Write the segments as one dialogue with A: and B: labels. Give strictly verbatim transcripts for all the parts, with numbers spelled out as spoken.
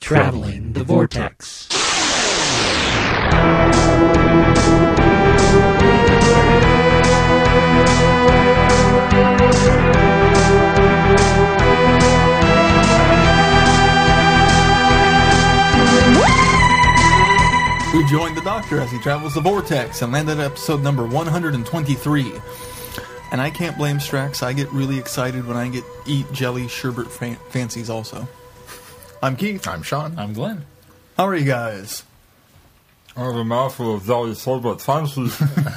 A: Traveling the Vortex.
B: We joined the Doctor as he travels the vortex and landed at episode number one hundred twenty-three. And I can't blame Strax. I get really excited when I get eat jelly sherbet fan- fancies also. I'm Keith.
C: I'm Sean.
D: I'm Glenn.
B: How are you guys?
C: I have a mouthful of jelly sherbet fancies.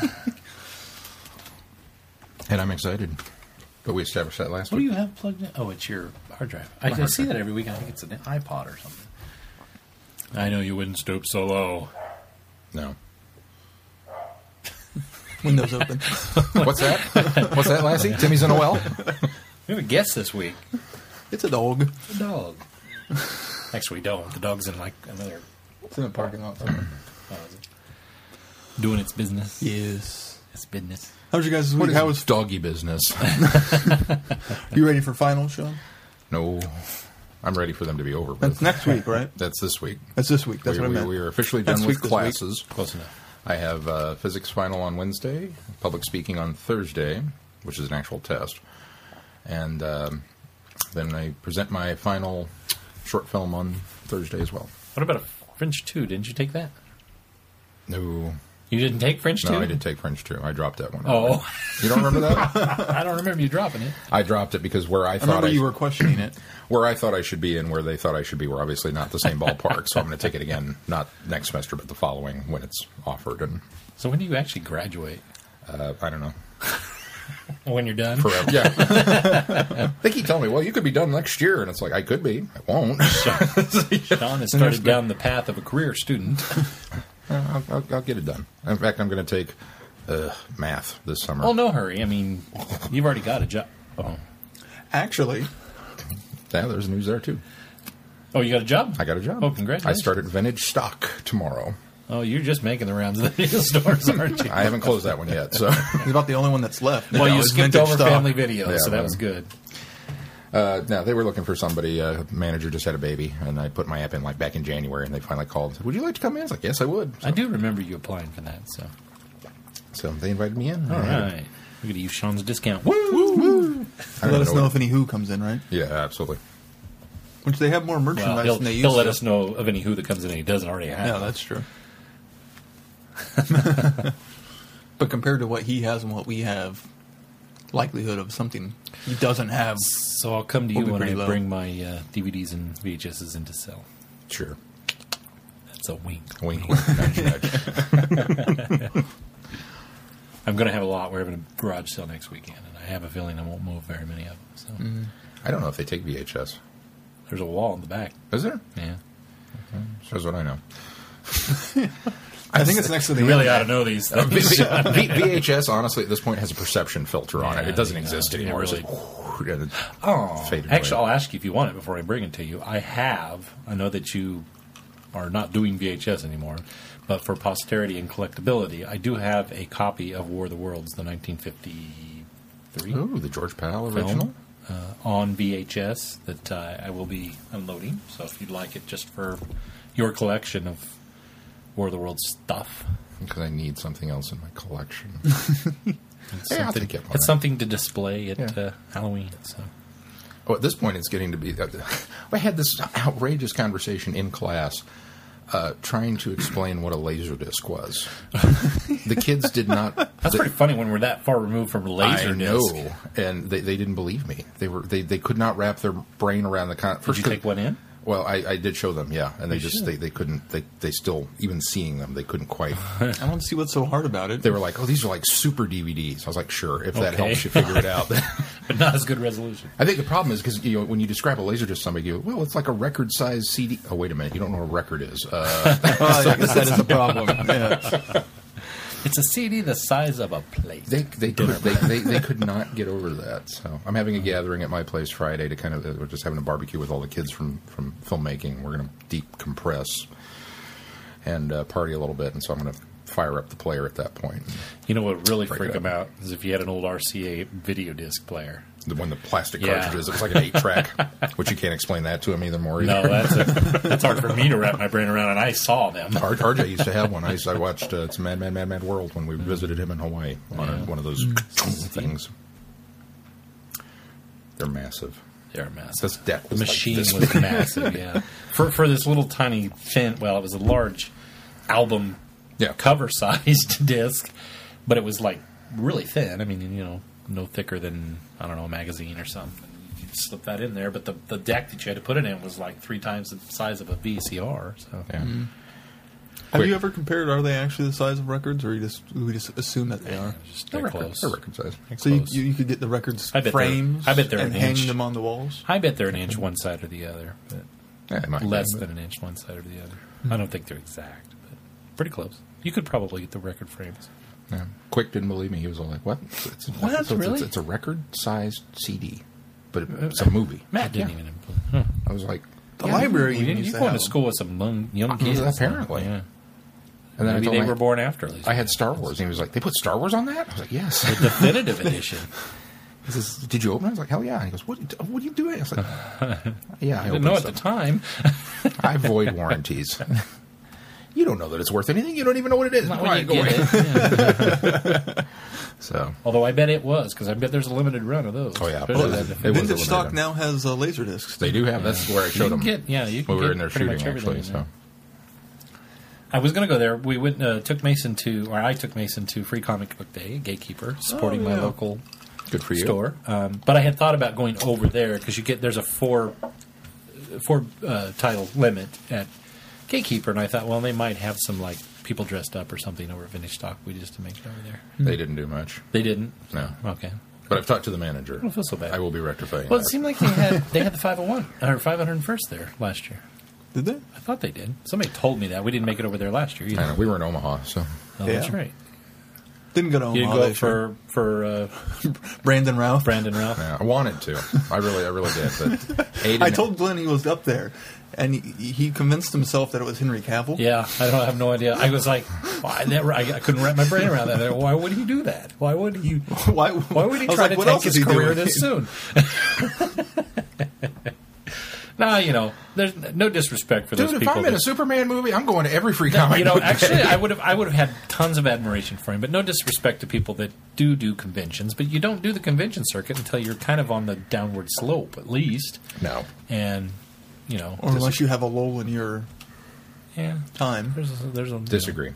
C: And I'm excited. But we established that last
D: What do
C: week.
D: you have plugged in? Oh, it's your hard drive. I, I see that every week. I think it's an iPod or something. I know you wouldn't stoop so low.
C: No.
B: Windows open.
C: What's that? What's that, Lassie? Timmy's in a well?
D: We have a guest this week.
B: It's a dog.
D: A dog. Actually, we don't. The dog's in like another...
B: It's in the parking lot.
D: Oh, is it? Doing its business.
B: Yes.
D: Its business.
B: How's your guys'
C: What
B: week?
C: is
B: How was
C: doggy business?
B: you ready for finals, Sean?
C: No. I'm ready for them to be over with.
B: That's next week, right?
C: That's this week.
B: That's this week. That's
C: we,
B: what I
C: we,
B: meant.
C: we are officially done
B: Next
C: with
B: week, this
C: classes.
D: Close enough.
C: I have uh, physics final on Wednesday, public speaking on Thursday, which is an actual test. And um, then I present my final short film on Thursday as well.
D: What about a French two? Didn't you take that?
C: No.
D: You didn't take French two?
C: No, I did take French too. I dropped that one.
D: Oh.
C: You don't remember that?
D: I don't remember you dropping it.
C: I dropped it because where I
B: I
C: thought
B: remember
C: I,
B: you were questioning it.
C: where I thought I should be and where they thought I should be were obviously not the same ballpark. So I'm going to take it again, not next semester, but the following when it's offered. And
D: So when do you actually graduate?
C: uh, I don't know.
D: When you're done?
C: Forever. Yeah. They keep telling me, well, you could be done next year. And it's like, I could be. I won't.
D: Sean has started down the path of a career student.
C: I'll, I'll, I'll get it done. In fact, I'm going to take uh, math this summer.
D: Well, no hurry. I mean, you've already got a job. Oh.
B: Actually,
C: Yeah, there's news there, too.
D: Oh, you got a job?
C: I got a job.
D: Oh, congratulations.
C: I start at Vintage Stock tomorrow.
D: Oh, you're just making the rounds of the video stores, aren't you?
C: I haven't closed that one yet. So,
B: he's about the only one that's left.
D: Well,
B: now
D: you
B: is
D: skipped
B: vintage
D: over
B: stock.
D: family video,
C: Yeah,
D: so that
C: well.
D: was good.
C: uh, no, they were looking for somebody. Uh, manager just had a baby, and I put my app in like back in January, and they finally called and said, would you like to come in? I was like, yes, I would. So,
D: I do remember you applying for that, so.
C: so they invited me in.
D: All
C: I had it.
D: right. We're going to use Sean's discount. Woo! Woo!
C: I don't
B: Let us know
C: what-
B: if any Who comes in, right?
C: Yeah, absolutely.
B: Which they have more merchandise
D: Well, he'll,
B: than they
D: he'll
B: used
D: let
B: to.
D: us know of any who that comes in and he doesn't already have.
B: Yeah, that's true. But compared to what he has and what we have, likelihood of something he doesn't have.
D: So I'll come to
B: Will
D: you
B: be
D: when I
B: pretty low.
D: bring my uh, D V Ds and V H Ses into sell.
C: Sure.
D: That's a wink.
C: Wink, wink, nudge, nudge.
D: I'm going to have a lot. We're having a garage sale next weekend, and I have a feeling I won't move very many of them. So
B: Mm-hmm.
C: I don't know if they take V H S.
D: there's a wall in the back.
C: Is there?
D: Yeah.
C: Shows what I know.
B: I think it's next to the
D: You really
B: internet.
D: ought to know these
C: V-
D: things.
C: V- V H S, honestly, at this point has a perception filter on it.
D: Yeah,
C: It doesn't
D: yeah,
C: exist
D: yeah,
C: anymore.
D: really.
C: It's like, and it
D: Oh,
C: faded
D: actually,
C: away.
D: I'll ask you if you want it before I bring it to you. I have. I know that you are not doing V H S anymore, but for posterity and collectability, I do have a copy of War of the Worlds, the nineteen fifty-three
C: Ooh, the George Powell
D: film,
C: original?
D: uh, on V H S that uh, I will be unloading. So if you'd like it just for your collection of War of the Worlds stuff,
C: Because I need something else in my collection.
D: it's,
C: Yeah, I'll
D: something,
C: take it.
D: it's something to display at
C: Yeah.
D: uh, Halloween. So.
C: Oh, at this point, it's getting to be. Uh, I had this outrageous conversation in class uh, trying to explain what a laser disc was. The kids did not.
D: That's pretty funny when we're that far removed from laser
C: I
D: disc.
C: know, and they, they didn't believe me. They were they, they could not wrap their brain around the con-
D: Did
C: first.
D: you
C: could-
D: take one in?
C: Well, I, I did show them, yeah, and they
D: You
C: just
D: should.
C: they, they couldn't they they still even seeing them they couldn't quite.
B: I don't see what's so hard about it.
C: They were like, oh, these are like super D V Ds. I was like, sure, if that
D: Okay.
C: helps you figure it out.
D: But not as good resolution.
C: I think the problem is because you know when you describe a laser disc to somebody, you go, well, it's like a record-sized C D. Oh, wait a minute, you don't know what a record is. Uh,
B: Well, I guess that is a problem. Yeah.
D: It's a C D the size of a plate.
C: they they could, they, they they could not get over that. So I'm having a gathering at my place Friday to kind of uh, we're just having a barbecue with all the kids from from filmmaking. We're going to decompress and uh, party a little bit, and so I'm going to fire up the player at that point.
D: You know what would really
C: Break
D: freak
C: it up.
D: him out is if you had an old R C A video disc player.
C: The one, the plastic
D: Yeah.
C: cartridges, it was like an eight-track, which you can't explain that to him either more.
D: No,
C: Either.
D: that's a, that's hard for me to wrap my brain around, and I saw them.
C: R- R J used to have one. I, used, I watched uh, It's a Mad, Mad, Mad, Mad World when we visited him in Hawaii on a, one of those things. They're massive.
D: They're massive.
C: This deck
D: The
C: was
D: machine
C: like this
D: was
C: big.
D: massive, yeah. For for this little tiny thin, well, it was a large album
C: Yeah.
D: cover-sized disc, but it was like really thin. I mean, you know, no thicker than, I don't know, a magazine or something. You could slip that in there, but the, the deck that you had to put it in was like three times the size of a V C R. So
C: Yeah.
B: Have
C: Quick.
B: you ever compared? Are they actually the size of records, or you just we just assume that they are?
D: just
C: They're
D: they're
C: record,
D: close.
C: they're record size.
D: They're
B: So you,
D: close.
B: you, you could get the records
D: I bet they're-
B: frames
D: I bet they're
B: and
D: an
B: hang
D: inch.
B: them on the walls.
D: I bet they're an inch one side or the other, but
C: Yeah, it might be,
D: less
C: but-
D: than an inch one side or the other. I don't think they're exact, but pretty close. You could probably get the record frames.
C: Yeah. Quick didn't believe me. He was all like, "What? It's, it's,
D: What?
C: so it's,
D: Really?
C: it's, it's a record-sized C D, but it, it's a movie."
D: Matt didn't
C: Yeah.
D: even. Huh.
C: I was like,
B: The
C: yeah.
B: library
D: You,
B: even
D: you
B: used to
D: going to
B: have
D: school with some young, young
C: Uh,
D: kids?
C: apparently.
D: Yeah.
C: And then I
D: Maybe
C: told
D: they
C: him I-
D: were born after. At least.
C: I had Star Wars, and he was like, "They put Star Wars on that?" I was like, "Yes."
D: the definitive edition.
C: He says, "Did you open it?" I was like, "Hell yeah!" And he goes, "What? What are you doing?" I was like, "Yeah, I
D: I didn't
C: opened
D: know at the
C: stuff.
D: time.
C: I void warranties." You don't know that it's worth anything. You don't even know what it is.
D: Not
C: All
D: when
C: right,
D: you
C: go
D: get
C: away.
D: it. Yeah.
C: So,
D: Although I bet it was, because I bet there's a limited run of those.
C: Oh, yeah.
D: Especially
C: Well,
D: that
C: it-
D: definitive.
C: it was a
B: Vintage stock
C: limited.
B: now has uh, laser discs.
C: they do have. That's where I showed
D: You
C: them.
D: can get, yeah, you can
C: when we were
D: get
C: in there
D: pretty
C: shooting,
D: much everything
C: actually.
D: in
C: So,
D: there. I was going to go there. We went, uh, took Mason to, or I took Mason to Free Comic Book Day, Gatekeeper, supporting
B: Oh,
D: my
B: yeah.
D: local
C: good for you.
D: store. Um, but I had thought about going over there because you get there's a four four uh, title limit at Gatekeeper, and I thought, well, they might have some like people dressed up or something over at Vintage Stock. We just to make it over there.
C: They didn't do much,
D: They didn't.
C: No.
D: Okay.
C: but I've talked to the manager.
D: I don't feel so bad.
C: I will be rectifying.
D: Well, it
C: that.
D: seemed like they had they had the five oh one or five hundred first there last year.
B: Did they?
D: I thought they did. Somebody told me that. We didn't make it over there last year either.
C: I know, we were in Omaha, so
D: Oh,
B: Yeah.
D: that's right.
B: Didn't go to Omaha.
D: You didn't go
B: this year.
D: for for uh,
B: Brandon Routh.
D: Brandon Ralph.
C: yeah, I wanted to. I really, I really did. But Aiden,
B: I told Glenn he was up there, and he, he convinced himself that it was Henry Cavill.
D: Yeah, I don't I have no idea. I was like, well, I never, I, I couldn't wrap my brain around that. Why would he do that? Why would he?
B: Why?
D: Why would he
B: I was
D: try
B: like,
D: to
B: what
D: take
B: else
D: his
B: is he
D: career
B: doing?
D: this soon? Nah, you know, there's no disrespect for
C: dude,
D: those
C: if
D: people.
C: I'm in
D: that-
C: a Superman movie, I'm going to every free comic.
D: you know,
C: book
D: actually,
C: day.
D: I would have, I would have had tons of admiration for him, but no disrespect to people that do do conventions. But you don't do the convention circuit until you're kind of on the downward slope, at least.
C: no.
D: And you know,
B: Or unless you have a lull in your
D: yeah,
B: time.
D: there's a, there's a
C: Disagree.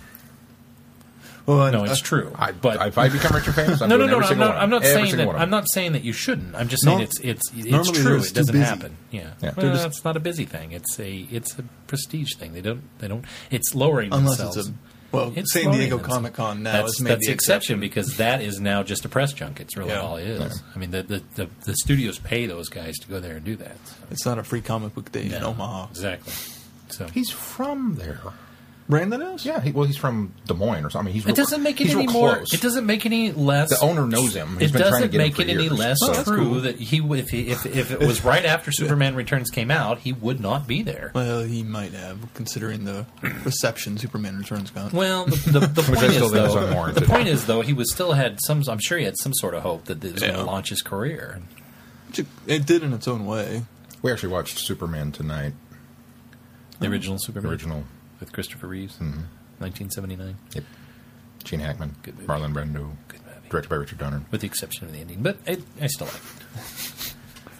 B: Well,
D: No,
B: uh,
D: it's true.
C: I,
D: but
C: if I become Richard Famous, I'm
D: no, no,
C: doing
D: no,
C: every
D: no. I'm
C: single
D: not,
C: one.
D: I'm not
C: Every
D: saying
C: single
D: that.
C: one.
D: I'm not saying that you shouldn't. I'm just saying
B: No-
D: it's it's it's
B: normally they're
D: true.
B: just
D: It
B: too
D: doesn't
B: busy.
D: happen. Yeah,
C: Yeah.
D: Well,
B: They're just-
D: it's not a busy thing. It's a it's a prestige thing. They don't they don't. It's lowering
B: unless
D: themselves.
B: it's a well,
D: It's
B: San
D: lowering
B: Diego
D: themselves.
B: Comic Con now
D: That's,
B: has made
D: that's
B: the
D: the exception because that is now just a press junket. It's really
B: Yeah.
D: all it is. I mean, the, the the the studios pay those guys to go there and do that. So.
B: It's not a free comic book day in
D: No,
B: Omaha.
D: exactly. So
C: He's from there.
B: Brandon is?
C: Yeah, he, well, he's from Des Moines or something. He's
D: it doesn't make it
C: he's
D: any
C: real
D: more.
C: close.
D: It doesn't make it any less.
C: The owner knows him. He's
D: it
C: been trying to
D: doesn't
C: get him
D: make
C: for
D: it any
C: years.
D: less
C: Oh, that's
D: true
C: cool.
D: that he would if, he, if if it was right after Superman Returns came out, he would not be there.
B: Well, he might have, considering the reception Superman Returns got.
D: Well, the, the, the
C: Which I
D: point
C: still
D: is
C: think is
D: though.
C: unwarranted.
D: The point is though, he was still had some. I'm sure he had some sort of hope that it was going
B: Yeah.
D: to launch his career.
B: Which it, it did in its own way.
C: We actually watched Superman tonight.
D: The original Superman
C: Original.
D: with Christopher Reeves,
C: Mhm.
D: nineteen seventy-nine,
C: Yep. Gene Hackman.
D: Good movie.
C: Marlon Brando.
D: Good movie.
C: Directed by Richard Donner.
D: with the exception of the ending. But it, I still like it.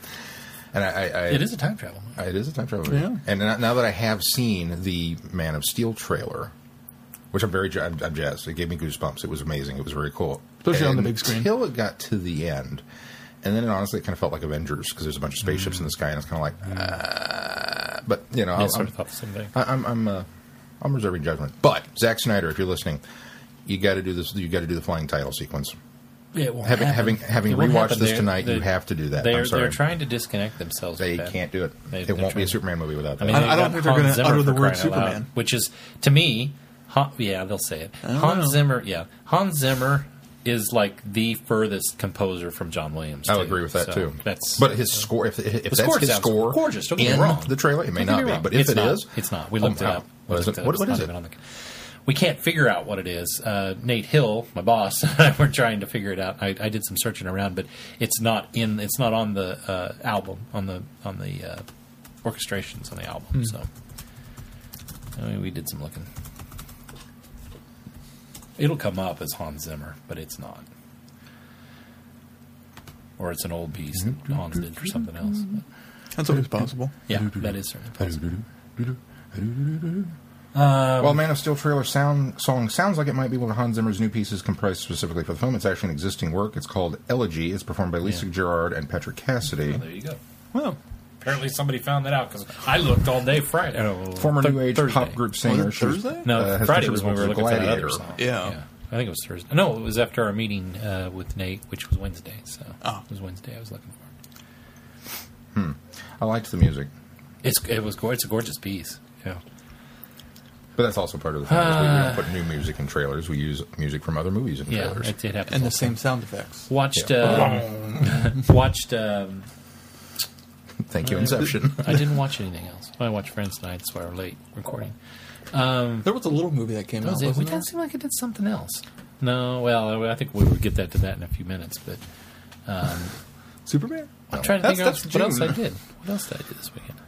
C: And I, I, I
D: It is a time travel movie.
C: It is a time travel movie.
B: Yeah.
C: And now now that I have seen the Man of Steel trailer, which I'm very, I'm, I'm jazzed. It gave me goosebumps. It was amazing. It was very cool.
B: Especially on the
C: And
B: big screen.
C: Until it got to the end. And then it honestly kind of felt like Avengers because there's a bunch of spaceships in the sky and it's kind of like, uh, but you know,
D: I
C: I'm,
D: sort of thought the same thing.
C: I- I'm, I'm, uh, I'm reserving judgment. But Zack Snyder, if you're listening, you got to do this. You got to do the flying title sequence.
D: It won't
C: Having
D: happen.
C: having having
D: It won't
C: rewatched
D: happen.
C: this
D: They're-
C: tonight, you
D: they're-
C: have to do that.
D: They're,
C: I'm sorry.
D: they're trying to disconnect themselves.
C: They
D: with that.
C: can't do it.
D: They-
C: it
D: they're
C: won't be a
D: trying-
C: Superman movie without that.
D: I mean,
B: I-
D: they've
B: I don't
D: got
B: think they're
D: Hans
B: gonna
D: Zimmer
B: utter the
D: for
B: word
D: crying out loud,
B: Superman.
D: which is to me, Han, yeah, they'll say it.
B: don't
D: Hans
B: know.
D: Zimmer, yeah, Hans Zimmer is like the furthest composer from John Williams.
C: I'll
D: too.
C: agree with that
D: So
C: too.
D: That's
C: but his score, if, if that's
D: score
C: his
D: sounds
C: score,
D: gorgeous, don't get me
C: in
D: wrong.
C: the trailer, it may
D: Don't get
C: not
D: me
C: be.
D: wrong.
C: But if
D: it's
C: it
D: not.
C: is,
D: it's not. We
C: oh,
D: looked it
C: wow.
D: up.
C: What
D: We
C: is
D: looked
C: it?
D: up.
C: What,
D: It's
C: what
D: not
C: is it?
D: even on the- we can't figure out what it is. Uh, Nate Hill, my boss, and I were trying to figure it out. I, I did some searching around, but it's not in. It's not on the uh, album on the on the uh, orchestrations on the album.
B: Mm.
D: So I mean, we did some looking. It'll come up as Hans Zimmer, but it's not. Or it's an old piece that Hans did for something else. But,
B: That's always possible.
D: yeah, that is certainly possible.
C: Well, Man of Steel trailer sound song sounds like it might be one of Hans Zimmer's new pieces comprised specifically for the film. It's actually an existing work. It's called Elegy. It's performed by Lisa
D: Yeah.
C: Gerrard and Patrick Cassidy.
D: Oh, there you go.
B: Well,
D: Apparently somebody found that out because I looked all day Friday. Oh,
C: Former
D: th-
C: New Age
D: Thursday.
C: pop group singer.
B: Was it
C: She was-
B: Thursday?
D: No,
C: uh, has
D: Friday was when we were
C: contributed
D: looking for that
C: Gladiator.
D: other song.
B: Yeah.
D: I think it was Thursday. No, it was after our meeting uh, with Nate, which was Wednesday. So
B: Oh.
D: it was Wednesday I was looking for.
C: I liked the music,
D: It's it was go- it's a gorgeous piece. Yeah.
C: but that's also part of the thing. is we, we don't put new music in trailers. We use music from other movies in
D: Yeah,
C: trailers.
D: it, it happens.
B: and the
D: all
B: same sound effects.
D: Watched
C: Yeah.
D: um, watched. Um,
C: Thank you, Inception.
D: I didn't watch anything else. I watched Friends tonight. That's why we're late recording. Um,
B: There was a little movie that came
D: that
B: out.
D: was it. We
B: Wasn't there?
D: didn't seem like it did something else. No, well, I think we would get that to that in a few minutes. But um,
B: Superman.
D: I'm trying to
B: That's-
D: think of
B: that's
D: what else I
B: June.
D: did. What else did I do this weekend?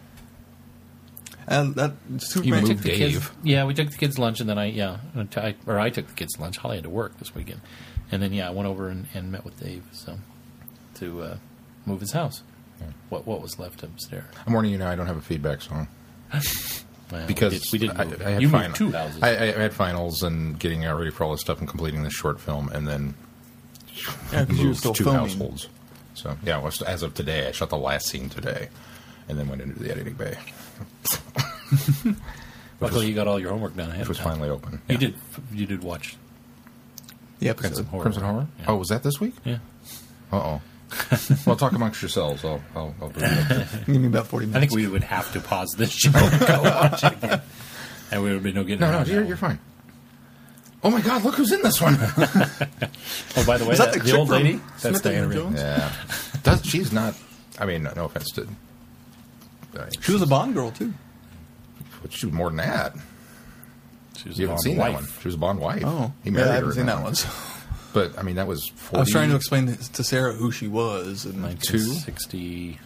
B: And that Superman.
C: moved
D: Took the
C: Dave.
D: kids, yeah, we took the kids lunch, and then I yeah, I, or I took the kids lunch. Holly had to work this weekend, and then yeah, I went over and, and met with Dave so to uh, move his house. What what was left upstairs?
C: I'm warning you now. I don't have a feedback song
D: Well,
C: because
D: we did, we did
C: I,
D: move.
C: I had
D: you
C: fin-
D: moved two houses.
C: I, I had finals and getting out ready for all this stuff and completing this short film, and then
B: Yeah, because you were
C: moved
B: still
C: two
B: filming.
C: households. So yeah, well, as of today, I shot the last scene today, and then went into the editing bay,
D: Luckily, you got all your homework done ahead
C: which was
D: of time.
C: finally open.
D: You
C: Yeah.
D: did you did watch
B: The
D: Crimson
B: episode.
D: Horror?
C: Crimson Horror.
D: Yeah.
C: Oh, was that this week?
D: Yeah.
C: Uh oh. Well, talk amongst yourselves. I'll I'll, I'll do it.
B: Give me about forty
D: I
B: minutes.
D: think we would have to pause this show and go watch it again, and we would be no getting.
C: No, no,
D: around
C: you're,
D: that
C: you're
D: one.
C: fine. Oh my God! Look who's in this one.
D: Oh, by the way,
B: Is that
D: that,
B: the
D: the,
B: chick
D: old
B: from
D: lady. That's
B: Smith and
D: Diana Rigg.
B: Jones?
C: Yeah. Does she's not? I mean, no, no offense to. I mean,
B: She was a Bond girl too.
C: but she was more than that.
D: She was
C: You
D: a
C: haven't
D: Bond
C: seen
D: wife.
C: that one. She was a Bond wife.
B: Oh,
C: he
B: yeah,
C: married
B: I
C: her
B: haven't
C: in
B: seen that
C: one.
B: one. so-
C: But I mean, that was forty.
B: I was trying to explain to to Sarah who she was, and
D: nineteen sixty-eight.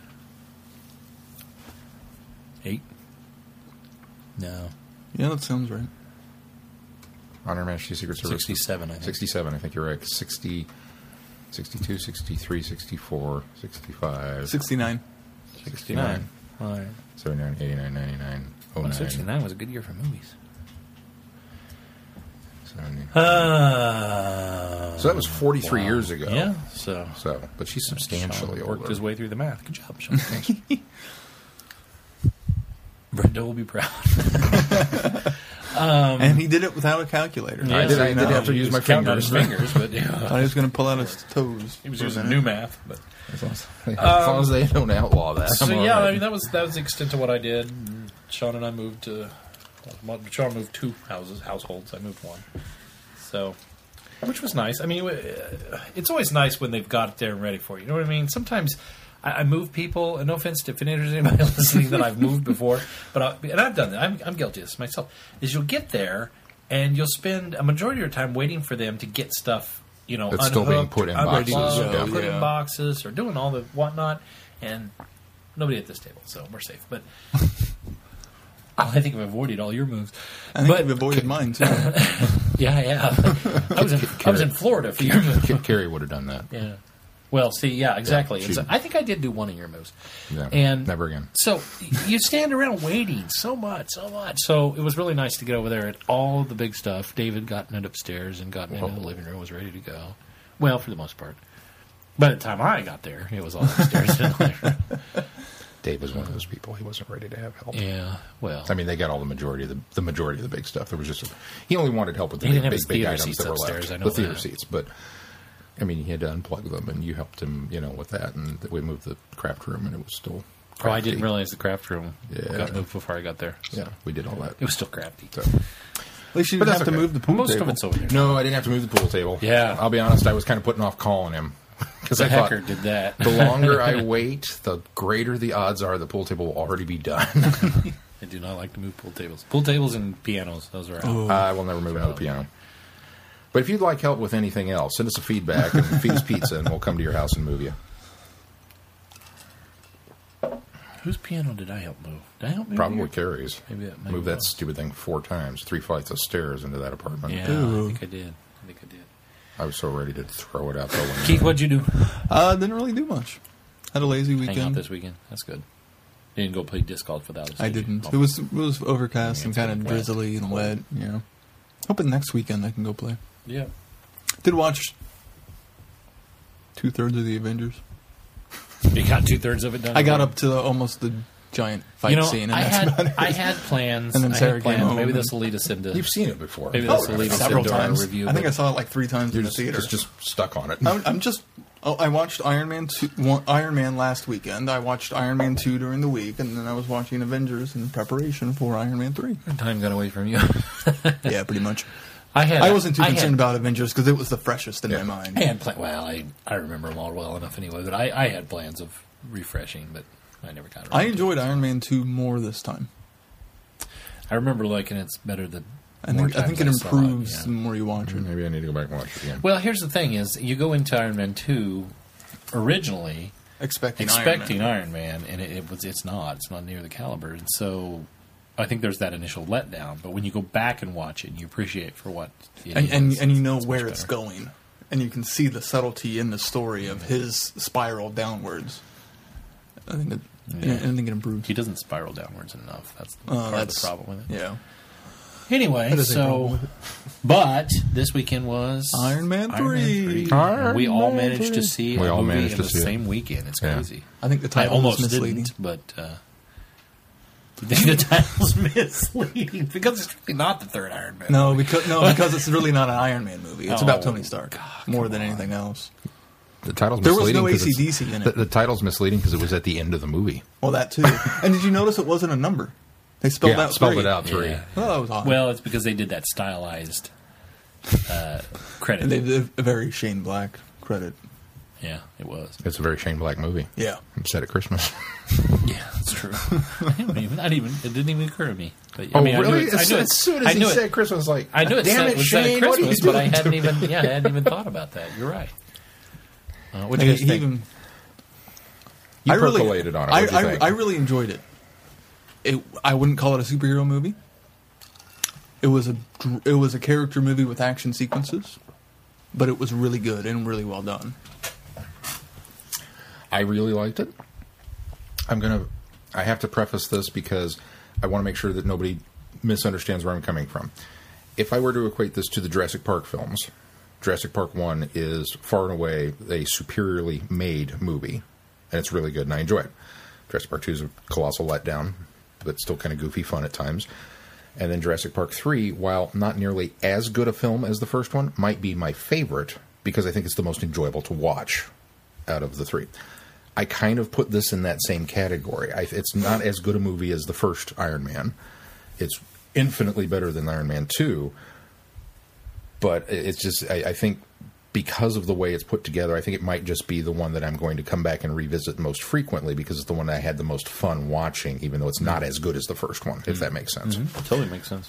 D: No,
B: yeah, that sounds right.
C: on Her Majesty's Secret Service.
D: sixty-seven. I think.
C: sixty-seven. I think you're right. sixty, sixty-two, sixty-three, sixty-four, sixty-five,
B: Sixty-nine.
D: sixty-nine. All right.
C: seventy-nine, eighty-nine, ninety-nine, oh
D: Well,
C: nine,
D: sixty-nine was a good year for movies.
C: seventy.
D: Uh,
C: So that was forty-three
D: wow.
C: years ago.
D: Yeah. So
C: So, but she's substantially
D: Sean
C: older.
D: worked his way through the math. Good job, Sean. Brenda will be proud.
B: And he did it without a calculator.
C: I did- I did have to
D: He
C: use
D: was
C: my
D: counting on
C: fingers.
D: his fingers, but yeah.
B: I thought he was going to pull out his toes.
D: He was
B: for a
D: using
B: minute.
D: new math, but
C: As long as, as long as they don't outlaw that.
D: so
C: I'm all
D: yeah,
C: right.
D: I mean that was that was the extent of what I did. And Sean and I moved to. Well, Sean moved two houses, households. I moved one, so which was nice. I mean, it's always nice when they've got it there and ready for you. You know what I mean? Sometimes I, I move people, and no offense to if there's anybody listening that I've moved before, but I, and I've done that. I'm, I'm guilty of this myself. Is you'll get there and you'll spend a majority of your time waiting for them to get stuff. You know,
C: That's still being
D: unhooked,
C: put in
D: unplugged,
C: boxes,
B: yeah.
D: put
B: Yeah.
D: in boxes, or doing all the whatnot, and nobody at this table, so we're safe. But I think I've avoided all your moves.
B: I think
D: but
B: you've avoided mine too.
D: yeah, I have. I was in I was in Florida for your move.
C: Ca- Carrie would have done that.
D: Yeah. Well, see, yeah, exactly.
C: Yeah,
D: And
C: she-
D: so I think I did do one of your moves.
C: Yeah,
D: And
C: never again.
D: So you stand around waiting so much, so much. So it was really nice to get over there at all the big stuff. David gotten it upstairs and gotten into the living room, was ready to go. Well, for the most part. By the time I got there, it was all upstairs in the living room.
C: Dave was one of those people. He wasn't ready to have help.
D: Yeah, well.
C: I mean, they got all the majority of the, the majority of the big stuff. There was just a, he only wanted help with the
D: He
C: big,
D: didn't have
C: big,
D: his
C: big
D: theater
C: items
D: seats
C: that were
D: upstairs,
C: left.
D: I know
C: the theater
D: that.
C: seats, but I mean, he had to unplug them, and you helped him, you know, with that. And we moved the craft room, and it was still.
D: Oh, I didn't
C: crafty.
D: realize the craft room
C: Yeah.
D: got moved before I got there. So
C: Yeah, we did all that.
D: it was still crafty.
C: So.
B: At least you
C: But
B: didn't
C: that's
B: have to
C: okay.
B: move the pool
D: Most
B: table.
D: of it's over there.
C: No, I didn't have to move the pool table.
D: Yeah.
C: I'll be honest. I was kind of putting off calling him because
D: The
C: I thought
D: hacker did that.
C: the longer I wait, the greater the odds are the pool table will already be done.
D: I do not like to move pool tables. Pool tables and pianos, those are out.
B: Oh.
C: I will never move another piano. But if you'd like help with anything else, send us a feedback and feed us pizza, and we'll come to your house and move you.
D: Whose piano did I help move? Did I help move
C: Probably
D: yours?
C: Carrie's.
D: Maybe that maybe
C: Move that
D: was.
C: stupid thing four times, three flights of stairs into that apartment.
D: Yeah,
B: Ooh.
D: I think I did. I think I did.
C: I was so ready to throw it out the window.
D: Keith, what'd you do?
B: Uh, didn't really do much. Had a lazy
D: Hang out
B: weekend.
D: this weekend. That's good. You didn't go play disc golf for that.
B: I didn't. It was it was overcast
D: Yeah,
B: and
D: it's
B: kind of
D: wet.
B: drizzly and wet. Yeah. Hoping next weekend I can go play.
D: Yeah.
B: Did watch two thirds of the Avengers.
D: You got two thirds of it done.
B: I got
D: already?
B: up to the, almost the giant fight
D: You know,
B: scene, and
D: I
B: that's
D: had
B: about it.
D: I had plans.
B: And then
D: I
B: Sarah
D: had
B: came
D: plans.
B: home
D: Maybe
B: and-
D: this will lead us into.
C: You've seen it before.
D: Maybe
B: Oh,
D: this will lead us
B: several
D: into our
B: times.
D: review.
B: I think
D: but-
B: I saw it like three times
C: You're
B: in the
C: just,
B: theater.
C: just, just stuck on it.
B: I'm, I'm just. Oh, I watched Iron Man two, one, Iron Man last weekend. I watched Iron Man two during the week, and then I was watching Avengers in preparation for Iron Man three.
D: Time got away from you.
B: Yeah, pretty much.
D: I had.
B: I wasn't too
D: I
B: concerned
D: had,
B: about Avengers because it was the freshest in
C: Yeah.
B: my mind.
D: I had plan- well, I I remember them all well enough anyway. But I, I had plans of refreshing, but I never got around.
B: I
D: to it.
B: enjoyed Iron Man two more this time.
D: I remember liking it's better than.
B: I
D: more
B: think I think it
D: times saw
B: improves
D: yeah.
B: the more you watch it.
C: Maybe I need to go back and watch it again.
D: Well, here's the thing: is you go into Iron Man two originally
B: Expecting,
D: expecting
B: Iron Man.
D: Iron Man, and it, it was it's not. It's not near the caliber, and so I think there's that initial letdown. But when you go back and watch it, and you appreciate for what it
B: and,
D: is,
B: and and you know
D: it's
B: where
D: much
B: it's
D: better.
B: going, and you can see the subtlety in the story of his spiral downwards. I think it,
D: Yeah.
B: I think it improves.
D: He doesn't spiral downwards enough. That's
B: Uh,
D: part
B: that's
D: of the problem with it.
B: Yeah,
D: Anyway,
B: That is a problem
D: so
B: with
D: but this weekend was
B: Iron Man three.
C: Iron
D: we all
C: Man
D: managed to
C: three.
D: see
C: We
D: a
C: all
D: movie
C: managed
D: in
C: to
D: the
C: see it.
D: same weekend. It's
C: Yeah.
D: crazy.
B: I think the
D: I
B: title
D: almost
B: was misleading.
D: didn't, but uh, you think the title's misleading because it's really not the third Iron Man.
B: No, because no, because it's really not an Iron Man movie. It's
D: Oh,
B: about Tony Stark
D: God,
B: more
D: come
B: than
D: on.
B: anything else.
C: The title's
B: There was
C: misleading
B: no
C: 'cause
B: A C
C: it's-
B: D C in it.
C: The, the title's misleading because it was at the end of the movie.
B: Well, that too. And did you notice it wasn't a number? They spelled
C: yeah,
B: out
C: spelled
B: three.
C: it out three.
D: Yeah.
B: Oh, that was odd.
D: Well, it's because they did that stylized uh, credit.
B: and they did a very Shane Black credit.
D: yeah, it was.
C: It's a very Shane Black movie.
B: Yeah.
C: It's set at Christmas.
D: Yeah, that's true. I didn't even. I didn't even. It didn't even occur to me. But, I
C: Oh,
D: mean, I
C: really?
D: knew it, I
C: As,
D: knew it,
C: as soon as
D: I
C: he
D: knew it,
C: said Christmas, like,
D: I knew it,
C: damn
D: said,
C: it,
D: was set at
C: Shane, what are you
D: Christmas, but I
C: doing to
D: hadn't
C: me?
D: even. Yeah, I hadn't even thought about that. You're right. Uh, what do
B: Like,
D: you
B: he
D: think?
B: even-
C: You
B: I really,
C: percolated on it.
B: I,
C: What'd you
B: I,
C: think?
B: I really enjoyed it. It. I wouldn't call it a superhero movie. It was a dr- it was a character movie with action sequences, but it was really good and really well done.
C: I really liked it. I'm gonna. I have to preface this because I want to make sure that nobody misunderstands where I'm coming from. If I were to equate this to the Jurassic Park films, Jurassic Park one is far and away a superiorly made movie, and it's really good, and I enjoy it. Jurassic Park two is a colossal letdown, but still kind of goofy fun at times. And then Jurassic Park three, while not nearly as good a film as the first one, might be my favorite because I think it's the most enjoyable to watch out of the three. I kind of put this in that same category. I, it's not as good a movie as the first Iron Man. It's infinitely better than Iron Man two, but it's just, I, I think because of the way it's put together, I think it might just be the one that I'm going to come back and revisit most frequently because it's the one I had the most fun watching, even though it's not as good as the first one, if that makes sense.
D: Mm-hmm. Totally makes sense.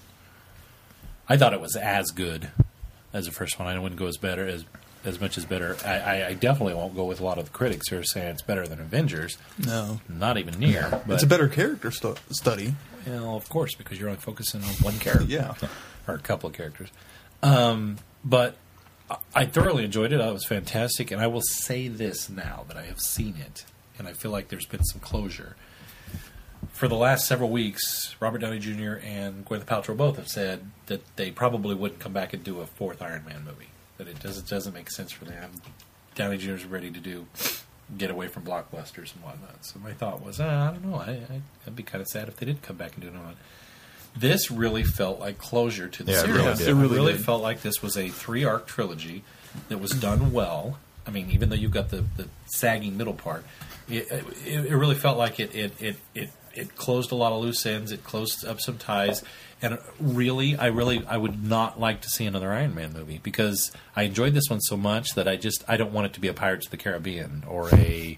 D: I thought it was as good as the first one. I wouldn't go as better as as much as better. I, I, I definitely won't go with a lot of the critics who are saying it's better than Avengers.
B: No,
D: Not even near. But,
B: it's a better character stu- study.
D: Well, of course, because you're only focusing on one character.
B: Yeah.
D: Or a couple of characters. Um, but I- I thoroughly enjoyed it. It was fantastic. And I will say this now that I have seen it, and I feel like there's been some closure. For the last several weeks, Robert Downey Junior and Gwyneth Paltrow both have said that they probably wouldn't come back and do a fourth Iron Man movie. That it doesn't, doesn't make sense for them. Downey Junior's ready to do get away from blockbusters and whatnot. So my thought was, uh, I don't know, I, I, I'd be kind of sad if they did come back and do another one. This really felt like closure to the
C: Yeah, it
D: series.
C: really did.
B: It really
D: really
B: did.
D: felt like this was a three-arc trilogy that was done well. I mean, even though you've got the, the sagging middle part, it, it, it really felt like it it, it it it closed a lot of loose ends. It closed up some ties. And really, I really, I would not like to see another Iron Man movie because I enjoyed this one so much that I just, I don't want it to be a Pirates of the Caribbean or a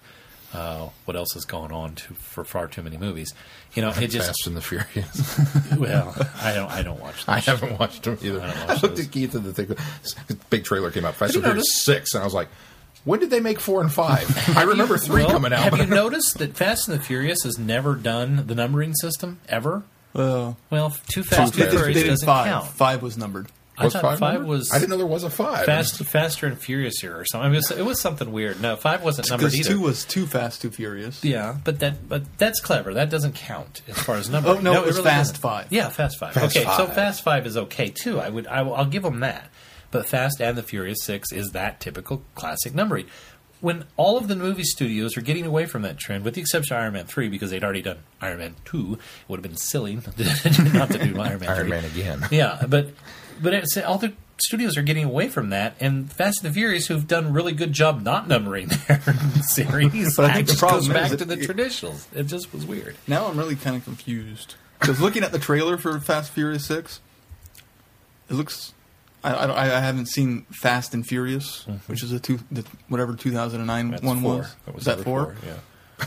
D: Uh, what else is going on to, for far too many movies? You know, it just
C: Fast and the Furious.
D: well, I don't, I don't watch. Those.
C: I haven't watched them either.
D: I don't
C: I,
D: watch
C: looked
D: those.
C: at Keith and the thing, big trailer came out. Fast
D: Have
C: and
D: you
C: Furious six, and I was like, when did they make four and five? I remember three
D: Well,
C: coming out.
D: Have
C: but
D: you noticed that Fast and the Furious has never done the numbering system ever?
B: Well,
D: Well, Too Fast,
B: they
D: Too
B: did,
D: Furious
B: they did
D: doesn't
B: five.
D: count.
B: Five was numbered.
D: I
C: was
D: thought
C: five,
D: five
C: numbered?
D: was.
C: I didn't know there was a five.
D: Fast, Faster and Furious here or something. I mean, it, was, it was something weird. No, five wasn't numbered
B: Because
D: either.
B: two was Too Fast, Too Furious.
D: Yeah, but that but that's clever. That doesn't count as far as numbering.
B: Oh, no, it was Fast
D: doesn't.
B: Five.
D: Yeah, Fast Five.
C: Fast
D: okay, so
C: Five.
D: Fast Five is okay too. I would I, will- I'll give them that. But Fast and the Furious Six is that typical classic numbering. When all of the movie studios are getting away from that trend, with the exception of Iron Man three, because they'd already done Iron Man two, it would have been silly not to do Iron Man
C: Iron
D: three.
C: Man again.
D: Yeah, but but it's, all the studios are getting away from that, and Fast and the Furious, who've done a really good job not numbering their series,
B: But I think the
D: just
B: problem
D: goes
B: is
D: back
B: that
D: to the
B: it-
D: traditionals. It just was weird.
B: Now I'm really kind of confused. Because looking at the trailer for Fast Furious six, it looks... I, I, I haven't seen Fast and Furious,
D: Mm-hmm.
B: which is a two, the, whatever two thousand nine
D: That's
B: one
D: four.
B: was.
D: That was
B: Is that
D: number
B: four?
D: Yeah.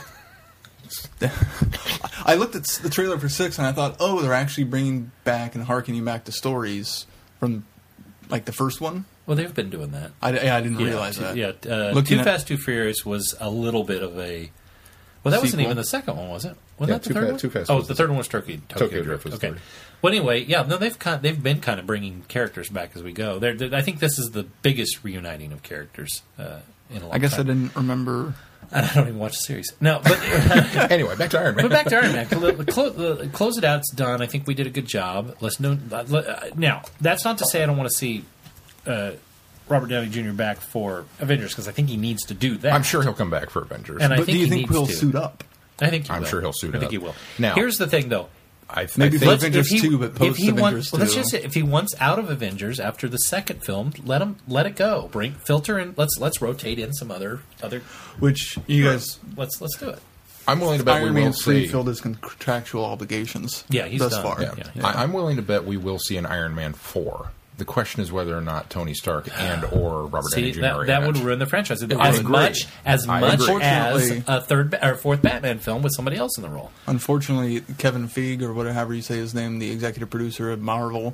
B: I looked at s- the trailer for six and I thought, oh, they're actually bringing back and harkening back to stories from like the first one.
D: Well, they've been doing that.
B: I, yeah, I didn't
D: Yeah,
B: realize
D: two-
B: that.
D: Yeah, uh,
B: Looking
D: Too
B: at-
D: Fast, Too Furious was a little bit of a. Well, that wasn't
B: Sequel.
D: even the second one, was it? Wasn't
C: Yeah,
D: that the
C: Too
D: third
C: Fa-
D: one?
C: Too Fast
D: Oh,
C: was
D: the
C: the
D: third one was Tokyo, Tokyo,
C: Tokyo
D: Drift.
C: Drift was
D: Okay.
C: the third.
D: Well, anyway, yeah, no, they've kind, they've been kind of bringing characters back as we go. They're, they're, I think this is the biggest reuniting of characters uh, in a long
B: I guess I
D: time.
B: didn't remember.
D: I don't even watch the series. No, but
C: Anyway, back to Iron Man.
D: but back to Iron Man. Clo- clo- close it out. It's done. I think we did a good job. Let's know. uh, let- uh, Now, that's not to say I don't want to see uh, Robert Downey Junior back for Avengers, because I think he needs to do that.
C: I'm sure he'll come back for Avengers.
D: And I
B: But
D: think
B: do you
D: he
B: think
D: needs
B: he'll
D: to.
B: suit up?
D: I think he
C: I'm
D: will.
C: sure he'll suit
D: I think
C: up.
D: he will.
C: Now-
D: Here's the thing, though.
C: I, th-
B: Maybe
C: I
B: for
C: think,
D: Let's-
B: Avengers
D: if he-
B: two, but
D: if
B: post
D: he
B: Avengers
D: wants, well, let's
B: two.
D: just say if he wants out of Avengers after the second film, let him let it go. Bring filter in. Let's let's rotate in some other other.
B: Which you guys,
D: Let's let's do it.
C: I'm willing to bet
B: Iron
C: we will
B: Man's
C: see.
B: fulfilled his contractual obligations.
D: Yeah, he's
B: thus
D: done.
B: far.
C: Yeah.
D: Yeah,
C: I, I'm willing to bet we will see an Iron Man four. The question is whether or not Tony Stark and or Robert Downey
D: See,
C: Junior
D: that,
C: are
D: that
C: in
D: would
C: it.
D: ruin the franchise.
C: I
D: as
C: agree.
D: much as
C: I
D: much
C: agree.
D: as
B: Unfortunately-
D: a third ba- or fourth Batman film with somebody else in the role.
B: Unfortunately, Kevin Feige, or whatever you say his name, the executive producer of Marvel,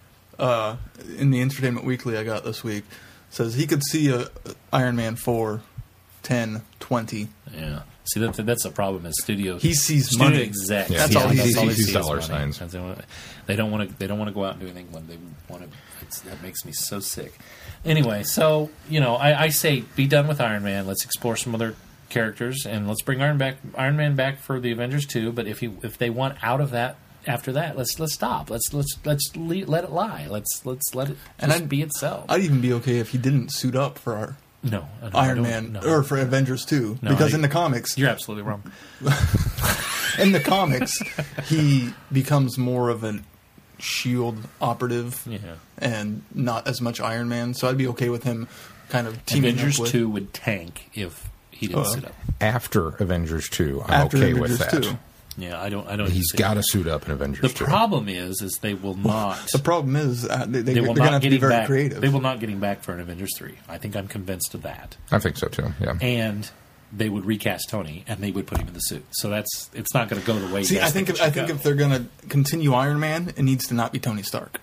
B: uh, in the Entertainment Weekly I got this week, says he could see a, a Iron Man four, ten, twenty.
D: Yeah. See, that, that's the problem. Is studio
B: He sees
D: studio
B: money.
D: execs.
C: Yeah,
B: That's all he sees.
C: He
D: they
C: sees
D: see is
C: dollar
D: money.
C: signs.
D: That's the only- They don't want to. They don't want to go out and do anything when they want to. It's, that makes me so sick. Anyway, so you know, I, I say be done with Iron Man. Let's explore some other characters, and let's bring Iron back, Iron Man back for the Avengers too. But if he, if they want out of that after that, let's let's stop. Let's let's let's le- let it lie. Let's let's let it
B: And
D: just
B: I'd-
D: be itself.
B: I'd even be okay if he didn't suit up for our
D: no, no, I
B: Iron
D: don't-
B: Man
D: no.
B: or for Avengers two,
D: No,
B: because
D: I-
B: in the comics,
D: You're absolutely wrong.
B: in the comics, he becomes more of a Shield operative
D: Yeah.
B: and not as much Iron Man. So I'd be okay with him kind of teaming
D: Avengers
B: up with
D: two would tank if he didn't
B: Oh.
D: suit up.
C: After Avengers two. I'm
B: after
C: okay
B: Avengers
C: with that.
B: two.
D: Yeah, I don't. I don't.
C: He's
D: see
C: got to
D: it.
C: suit up in Avengers
D: The
C: two.
D: problem is, is they will not.
B: The problem is uh, they, they,
D: They
B: are
D: will
B: going to
D: not
B: have to
D: get
B: be
D: him
B: very
D: back.
B: creative.
D: They will not get him back for an Avengers three. I think I'm convinced of that.
C: I think so too. Yeah.
D: And they would recast Tony, and they would put him in the suit. So that's it's not going to go the way.
B: See,
D: you guys
B: I think
D: it
B: if, I
D: should
B: think
D: go.
B: if they're going to continue Iron Man, it needs to not be Tony Stark.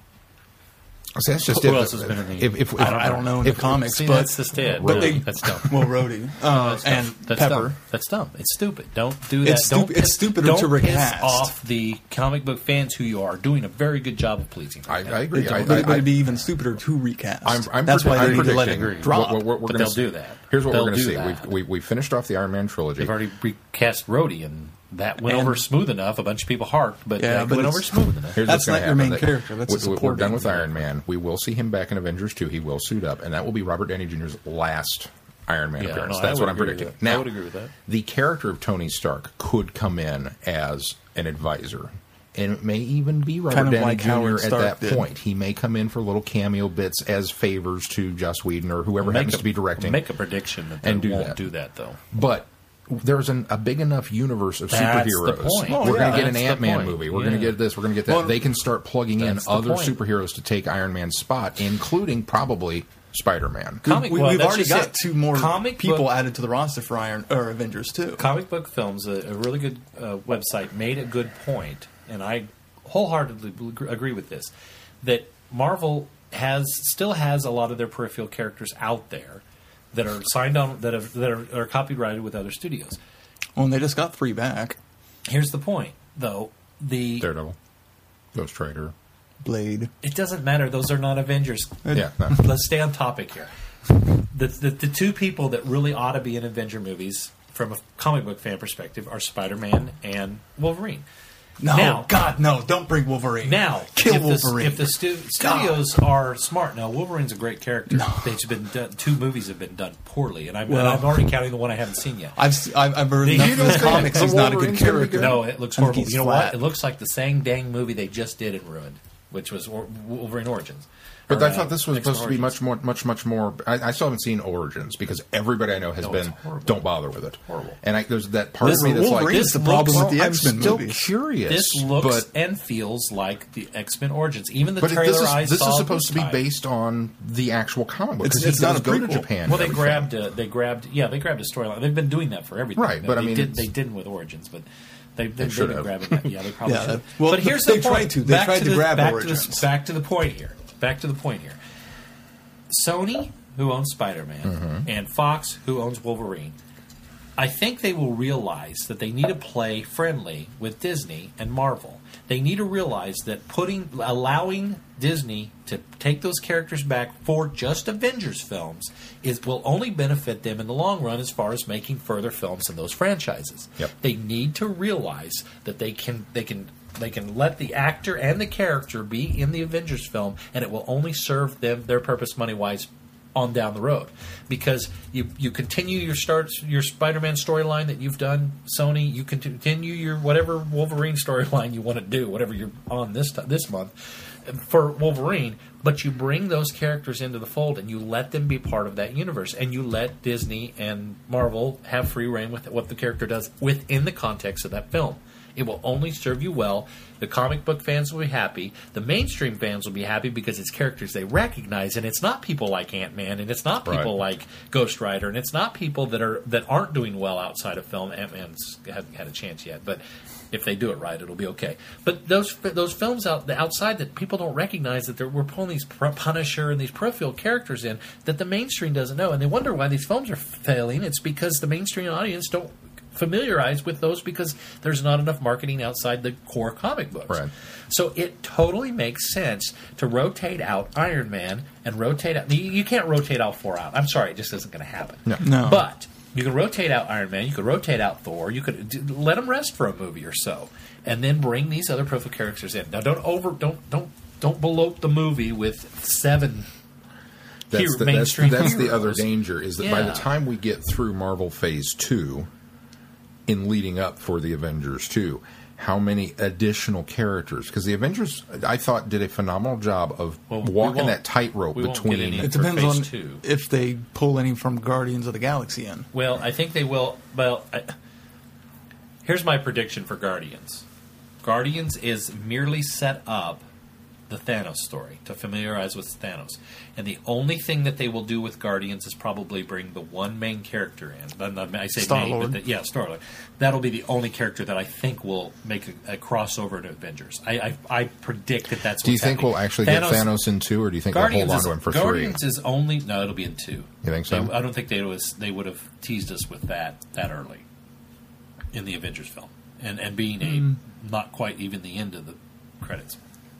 C: See, that's just
D: Who
C: if,
D: else has been in the-
C: if, if, if
B: I don't, I don't know in
C: if-
B: the comics,
D: See,
B: but
D: that's just it.
B: but
D: No,
B: they
D: that's dumb.
B: well, Rhodey uh,
D: That's dumb.
B: and
D: That's
B: Pepper.
D: Dumb. That's dumb. It's stupid. Don't do that.
B: It's
D: don't
B: stupi- it's
D: piss,
B: stupider
D: don't
B: to
D: piss
B: recast.
D: off the comic book fans who you are doing a very good job of pleasing.
C: I,
D: right now.
C: I agree.
B: It,
C: I,
B: but it
C: I,
B: would be even stupider to recast.
C: I'm, I'm
B: That's why
C: predict-
B: they
C: I'm
B: need to let
C: predicting.
B: it drop.
C: We're, we're, we're
D: But
C: gonna
D: they'll
C: s-
D: do that.
C: Here's what
D: They'll
C: we're going to
D: do
C: see.
D: that.
C: We've, we we finished off the Iron Man trilogy.
D: They've already recast Rhodey, and that went
B: And-
D: over smooth enough. A bunch of people harked, but
B: Yeah,
D: that
B: but
D: went
B: it's-
D: over smooth enough.
C: Here's
B: That's
C: what's gonna
B: not your main
C: happen.
B: character. That's a
C: we, we're
B: supporting.
C: done with Iron Man. We will see him back in Avengers two. He will suit up, and that will be Robert Downey Junior's last Iron Man
D: Yeah,
C: appearance.
D: no, I
C: That's
D: would
C: what I'm
D: agree with
C: predicting.
D: that. I
C: Now,
D: would agree with that.
C: the character of Tony Stark could come in as an advisor. And it may even be Robert
B: Kind of
C: Downey
B: like
C: Junior
B: Howard
C: at
B: Stark
C: that
B: did.
C: point. He may come in for little cameo bits as favors to Joss Whedon or whoever
D: Make
C: happens
D: a-
C: to be directing.
D: Make a prediction that they
C: and do
D: won't
C: that.
D: do that, though.
C: But there's an, a big enough universe of
D: That's the
C: superheroes.
D: point.
B: Oh,
C: We're
B: yeah,
C: going to get an
D: that's the
C: Ant-Man
D: point.
C: movie. We're
D: Yeah.
C: going to get this. We're going to get that.
B: Well,
C: they can start plugging in
D: that's the
C: other
D: point.
C: superheroes to take Iron Man's spot, including probably Spider-Man.
D: Comic-
B: we,
D: well,
B: we've
D: that's
B: already
D: just
B: got
D: it.
B: two more
D: Comic
B: people
D: book-
B: added to the roster for Iron or Avengers too.
D: Comic Book Films, a, a really good uh, website, made a good point, and I wholeheartedly agree with this, that Marvel has still has a lot of their peripheral characters out there that are signed on, that, have, that are, are copyrighted with other studios.
B: Well, and they just got three back.
D: Here's the point, though. The
C: Daredevil, Ghost Rider.
B: Blade.
D: It doesn't matter. Those are not Avengers.
C: Yeah, no.
D: Let's stay on topic here. The, the the two people that really ought to be in Avenger movies, from a comic book fan perspective, are Spider-Man and Wolverine.
B: No,
D: Now-
B: God, no! Don't bring Wolverine.
D: Now,
B: kill
D: if
B: Wolverine.
D: The, if the stu- studios are smart, now Wolverine's a great character. They've been done, two movies have been done poorly, and I'm, and
B: Well-
D: I'm already counting the one I haven't seen yet.
B: I've s- I've, I've heard
D: You
B: enough
D: know
B: of his
D: the-
B: comics.
C: the
B: He's not a good
C: Wolverine's gonna be
B: character.
C: good.
D: No, it looks
B: I think
D: horrible.
B: he's
D: You know
B: flat.
D: what? It looks like the same dang movie they just did in Ruined, which was or- Wolverine Origins.
C: But
D: Or,
C: I
D: uh,
C: thought this was
D: X-Men
C: supposed to be
D: Origins.
C: much more, much, much more. I, I still haven't seen Origins because everybody I know has
D: No, it's
C: been
D: horrible.
C: don't bother with it.
D: Horrible.
C: And I, there's that part
D: This
C: of me that's
B: Wolverine
C: like,
B: is the
D: this
B: problem
D: looks-
B: with the
C: I'm
B: X-Men
C: still
B: movies.
C: curious.
D: This looks
C: but
D: and feels like the X-Men Origins. Even the
C: but it-
D: trailer
C: this is
D: I
C: this
D: saw
C: is supposed to be
D: this time.
C: based on the actual comic book.
B: It's-
C: 'cause he
B: it's not
C: does
B: a
C: go to
B: prequel.
C: Japan.
D: Well,
C: and
D: they
C: everything.
D: grabbed, uh, they grabbed, yeah, they grabbed a storyline. They've been doing that for everything.
C: Right, but I
D: they
C: mean,
D: did,
C: it's-
D: they didn't with Origins, but they, they,
C: should
D: they've been
C: have.
D: grabbing that. Yeah, they probably
B: Yeah,
D: should.
B: that- well,
D: but here's
B: they
D: the
B: tried
D: point.
B: to. They
D: Back
B: tried to
D: the,
B: grab
D: back
B: Origins.
D: To the, back to the point here. Back to the point here. Sony, who owns Spider-Man,
C: Mm-hmm.
D: and Fox, who owns Wolverine, I think they will realize that they need to play friendly with Disney and Marvel. They need to realize that putting, allowing Disney to take those characters back for just Avengers films is will only benefit them in the long run as far as making further films in those franchises.
C: Yep.
D: They need to realize that they can they can they can let the actor and the character be in the Avengers film, and it will only serve them their purpose money wise on down the road, because you you continue your start your Spider-Man storyline that you've done, Sony. You can continue your whatever Wolverine storyline you want to do, whatever you're on this t- this month for Wolverine. But you bring those characters into the fold and you let them be part of that universe, and you let Disney and Marvel have free reign with what the character does within the context of that film. It will only serve you well. The comic book fans will be happy. The mainstream fans will be happy because it's characters they recognize, and it's not people like Ant-Man, and it's not people
C: Right.
D: like Ghost Rider, and it's not people that are that aren't doing well outside of film. Ant-Man's hasn't had a chance yet, but if they do it right, it'll be okay. But those those films out the outside that people don't recognize, that they're, we're pulling these Punisher and these peripheral characters in that the mainstream doesn't know, and they wonder why these films are failing. It's because the mainstream audience don't familiarize with those because there's not enough marketing outside the core comic books.
C: Right.
D: So it totally makes sense to rotate out Iron Man and rotate out. You, you can't rotate all four out. I'm sorry, it just isn't going to happen.
C: No.
B: No.
D: But you can rotate out Iron Man. You could rotate out Thor. You could d- let them rest for a movie or so, and then bring these other peripheral characters in. Now, don't over don't don't don't bloat the movie with seven.
C: That's,
D: hero-
C: the, that's,
D: mainstream
C: that's the other
D: heroes.
C: danger, is that by the
D: Yeah.
C: time we get through Marvel Phase two, in leading up for the Avengers two, how many additional characters? Because the Avengers, I thought, did a phenomenal job of
D: Well, we
C: walking
D: won't-
C: that tightrope
D: we won't get
C: between.
D: any-
B: It
D: for
B: depends
D: phase
B: on
D: two.
B: if they pull any from Guardians of the Galaxy in.
D: Well, I think they will. Well, I, here's my prediction for Guardians. Guardians is merely set up the Thanos story to familiarize with Thanos, and the only thing that they will do with Guardians is probably bring the one main character in. But not- I say main,
B: Star-Lord.
D: but the, yeah, Star-Lord. That'll be the only character that I think will make a, a crossover to Avengers. I, I I predict that that's.
C: Do you
D: what's
C: think
D: happening.
C: we'll actually get Thanos in two, or do you think
D: Guardians
C: they'll
D: is,
C: hold on to him for
D: Guardians
C: three?
D: is only no. It'll be in two.
C: You think so?
D: They- I don't think they was they would have teased us with that that early in the Avengers film, and and being a not quite even the end of the credits.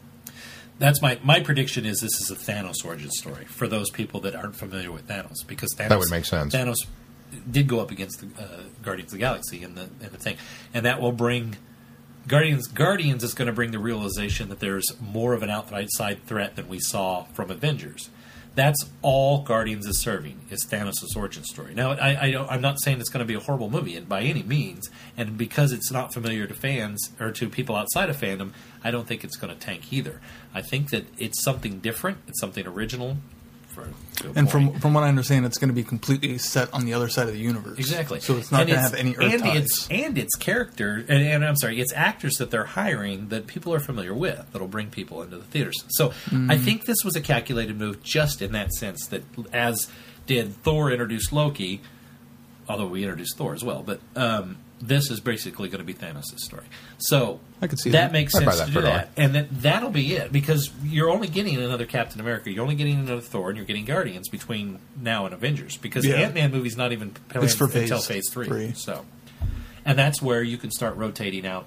D: That's my my prediction. Is this is a Thanos origin story for those people that aren't familiar with Thanos, because Thanos,
C: That would make sense.
D: Thanos did go up against the uh, Guardians of the Galaxy in the in the thing, and that will bring. Guardians Guardians is going to bring the realization that there's more of an outside threat than we saw from Avengers. That's all Guardians is serving. Is Thanos' origin story. Now, I, I don't, I'm not saying it's going to be a horrible movie, and by any means, and because it's not familiar to fans or to people outside of fandom, I don't think it's going to tank either. I think that it's something different. It's something original For, to a
B: And
D: point.
B: from from what I understand, it's going to be completely set on the other side of the universe.
D: Exactly.
B: So it's not
D: And
B: going to have any Earth
D: and
B: ties.
D: It's, and it's character, and, and I'm sorry, it's actors that they're hiring that people are familiar with that'll bring people into the theaters. So
B: Mm.
D: I think this was a calculated move just in that sense that as did Thor introduce Loki, although we introduced Thor as well, but um, this is basically going to be Thanos' story. So
B: I could see
D: that
B: that.
D: makes
C: I'd buy
D: sense
C: that
D: to do
C: for a
D: that. And that, that'll be it, because you're only getting another Captain America, you're only getting another Thor, and you're getting Guardians between now and Avengers, because
B: Yeah.
D: the Ant-Man movie's not even planned
B: It's for
D: until
B: phase
D: phase three.
B: three.
D: So, and that's where you can start rotating out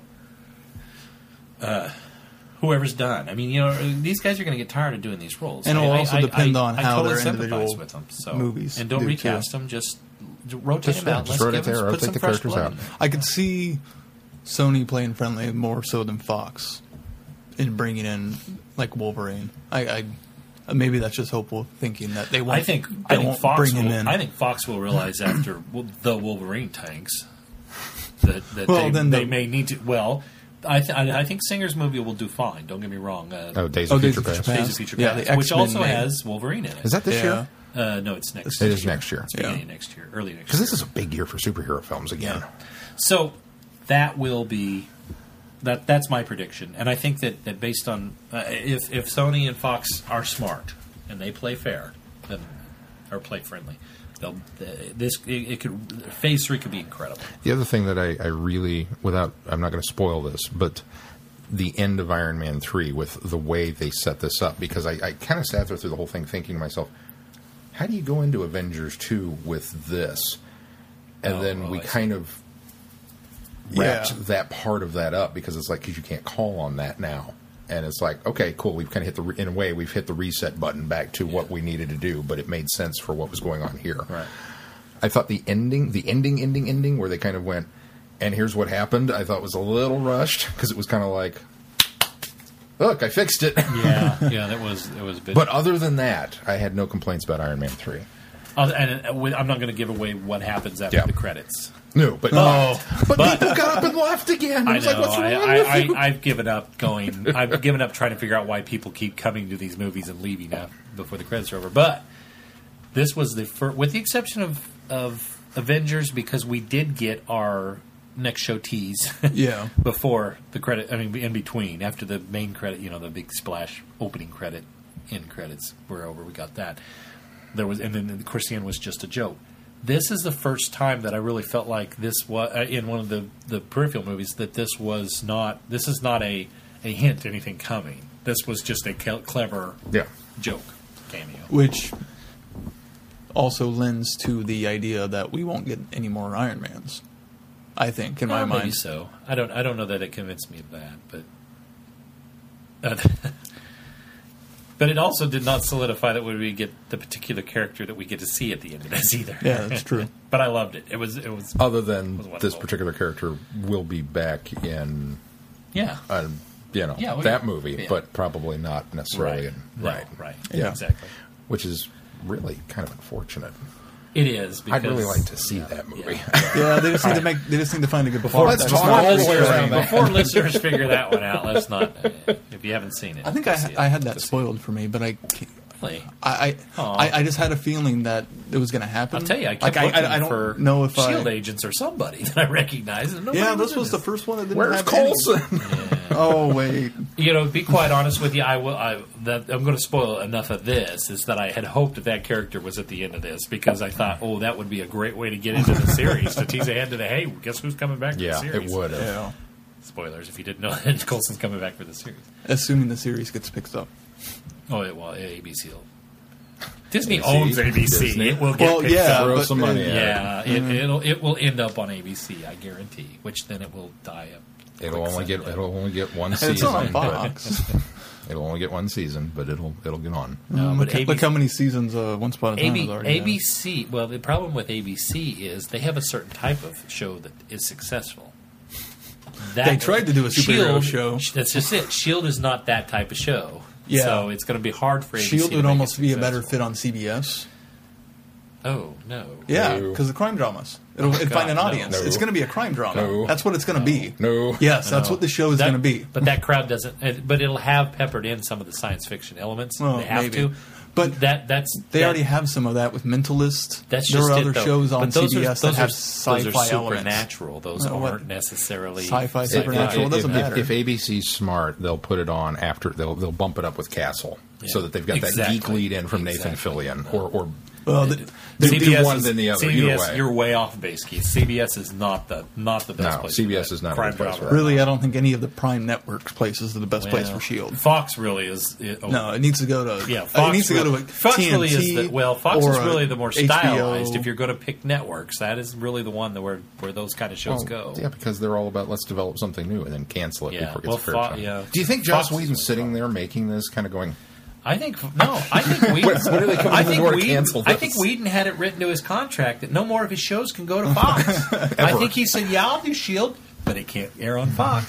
D: uh, whoever's done. I mean, you know, these guys are going to get tired of doing these roles.
B: And it'll
D: I,
B: also
D: I,
B: depend
D: I,
B: on
D: I
B: how
D: totally
B: their
D: sympathize
B: individual
D: with them. So.
B: movies
D: And don't
B: do,
D: recast
B: too.
D: them, just rotate
C: Just,
D: them
C: yeah,
D: out.
C: just
D: Let's
C: rotate
D: give them,
C: there,
D: put
C: rotate
D: some
C: the
D: fresh
C: characters
D: blood
C: out.
D: in there.
B: I could see Sony playing friendly more so than Fox in bringing in like Wolverine. I, I maybe that's just hopeful thinking that they won't.
D: I think
B: they
D: I think
B: won't
D: Fox
B: bring him
D: will,
B: in.
D: I think Fox will realize after w- the Wolverine tanks that, that
B: Well,
D: they,
B: then
D: they
B: the-
D: may need to. Well, I, th- I I think Singer's movie will do fine. Don't get me wrong. Uh,
C: Oh, Days
B: Oh,
C: of
B: Days
C: Future
B: of
C: Past.
B: Future
D: Days of Future
B: Yeah,
D: Past,
B: the
D: which
B: X-Men
D: also
B: made-
D: has Wolverine in it.
C: Is that this
B: Yeah.
C: year?
D: Uh, no, it's next.
C: It
D: year.
C: is next year.
D: It's beginning
B: Yeah.
D: of next year, early next
C: Because
D: year.
C: this is a big year for superhero films again.
D: So that will be that. That's my prediction, and I think that, that based on uh, if if Sony and Fox are smart and they play fair, then or play friendly, they'll uh, this it, it could phase three could be incredible.
C: The other thing that I, I really, without, I'm not going to spoil this, but the end of Iron Man three with the way they set this up, because I, I kind of sat there through the whole thing thinking to myself, how do you go into Avengers two with this? And
D: Oh,
C: then
D: oh,
C: we
D: I see.
C: kind of wrapped
B: Yeah.
C: that part of that up, because it's like, because you can't call on that now. And it's like, okay, cool, we've kind of hit the, re- in a way, we've hit the reset button back to what we needed to do, but it made sense for what was going on here.
D: Right.
C: I thought the ending, the ending, ending, ending, where they kind of went, and here's what happened, I thought was a little rushed, because it was kind of like, look, I fixed it.
D: Yeah, yeah, that was it was a bit.
C: But other than that, I had no complaints about Iron Man three.
D: Uh, and uh, we- I'm not going to give away what happens after
C: Yeah.
D: the credits.
C: No, but
D: Oh,
C: but,
D: but-
C: people got up and left again. I
D: I
C: was
D: know.
C: like, what's wrong
D: I,
C: with
D: I,
C: you?
D: I, I've given up going. I've given up trying to figure out why people keep coming to these movies and leaving af- before the credits are over. But this was the first, with the exception of of Avengers, because we did get our next show tease.
B: Yeah.
D: Before the credit, I mean, in between, after the main credit, you know, the big splash opening credit, end credits were over. We got that. There was, and then of course the end was just a joke. This is the first time that I really felt like this was uh, in one of the the peripheral movies that this was not. This is not a a hint to anything coming. This was just a cle- clever
C: Yeah.
D: joke cameo.
B: Which also lends to the idea that we won't get any more Iron Mans. I think, in my
D: Uh, maybe
B: mind.
D: so. I don't. I don't know that it convinced me of that, but uh, but it also did not solidify that we get the particular character that we get to see at the end of this either.
B: Yeah, that's true.
D: But I loved it. It was. It was.
C: Other
D: was
C: than
D: wonderful.
C: this particular character will be back in,
D: Yeah.
C: uh, you know,
D: Yeah, well,
C: that
D: yeah.
C: movie,
D: Yeah.
C: but probably not necessarily
D: Right.
C: in
D: No,
C: right,
D: Right.
B: Yeah.
D: Exactly.
C: which is really kind of unfortunate.
D: It is. Because,
C: I'd really like to see that movie.
D: Yeah.
B: Yeah, they just need to make. They just need to find a good plot.
C: Let's
B: That's
C: talk
B: not-
C: all the way
D: listeners,
C: around that.
D: before listeners figure that one out, let's not. Uh, if you haven't seen it,
B: I think
D: go
B: I,
D: see it.
B: I had that
D: Go see
B: spoiled for me, but I, can't-
D: it. Really?
B: I, I,
D: Aw.
B: I, I just had a feeling that it was going to happen.
D: I'll tell you, I kept
B: like,
D: looking
B: I, I, I don't
D: for
B: know if
D: Shield
B: I.
D: agents or somebody that I recognized. And nobody
B: Yeah,
D: was
B: this
D: in
B: was the first one that didn't
C: Where's
B: have any-
C: Coulson?
B: Oh wait,
D: You know, to be quite honest with you, I will. I, that, I'm going to spoil enough of this. Is that I had hoped that that character was at the end of this because I thought, oh, that would be a great way to get into the series to tease ahead to the hey, guess who's coming back?
C: Yeah,
D: for the series?
C: it would have.
B: yeah.
D: Spoilers if you didn't know that Coulson's coming back for the series.
B: Assuming the series gets picked up.
D: Oh, it, well, A B C will. Disney
C: A B C?
D: owns A B C.
C: Disney?
D: It will get
B: Well,
D: picked
B: yeah,
D: up.
C: Throw
B: but-
C: some money at it.
D: Yeah, it, it'll it will end up on A B C, I guarantee. Which then it will die up.
C: It'll only get
D: quicksand.
C: it'll only get one
B: And
C: season.
B: it's not on
C: but-
B: Fox.
C: It'll only get one season, but it'll it'll get on.
D: No,
B: look,
D: but
B: look
D: A B C
B: how many seasons uh, Once Upon a Time
D: A B,
B: has already
D: A B C. Well, the problem with A B C is they have a certain type of show that is successful. That,
B: They tried to do a superhero
D: Shield,
B: show.
D: That's just it. Shield is not that type of show.
B: Yeah.
D: So it's going to be hard for A B C
B: Shield
D: to
B: would
D: make
B: almost
D: it
B: be a better
D: successful.
B: fit on C B S.
D: Oh no.
B: Yeah,
C: No.
B: because the crime dramas. It'll, it'd
D: God,
B: find an
D: no.
B: audience.
C: No.
B: It's going to be a crime drama.
C: No.
B: That's what it's going to be.
C: No.
B: Yes, that's
D: No.
B: what the show is
D: That-
B: going to be.
D: But that crowd doesn't. uh, But it'll have peppered in some of the science fiction elements.
B: Well,
D: they have
B: maybe.
D: to.
B: But
D: that that's
B: they
D: that,
B: already have some of that with Mentalist.
D: That's
B: there
D: just
B: are
D: it,
B: other
D: though.
B: shows on
D: but those
B: C B S
D: are,
B: that
D: those
B: have
D: are,
B: sci-fi
D: those are
B: elements.
D: supernatural. Those
B: Well, what-
D: aren't necessarily
B: Sci-fi,
D: sci-fi.
B: supernatural. It doesn't
C: if,
B: matter.
C: If, if A B C's smart, they'll put it on after they'll they'll bump it up with Castle,
D: Yeah.
C: so that they've got
D: Exactly.
C: that geek lead in from Nathan
D: Exactly.
C: Fillion, or or
B: Well, the,
C: They
D: C
C: do
D: B S
C: one
D: is-
C: than the other,
D: C B S,
C: either way.
D: you're way off base, Keith. C B S is not the not the best
C: No,
D: place.
C: C
D: for
C: B S
D: that.
C: is not a
D: Crime
C: good place
D: drama.
C: for that.
B: really, I don't think any of the Prime Networks places are the best place
D: Well,
B: for Shield.
D: Fox really is. It, oh,
B: No, it needs to go to.
D: Yeah,
B: it
D: Fox
B: needs to go to
D: really,
B: a
D: Fox
B: T N T
D: really is the, well. Fox
B: or
D: is
B: a
D: really the more
B: H B O.
D: stylized. If you're going to pick networks, that is really the one that where where those kind of shows
C: Well,
D: go.
C: yeah, because they're all about let's develop something new and then cancel it
D: Yeah,
C: before it gets
D: well,
C: a fair
D: Fo-
C: shot.
D: yeah.
C: Do you think
D: Fox
C: Joss
D: is
C: Whedon's
D: what
C: sitting
D: Fox-
C: there making this, kind of going?
D: I think no. I think Whedon.
C: When- when are they coming
D: I
C: to the
D: think
C: door to
D: Whedon,
C: cancel
D: I
C: this?
D: think Whedon had it written to his contract that no more of his shows can go to Fox. I think he said, "Yeah, I'll do Shield, but it can't air on Fox."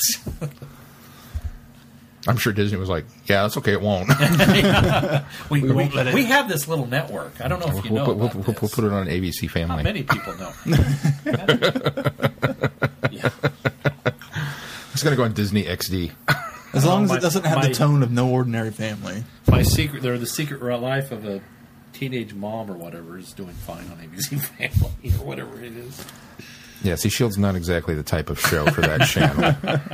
C: I'm sure Disney was like, "Yeah, that's okay, it won't.
D: we, we,
B: won't let it-
D: we have this little network. I don't know if you
C: we'll,
D: know
C: put, we'll,
D: about
C: we'll,
D: this.
C: we'll put it on A B C
D: Not
C: Family."
D: many people know. yeah.
C: It's going to go on Disney X D.
B: As long as
D: my-
B: it doesn't have
D: my-
B: the tone of No Ordinary Family.
D: My secret, they're the secret life of a teenage mom or whatever is doing fine on A B C Family or whatever it is.
C: Yeah, see, Shield's not exactly the type of show for that channel.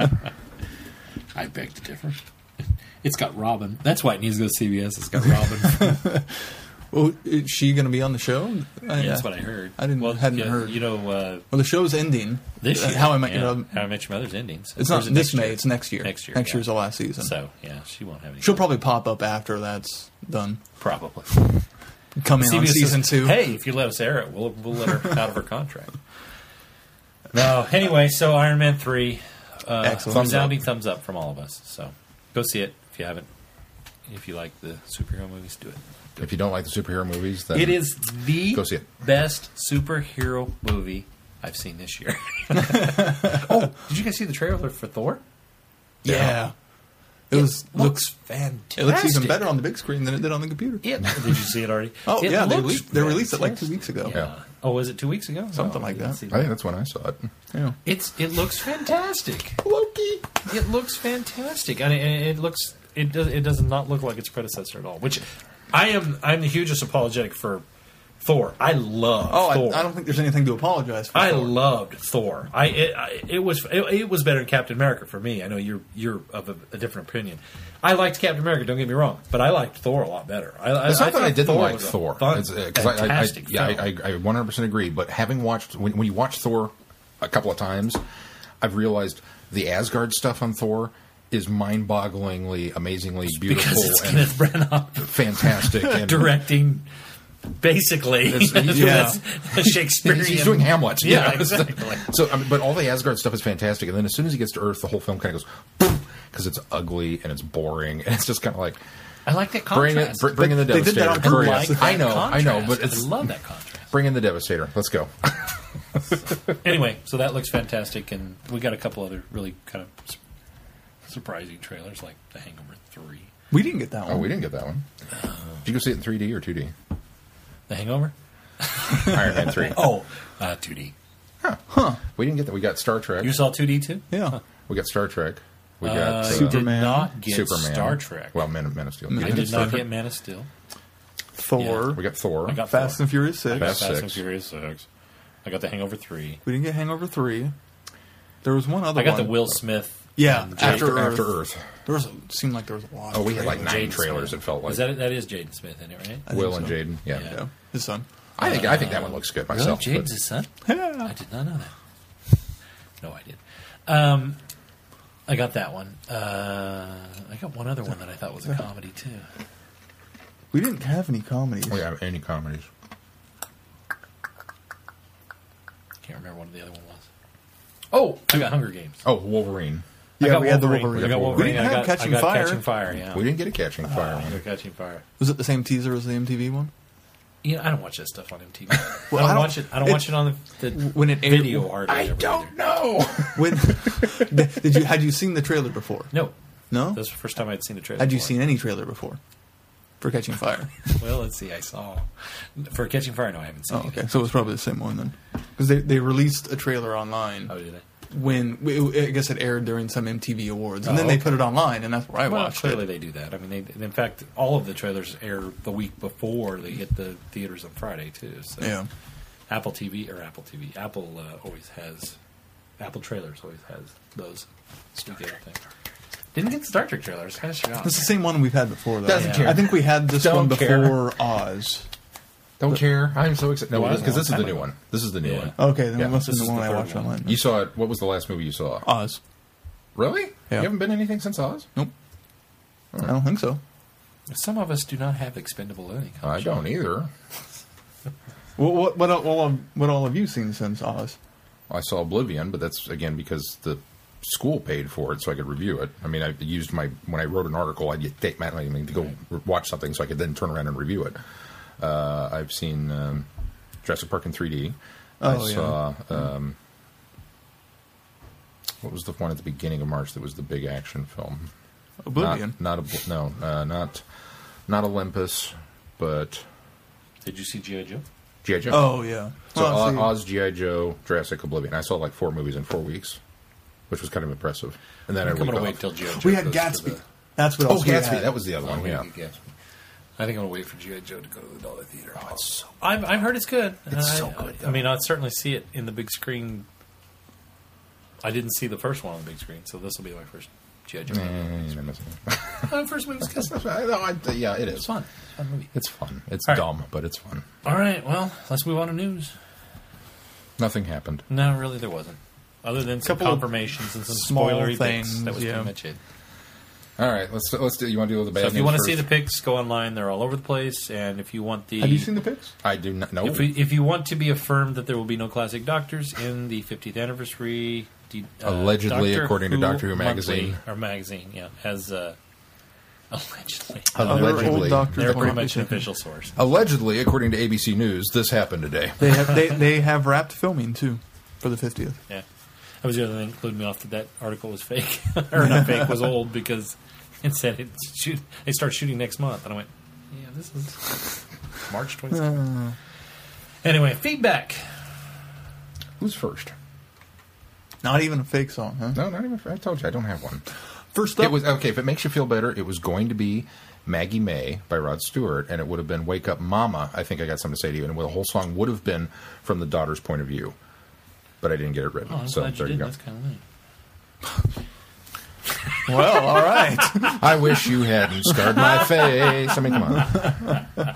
D: I beg to differ. It's got Robin. That's why it needs to go to C B S. It's got Robin.
B: Well, is she going to be on the show? I,
D: Yeah, that's what I heard.
B: I didn't-
D: Well,
B: hadn't
D: yeah,
B: heard.
D: You know, uh,
B: Well, the show's ending.
D: this
B: Uh,
D: year.
B: How I Met
D: yeah,
B: Your Mother.
D: How I Met Your Mother's ending. So
B: It's
D: or
B: not
D: is it
B: this
D: next
B: May.
D: year?
B: It's next year.
D: Next year.
B: Next
D: yeah.
B: year's the last season.
D: So yeah, she won't have any.
B: She'll probably pop up after that's done.
D: probably
B: Come in on
D: C B S
B: season
D: says,
B: two.
D: Hey, if you let us air it, we'll we'll let her out of her contract. No. Anyway, so Iron Man three, uh,
B: Excellent.
D: resounding thumbs up from all of us. So go see it if you haven't. If you like the superhero movies, do it.
C: If you don't like the superhero movies, then
D: It is the
C: Go see it.
D: best superhero movie I've seen this year. Oh, did you guys see the trailer for Thor?
B: Yeah. It was
D: looks
B: looks
D: fantastic.
B: it looks even better on the big screen than it did on the computer.
D: It, did you see it already?
B: Oh
D: It
B: yeah, they,
D: looks
B: le- they released it like two
D: fantastic.
B: weeks ago.
D: Yeah. Oh, was it two weeks ago?
B: Something
D: Oh,
B: like
D: I didn't
B: that.
D: see
C: I think that's when I saw it.
B: Yeah.
D: It's it looks fantastic.
B: Loki.
D: It looks fantastic, and it, and it looks it does it does not look like its predecessor at all. Which I am I'm the hugest apologetic for Thor. I love
B: Oh,
D: Thor.
B: I, I don't think there's anything to apologize for.
D: I
B: Thor.
D: loved Thor. I it, I, it was it, it was better than Captain America for me. I know you're you're of a, a different opinion. I liked Captain America. Don't get me wrong, but I liked Thor a lot better. I,
C: It's
D: I,
C: not that
D: thought
C: I didn't
D: Thor
C: like
D: was a
C: Thor.
D: fun,
C: It's, uh, 'cause I, I, I,
D: fantastic
C: yeah,
D: film.
C: I, I, I one hundred percent agree. But having watched, when, when you watch Thor a couple of times, I've realized the Asgard stuff on Thor is mind-bogglingly, amazingly beautiful
D: because it's
C: and
D: Kenneth Branagh
C: fantastic. And
D: directing. Basically,
C: It's- yeah.
D: that's Shakespearean.
C: He's doing Hamlet. you
D: Yeah,
C: know?
D: exactly.
C: So, I mean, but all the Asgard stuff is fantastic, and then as soon as he gets to Earth, the whole film kind of goes boom because it's ugly and it's boring, and it's just kind of like
D: I like that
C: bring it,
D: contrast.
C: br- bring in the
B: They did
C: Devastator.
B: that on
D: I
C: Hurry
D: like
C: up.
D: that
C: I know, I know,
D: contrast.
C: but it's
D: I love that contrast.
C: bring in the Devastator. Let's go.
D: Anyway, so that looks fantastic, and we got a couple other really kind of su- surprising trailers, like The Hangover Three.
B: We didn't get that one.
C: Oh, we didn't get that one. Did you go see it in three D or two D?
D: The Hangover?
C: Iron Man three.
D: Oh, uh, two D.
B: Huh.
C: We didn't get that. We got Star Trek.
D: You saw two D too?
B: Yeah.
C: We got Star Trek. We got
D: Uh,
C: uh,
D: you
B: Superman.
D: did not get
C: Superman.
D: Star Trek.
C: Well, Man, Man of Steel.
B: I
C: We
D: I
C: didn't
D: did
C: Star
D: not
C: Trek.
D: get Man of Steel.
B: Thor.
C: We got Thor.
D: I got
B: Fast
D: Thor.
B: and Furious six.
D: I got
C: Fast
D: Fast and
C: six.
D: Furious six. I got The Hangover three.
B: We didn't get Hangover three. There was one other
D: I got
B: one.
D: the Will Smith.
B: Yeah,
D: and
B: after
C: after,
B: Earth.
C: after Earth.
B: There was a, seemed like there was a lot.
C: Oh,
B: of
C: we had like
B: trailers.
C: nine
D: Jaden
C: trailers.
D: Smith.
C: It felt like
D: Is that that is Jaden Smith in it, right?
B: I think
C: Will
B: so.
C: and Jaden. Yeah.
D: Yeah.
B: Yeah, his son.
C: I think I think that one looks good
D: Really?
C: myself.
D: Jaden's
C: but-
D: his son?
B: Yeah.
D: I did not know that. No, I did. Um, I got that one. Uh, I got one other one that I thought was a comedy too.
B: We didn't have any comedies.
C: we have any comedies.
D: Can't remember what the other one was. Oh, I got Hunger Games.
C: Oh, Wolverine.
D: I
B: Yeah,
D: got
B: we had the
D: Wolverine.
B: Wolverine.
D: I got
C: We
D: Wolverine.
B: didn't
D: I
B: have
D: got,
B: Catching
D: I got
B: Fire.
D: Catching Fire. Yeah,
C: We didn't get a Catching Fire
D: I
C: one.
D: got Catching Fire.
B: Was it the same teaser as the M T V one?
D: You know, I don't watch that stuff on M T V.
B: Well,
D: I don't,
B: I don't-
D: watch it. I don't
B: it-
D: watch it on the, the
B: when it aired-
D: video hardly
C: I
D: ever
C: don't
D: either.
C: know.
B: When did you had you seen the trailer before?
D: No,
B: No.
D: that's the first time I'd seen the trailer.
B: Had you
D: for it.
B: seen any trailer before for Catching Fire?
D: Well, let's see. I saw for Catching Fire. No, I haven't seen.
B: Oh,
D: it.
B: okay. So it was probably the same one then, because they they released a trailer online.
D: Oh, did they?
B: when I guess it aired during some M T V awards, and
D: Oh,
B: then they
D: okay.
B: put it online, and that's where I
D: well,
B: watched
D: clearly
B: it.
D: they do that. I mean, they, in fact, all of the trailers air the week before they hit the theaters on Friday too. So
B: Yeah.
D: Apple T V or Apple T V, Apple uh, always has Apple trailers always has those. Star Trek thing. Didn't get Star Trek trailers. Kind of shocked.
B: It's the same one we've had before, though.
C: Doesn't
D: care.
B: I think we had this
C: Don't
B: one
C: care.
B: before Oz.
C: Don't care. I'm so excited. No,
D: Well,
C: because this is
D: I
C: the
D: know.
C: new one. This is the new
D: Yeah.
C: one.
B: Okay, then
C: Yeah,
B: it must have
D: this
B: been the
D: is
B: one
D: the
B: I
D: third
B: watched
D: one.
B: online.
C: You saw it. What was the last movie you saw?
B: Oz.
C: Really?
B: Yeah.
C: You haven't been anything since Oz?
B: Nope. I don't think so.
D: Some of us do not have expendable earning.
C: I don't either.
B: What what what all, all what all have you seen since Oz?
C: I saw Oblivion, but that's again because the school paid for it, so I could review it. I mean, I used my when I wrote an article, I'd get take, I mean, to go re- watch something, so I could then turn around and review it. Uh, I've seen um, Jurassic Park in three D. I
B: Oh, yeah.
C: saw um, what was the one at the beginning of March that was the big action film?
B: Oblivion.
C: Not, not Obl- no, uh, not not Olympus, but
D: Did you see G I Joe?
C: G I Joe.
B: Oh yeah.
C: So
B: Well,
C: Oz,
B: see,
C: Oz, G I Joe, Jurassic, Oblivion. I saw like four movies in four weeks, which was kind of impressive. And then I
D: I'm going
C: week
D: to
C: off.
D: wait till G I Joe.
B: we had
D: goes to
B: Gatsby.
D: the-
B: That's what
C: Oh,
B: else we
C: Gatsby.
B: had.
C: That was the other
D: Oh,
C: one.
D: we
C: Yeah.
D: had Gatsby. I think I'm going to wait for G I Joe to go to the Dollar Theater.
C: Oh, it's so
D: I've, I've heard it's good.
C: It's
D: I,
C: so good,
D: I, I mean, I'd certainly see it in the big screen. I didn't see the first one on the big screen, so this will be my first G I Joe. My first movie was good.
C: I know, I- yeah, it
D: It's
C: is.
D: fun. Fun movie.
C: It's fun. It's
D: All right.
C: dumb, but it's fun.
D: All right, well, let's move on to news.
C: Nothing happened.
D: No, really, there wasn't. Other than some
B: Couple of
D: confirmations and some
B: small
D: spoilery bits.
B: things,
D: That was
B: yeah.
D: pretty much it.
C: All right, let's let's do. You want to do the bad
D: So if you
C: news
D: want to
C: first?
D: see the pics, go online. They're all over the place. And if you want the...
B: Have you seen the pics?
C: I do not know.
D: If, we, if you want to be affirmed that there will be no classic doctors in the fiftieth anniversary, the, uh,
C: Allegedly,
D: Doctor
C: according to Doctor Who
D: Monthly,
C: magazine.
D: or magazine, yeah, has uh, allegedly.
C: Allegedly.
B: Other old doctors
D: They're
B: will
D: pretty
B: not be
D: much an
B: taken.
D: official source.
C: Allegedly, according to A B C News, this happened today.
B: They have they, they have wrapped filming too for the fiftieth.
D: Yeah, that was the other thing that clued me off that that article was fake, or not fake, was old because it said it shoot, they start shooting next month, and I went, yeah, this is March twenty-second. Anyway, feedback.
C: Who's first?
B: Not even a fake song, huh?
C: No, not even. I told you I don't have one.
B: First up,
C: It was okay. If it makes you feel better, it was going to be Maggie May by Rod Stewart, and it would have been "Wake Up, Mama." I think I got something to say to you, and the whole song would have been from the daughter's point of view, but I didn't get it written.
D: Oh, I'm
C: so
D: glad you
C: there you
D: did.
C: go.
D: That's kind of neat.
B: well, all right.
C: I wish you hadn't scarred my face. I mean, come on.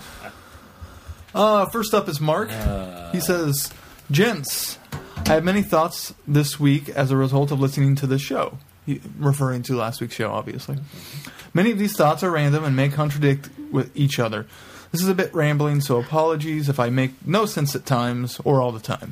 B: Uh, first up is Mark. He says, "Gents, I have many thoughts this week as a result of listening to this show." He, referring to last week's show, obviously. Many of these thoughts are random and may contradict with each other. This is a bit rambling, so apologies if I make no sense at times or all the time.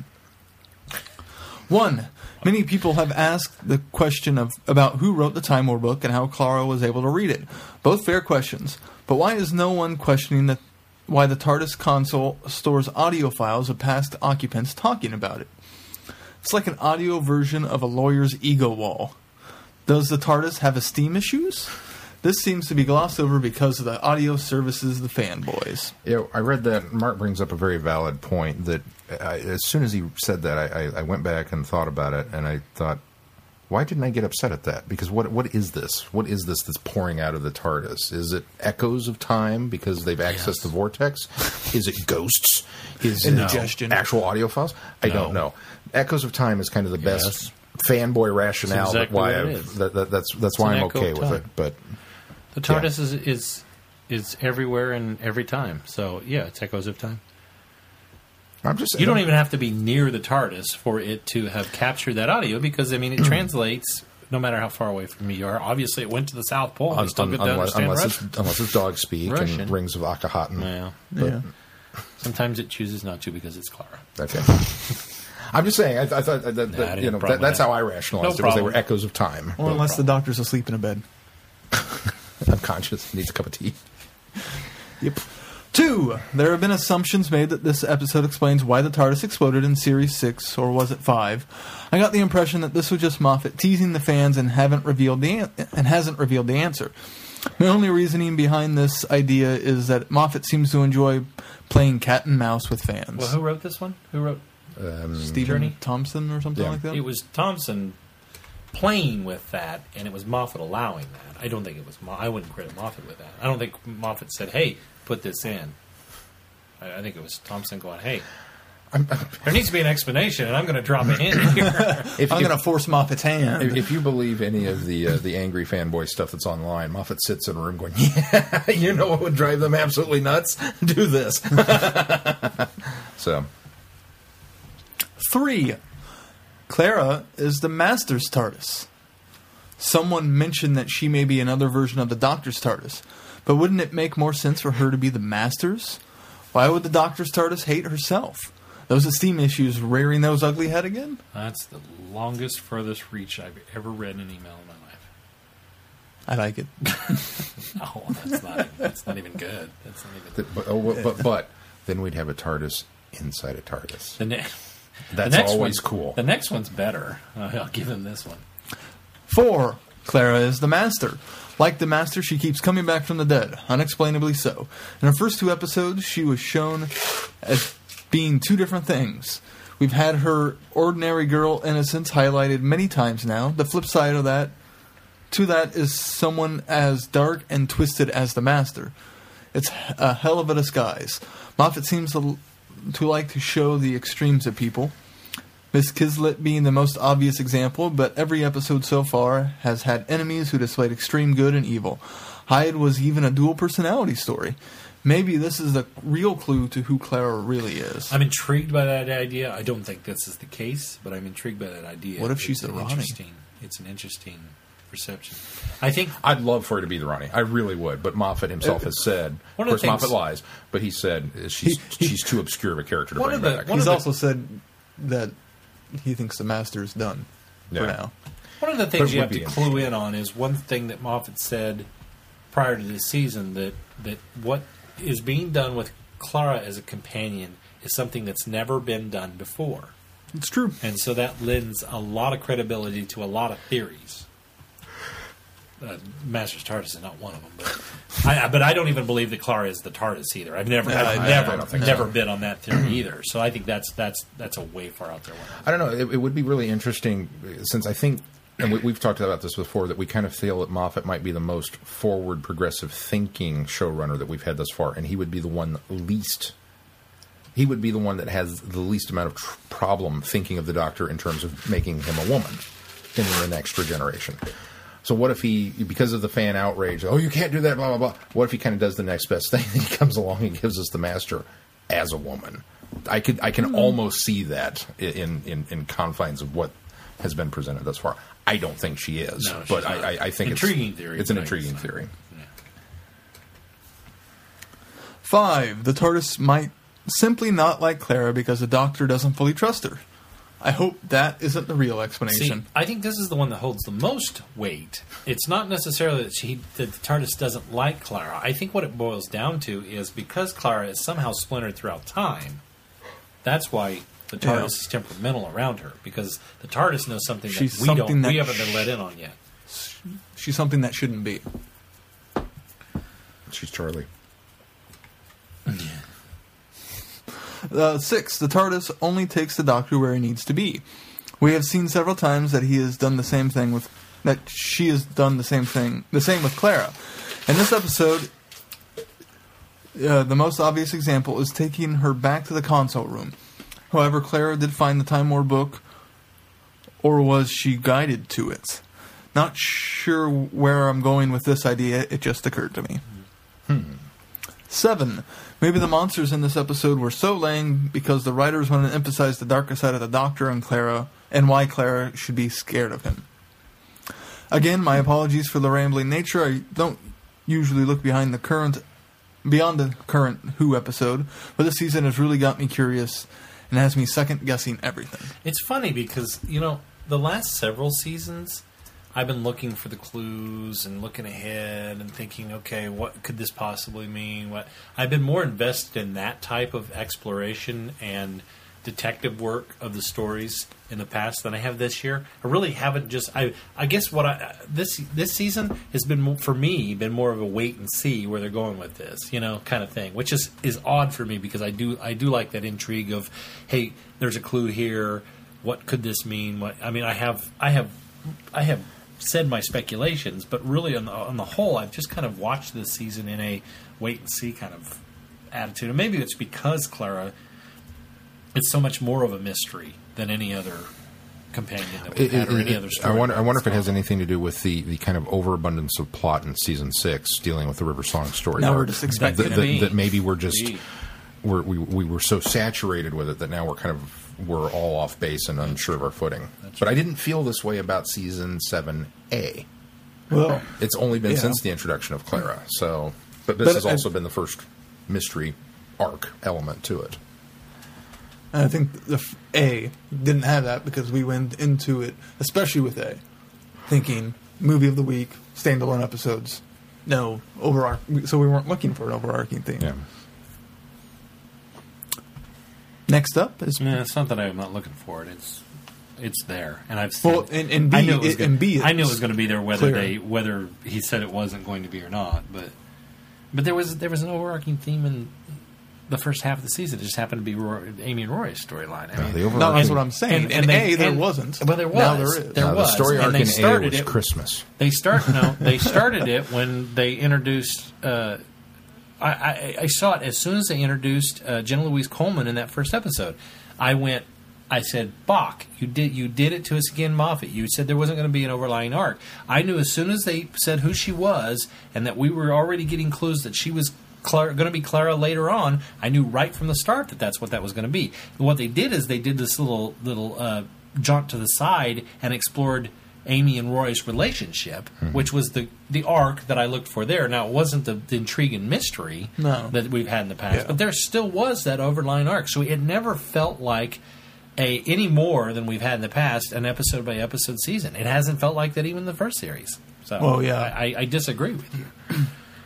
B: One, many people have asked the question of about who wrote the Time War book and how Clara was able to read it. Both fair questions, but why is no one questioning the, why the TARDIS console stores audio files of past occupants talking about it? It's like an audio version of a lawyer's ego wall. Does the TARDIS have esteem issues? This seems to be glossed over because of the audio services the fanboys.
C: Yeah, I read that. Mark brings up a very valid point. That I, as soon as he said that, I, I, I went back and thought about it, and I thought, why didn't I get upset at that? Because what what is this? What is this that's pouring out of the TARDIS? Is it echoes of time because they've accessed
D: Yes.
C: the vortex? Is it ghosts? Is
B: Indigestion.
C: it actual audio files? I
D: No.
C: don't know. Echoes of time is kind of the best
D: Yes.
C: fanboy rationale.
D: That's
C: that
D: exactly
C: why
D: what it
C: I've,
D: is.
C: that, that, that's that's
D: It's
C: why
D: an
C: I'm
D: echo
C: okay
D: of
C: with
D: time.
C: it. But
D: The TARDIS is, is is everywhere and every time. So, yeah, it's echoes of time.
C: I'm just
D: You don't even have to be near the TARDIS for it to have captured that audio because, I mean, it translates no matter how far away from you are. Obviously, it went to the South Pole.
C: Un-
D: They still
C: un-
D: get to
C: unless,
D: understand
C: unless, it's,
D: Russian.
C: unless it's dog speak
D: Russian.
C: and rings of Akhenaten.
D: Yeah.
B: Yeah.
D: Sometimes it chooses not to because it's Clara.
C: Okay. I'm just saying. I, I thought that, that,
D: Nah, I
C: that,
D: didn't
C: you know
D: problem
C: that, that's
D: with
C: how
D: that.
C: I rationalized
D: No
C: it. Was they
D: problem.
C: were echoes of time.
B: Or unless the doctor's asleep in a bed.
C: Unconscious, needs a cup of tea.
B: Yep. Two, there have been assumptions made that this episode explains why the TARDIS exploded in Series six, or was it five? I got the impression that this was just Moffat teasing the fans and haven't revealed the an- and hasn't revealed the answer. My only reasoning behind this idea is that Moffat seems to enjoy playing cat and mouse with fans.
D: Well, who wrote this one? Who wrote
C: Um,
B: Stephen
D: Journey?
B: Thompson or something
C: Yeah.
B: like that.
D: It was Thompson playing with that, and it was Moffat allowing that. I don't think it was. Mo- I wouldn't credit Moffat with that. I don't think Moffat said, "Hey, put this in." I, I think it was Thompson going, "Hey,
C: I'm,
D: there needs to be an explanation, and I'm going to drop it in here."
C: if,
B: I'm
C: if-
B: going to force Moffat's hand.
C: If, if you believe any of the uh, the angry fanboy stuff that's online, Moffat sits in a room going, "Yeah, you know what would drive them absolutely nuts? Do this." So,
B: Three, Clara is the Master's TARDIS. Someone mentioned that she may be another version of the Doctor's TARDIS, but wouldn't it make more sense for her to be the Master's? Why would the Doctor's TARDIS hate herself? Those esteem issues rearing those ugly head again?
D: That's the longest, furthest reach I've ever read in an email in my life.
B: I like it.
D: Oh, that's not. That's not even good. That's not even.
C: th- but, oh, but but then we'd have a TARDIS inside a TARDIS.
D: The, ne-
C: That's
D: the next
C: always
D: one,
C: cool.
D: The next one's better. Uh, I'll give him this one.
B: Four, Clara is the Master. Like the Master, she keeps coming back from the dead, unexplainably so. In her first two episodes, she was shown as being two different things. We've had her ordinary girl innocence highlighted many times now. The flip side of that, to that, is someone as dark and twisted as the Master. It's a hell of a disguise. Moffat seems to, to like to show the extremes of people. Miss Kislet being the most obvious example, but every episode so far has had enemies who displayed extreme good and evil. Hyde was even a dual personality story. Maybe this is a real clue to who Clara really is.
D: I'm intrigued by that idea. I don't think this is the case, but I'm intrigued by that idea.
B: What if she's
D: It's
B: the
D: an
B: Ronnie?
D: Interesting. It's an interesting perception. I think
C: I'd love for her to be the Ronnie. I really would. But Moffat himself has said, of
D: One of
C: course,
D: the things-
C: Moffat lies, but he said she's she's too obscure of a character to
D: One
C: bring
D: of the-
C: back.
D: one
B: He's
D: of the-
B: also said that he thinks the Master's done
C: Yeah.
B: for now.
D: one of the
C: But
D: things
C: it
D: you
C: would
D: have to
C: be
D: clue in on is one thing that Moffat said prior to this season, that that what is being done with Clara as a companion is something that's never been done before.
B: It's true.
D: And so that lends a lot of credibility to a lot of theories. Uh, Master's TARDIS is not one of them, but I, I- but I don't even believe that Clara is the TARDIS either. I've never,
B: Yeah,
D: I've
B: I-
D: never,
C: I don't think
D: never
C: so.
D: been on that theory either. So I think that's that's that's a way far out there one.
C: I don't know. It, it would be really interesting since I think, and we, we've talked about this before, that we kind of feel that Moffat might be the most forward, progressive thinking showrunner that we've had thus far, and he would be the one least. He would be the one that has the least amount of tr- problem thinking of the Doctor in terms of making him a woman in the next generation. So what if he, because of the fan outrage, oh, you can't do that, blah, blah, blah. What if he kind of does the next best thing? He comes along and gives us the Master as a woman. I could, I can almost see that in, in, in confines of what has been presented thus far. I don't think she is,
D: No, she's
C: but
D: not.
C: I, I, I think
D: Intriguing
C: it's,
D: theory,
C: It's an
D: but I
C: intriguing
D: guess-
C: theory.
B: Five, the TARDIS might simply not like Clara because the Doctor doesn't fully trust her. I hope that isn't the real
D: See,
B: explanation.
D: I think this is the one that holds the most weight. It's not necessarily that she that the TARDIS doesn't like Clara. I think what it boils down to is because Clara is somehow splintered throughout time. That's why the TARDIS
B: Yeah.
D: is temperamental around her, because the TARDIS knows something that
B: She's
D: we
B: something
D: don't.
B: that
D: we haven't been
B: sh-
D: let in on yet.
B: She's something that shouldn't be.
C: She's Charlie.
B: Uh, six, the TARDIS only takes the Doctor where he needs to be. We have seen several times that he has done the same thing with, that she has done the same thing, the same with Clara. In this episode, uh, the most obvious example is taking her back to the console room. However, Clara did find the Time War book, or was she guided to it? Not sure where I'm going with this idea, it just occurred to me. Seven, maybe the monsters in this episode were so lame because the writers wanted to emphasize the darker side of the Doctor and Clara, and why Clara should be scared of him. Again, my apologies for the rambling nature. I don't usually look behind the current, beyond the current Who episode, but this season has really got me curious and has me second guessing everything.
D: It's funny because, you know, the last several seasons, I've been looking for the clues and looking ahead and thinking, okay, what could this possibly mean? What I've been more invested in that type of exploration and detective work of the stories in the past than I have this year. I really haven't just. I I guess what I this this season has been more, for me been more of a wait and see where they're going with this, you know, kind of thing, which is is odd for me because I do I do like that intrigue of, hey, there's a clue here. What could this mean? What I mean, I have I have I have said my speculations, but really on the on the whole, I've just kind of watched this season in a wait and see kind of attitude, and maybe it's because Clara. It's so much more of a mystery than any other companion that we've
C: It-
D: had, or
C: it-
D: any
C: it-
D: other story.
C: I wonder. I wonder if it
D: that's
C: has anything to do with the, the kind of overabundance of plot in season six, dealing with the River Song story.
B: Now
C: arc.
B: we're just expecting
C: that,
D: it.
C: that, that maybe we're just
D: Maybe.
C: we're, we we were so saturated with it that now we're kind of we're all off base and unsure of our footing. But I didn't feel this way about season seven A.
B: Well,
C: It's only been
B: Yeah.
C: since the introduction of Clara. So, but this
B: But
C: has
B: I-
C: also been the first mystery arc element to it.
B: and I think the f- A didn't have that because we went into it, especially with A, thinking movie of the week, standalone episodes, no overarch. So we weren't looking for an overarching theme.
C: Yeah.
B: Next up is
D: Yeah, it's not that I'm not looking for it. It's it's there, and I've seen.
B: Well, and- and B,
D: I knew it was
B: it-
D: gonna,
B: and B,
D: I knew it
B: it's
D: was going to be there, whether
B: clear.
D: they whether he said it wasn't going to be or not. But but there was there was an overarching theme in the first half of the season. It just happened to be Roy, Amy and Roy's storyline. I
C: Yeah,
D: mean,
C: the
B: no,
C: overarching-
B: that's what I'm saying. In
D: they-
B: A, there
D: and-
B: wasn't.
D: Well, there was.
B: Now there is.
D: There
C: Uh,
D: was.
C: the story
D: and
C: arc
D: they
C: in A
D: started
C: was
D: it.
C: Christmas.
D: They start no. They started it when they introduced. Uh, I, I, I saw it as soon as they introduced uh, Jenna Louise Coleman in that first episode. I went. I said, "Bach, you did you did it to us again, Moffat. You said there wasn't going to be an overlying arc. I knew as soon as they said who she was and that we were already getting clues that she was Clara, going to be Clara later on. I knew right from the start that that's what that was going to be. And what they did is they did this little little uh, jaunt to the side and explored Amy and Roy's relationship,
B: Mm-hmm.
D: which was the the arc that I looked for there. Now, it wasn't the, the intrigue and mystery
B: No.
D: that we've had in the past,
B: Yeah.
D: but there still was that overlying arc. So it never felt like a any more than we've had in the past an episode by episode season. It hasn't felt like that even in the first series. So
B: Well, yeah.
D: I, I disagree with you.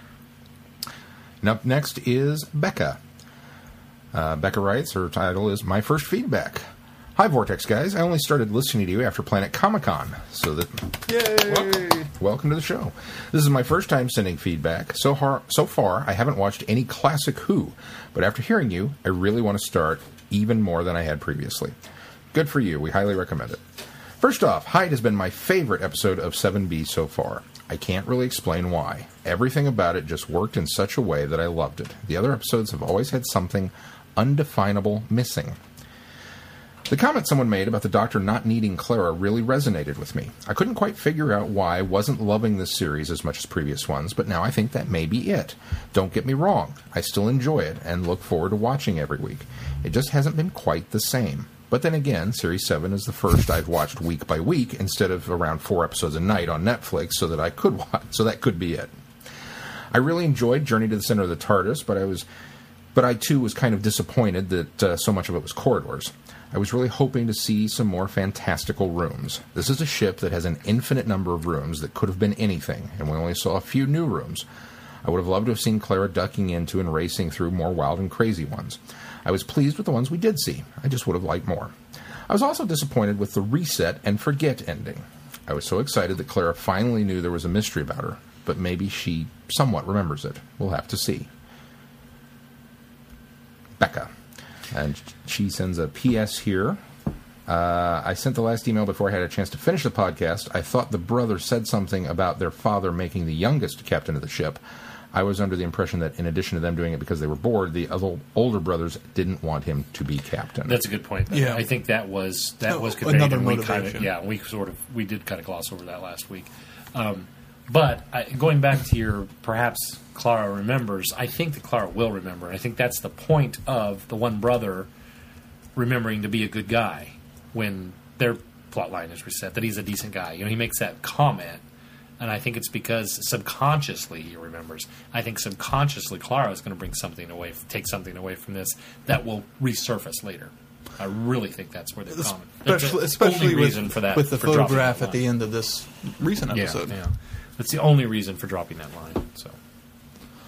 C: And up next is Becca. Uh, Becca writes, her title is My First Feedback. Hi, Vortex guys. I only started listening to you after Planet Comic-Con, so that
B: Yay!
C: welcome to the show. This is my first time sending feedback. So, har- so far, I haven't watched any classic Who, but after hearing you, I really want to start even more than I had previously. Good for you. We highly recommend it. First off, Hyde has been my favorite episode of seven B so far. I can't really explain why. Everything about it just worked in such a way that I loved it. The other episodes have always had something undefinable missing. The comment someone made about the Doctor not needing Clara really resonated with me. I couldn't quite figure out why I wasn't loving this series as much as previous ones, but now I think that may be it. Don't get me wrong, I still enjoy it and look forward to watching every week. It just hasn't been quite the same. But then again, Series seven is the first I've watched week by week instead of around four episodes a night on Netflix, so that I could watch, so that could be it. I really enjoyed Journey to the Center of the TARDIS, but I was, but I too was kind of disappointed that uh, so much of it was corridors. I was really hoping to see some more fantastical rooms. This is a ship that has an infinite number of rooms that could have been anything, and we only saw a few new rooms. I would have loved to have seen Clara ducking into and racing through more wild and crazy ones. I was pleased with the ones we did see. I just would have liked more. I was also disappointed with the reset and forget ending. I was so excited that Clara finally knew there was a mystery about her, but maybe she somewhat remembers it. We'll have to see. Becca. And she sends a P S here. Uh, I sent the last email before I had a chance to finish the podcast. I thought the brother said something about their father making the youngest captain of the ship. I was under the impression that in addition to them doing it because they were bored, the other older brothers didn't want him to be captain.
D: That's a good point.
B: Yeah.
D: I think that was that
B: Oh,
D: was conveyed.
B: another
D: and we kind of,
B: motivation.
D: yeah, we sort of we did kind of gloss over that last week. Um, but I, going back to your perhaps Clara remembers, I think that Clara will remember. I think that's the point of the one brother remembering to be a good guy when their plot line is reset, that he's a decent guy. You know, he makes that comment. And I think it's because subconsciously he remembers. I think subconsciously Clara is going to bring something away, take something away from this that will resurface later. I really think that's where they're coming. That's
B: Especially,
D: the
B: especially
D: only
B: with,
D: reason for that,
B: with the
D: for dropping
B: photograph
D: that
B: at the
D: line.
B: end of this recent
D: Yeah,
B: episode.
D: yeah. That's the only reason for dropping that line. So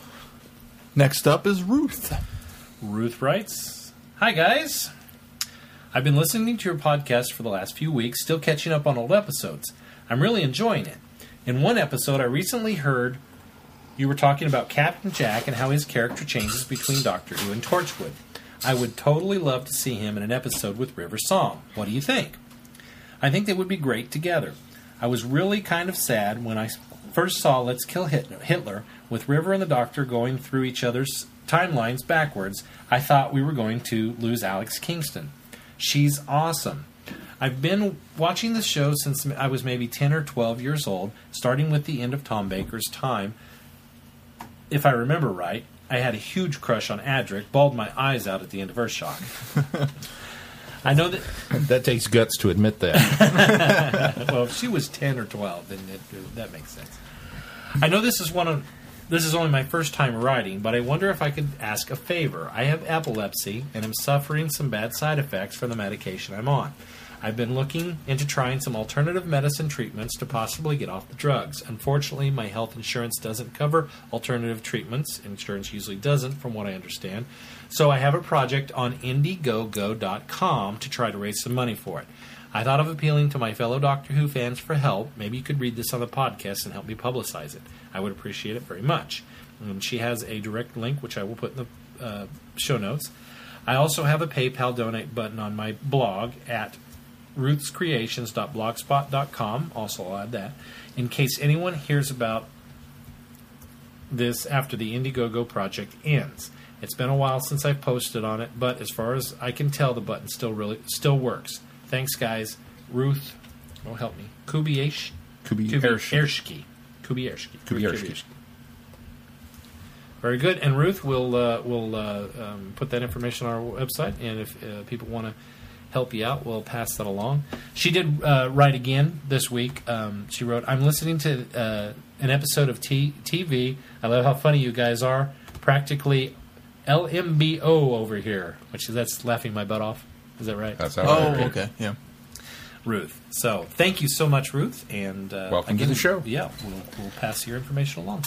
B: Next up is Ruth.
D: Ruth writes, "Hi guys. I've been listening to your podcast for the last few weeks, still catching up on old episodes. I'm really enjoying it. In one episode, I recently heard you were talking about Captain Jack and how his character changes between Doctor Who and Torchwood. I would totally love to see him in an episode with River Song. What do you think? I think they would be great together. I was really kind of sad when I first saw Let's Kill Hitler with River and the Doctor going through each other's timelines backwards. I thought we were going to lose Alex Kingston. She's awesome. I've been watching the show since I was maybe ten or twelve years old, starting with the end of Tom Baker's time. If I remember right, I had a huge crush on Adric, bawled my eyes out at the end of Earthshock. I know that...
C: That takes guts to admit that.
D: Well, if she was ten or twelve, then it, that makes sense. I know this is one of... This is only my first time writing, but I wonder if I could ask a favor. I have epilepsy and am suffering some bad side effects from the medication I'm on. I've been looking into trying some alternative medicine treatments to possibly get off the drugs. Unfortunately, my health insurance doesn't cover alternative treatments. Insurance usually doesn't, from what I understand. So I have a project on Indiegogo dot com to try to raise some money for it. I thought of appealing to my fellow Doctor Who fans for help. Maybe you could read this on the podcast and help me publicize it. I would appreciate it very much. And she has a direct link, which I will put in the uh, show notes. I also have a PayPal donate button on my blog at ruths creations dot blogspot dot com. Also, I'll add that. In case anyone hears about this after the Indiegogo project ends. It's been a while since I've posted on it, but as far as I can tell, the button still really still works. Thanks, guys. Ruth, oh, help me. Kubiesh?
C: Kubierski.
D: Kubierski.
C: Kubierski.
D: Very good. And Ruth, we'll, uh, we'll uh, um, put that information on our website, and if uh, people want to help you out, we'll pass that along. She did uh, write again this week. Um, she wrote, I'm listening to uh, an episode of T- TV. I love how funny you guys are. Practically L M B O over here, which is, that's laughing my butt off. Is that right?
C: That's how
B: Oh,
C: I
B: okay, yeah.
D: Ruth. So, thank you so much, Ruth. And uh,
C: Welcome to
D: again,
C: the show.
D: Yeah, we'll, we'll pass your information along.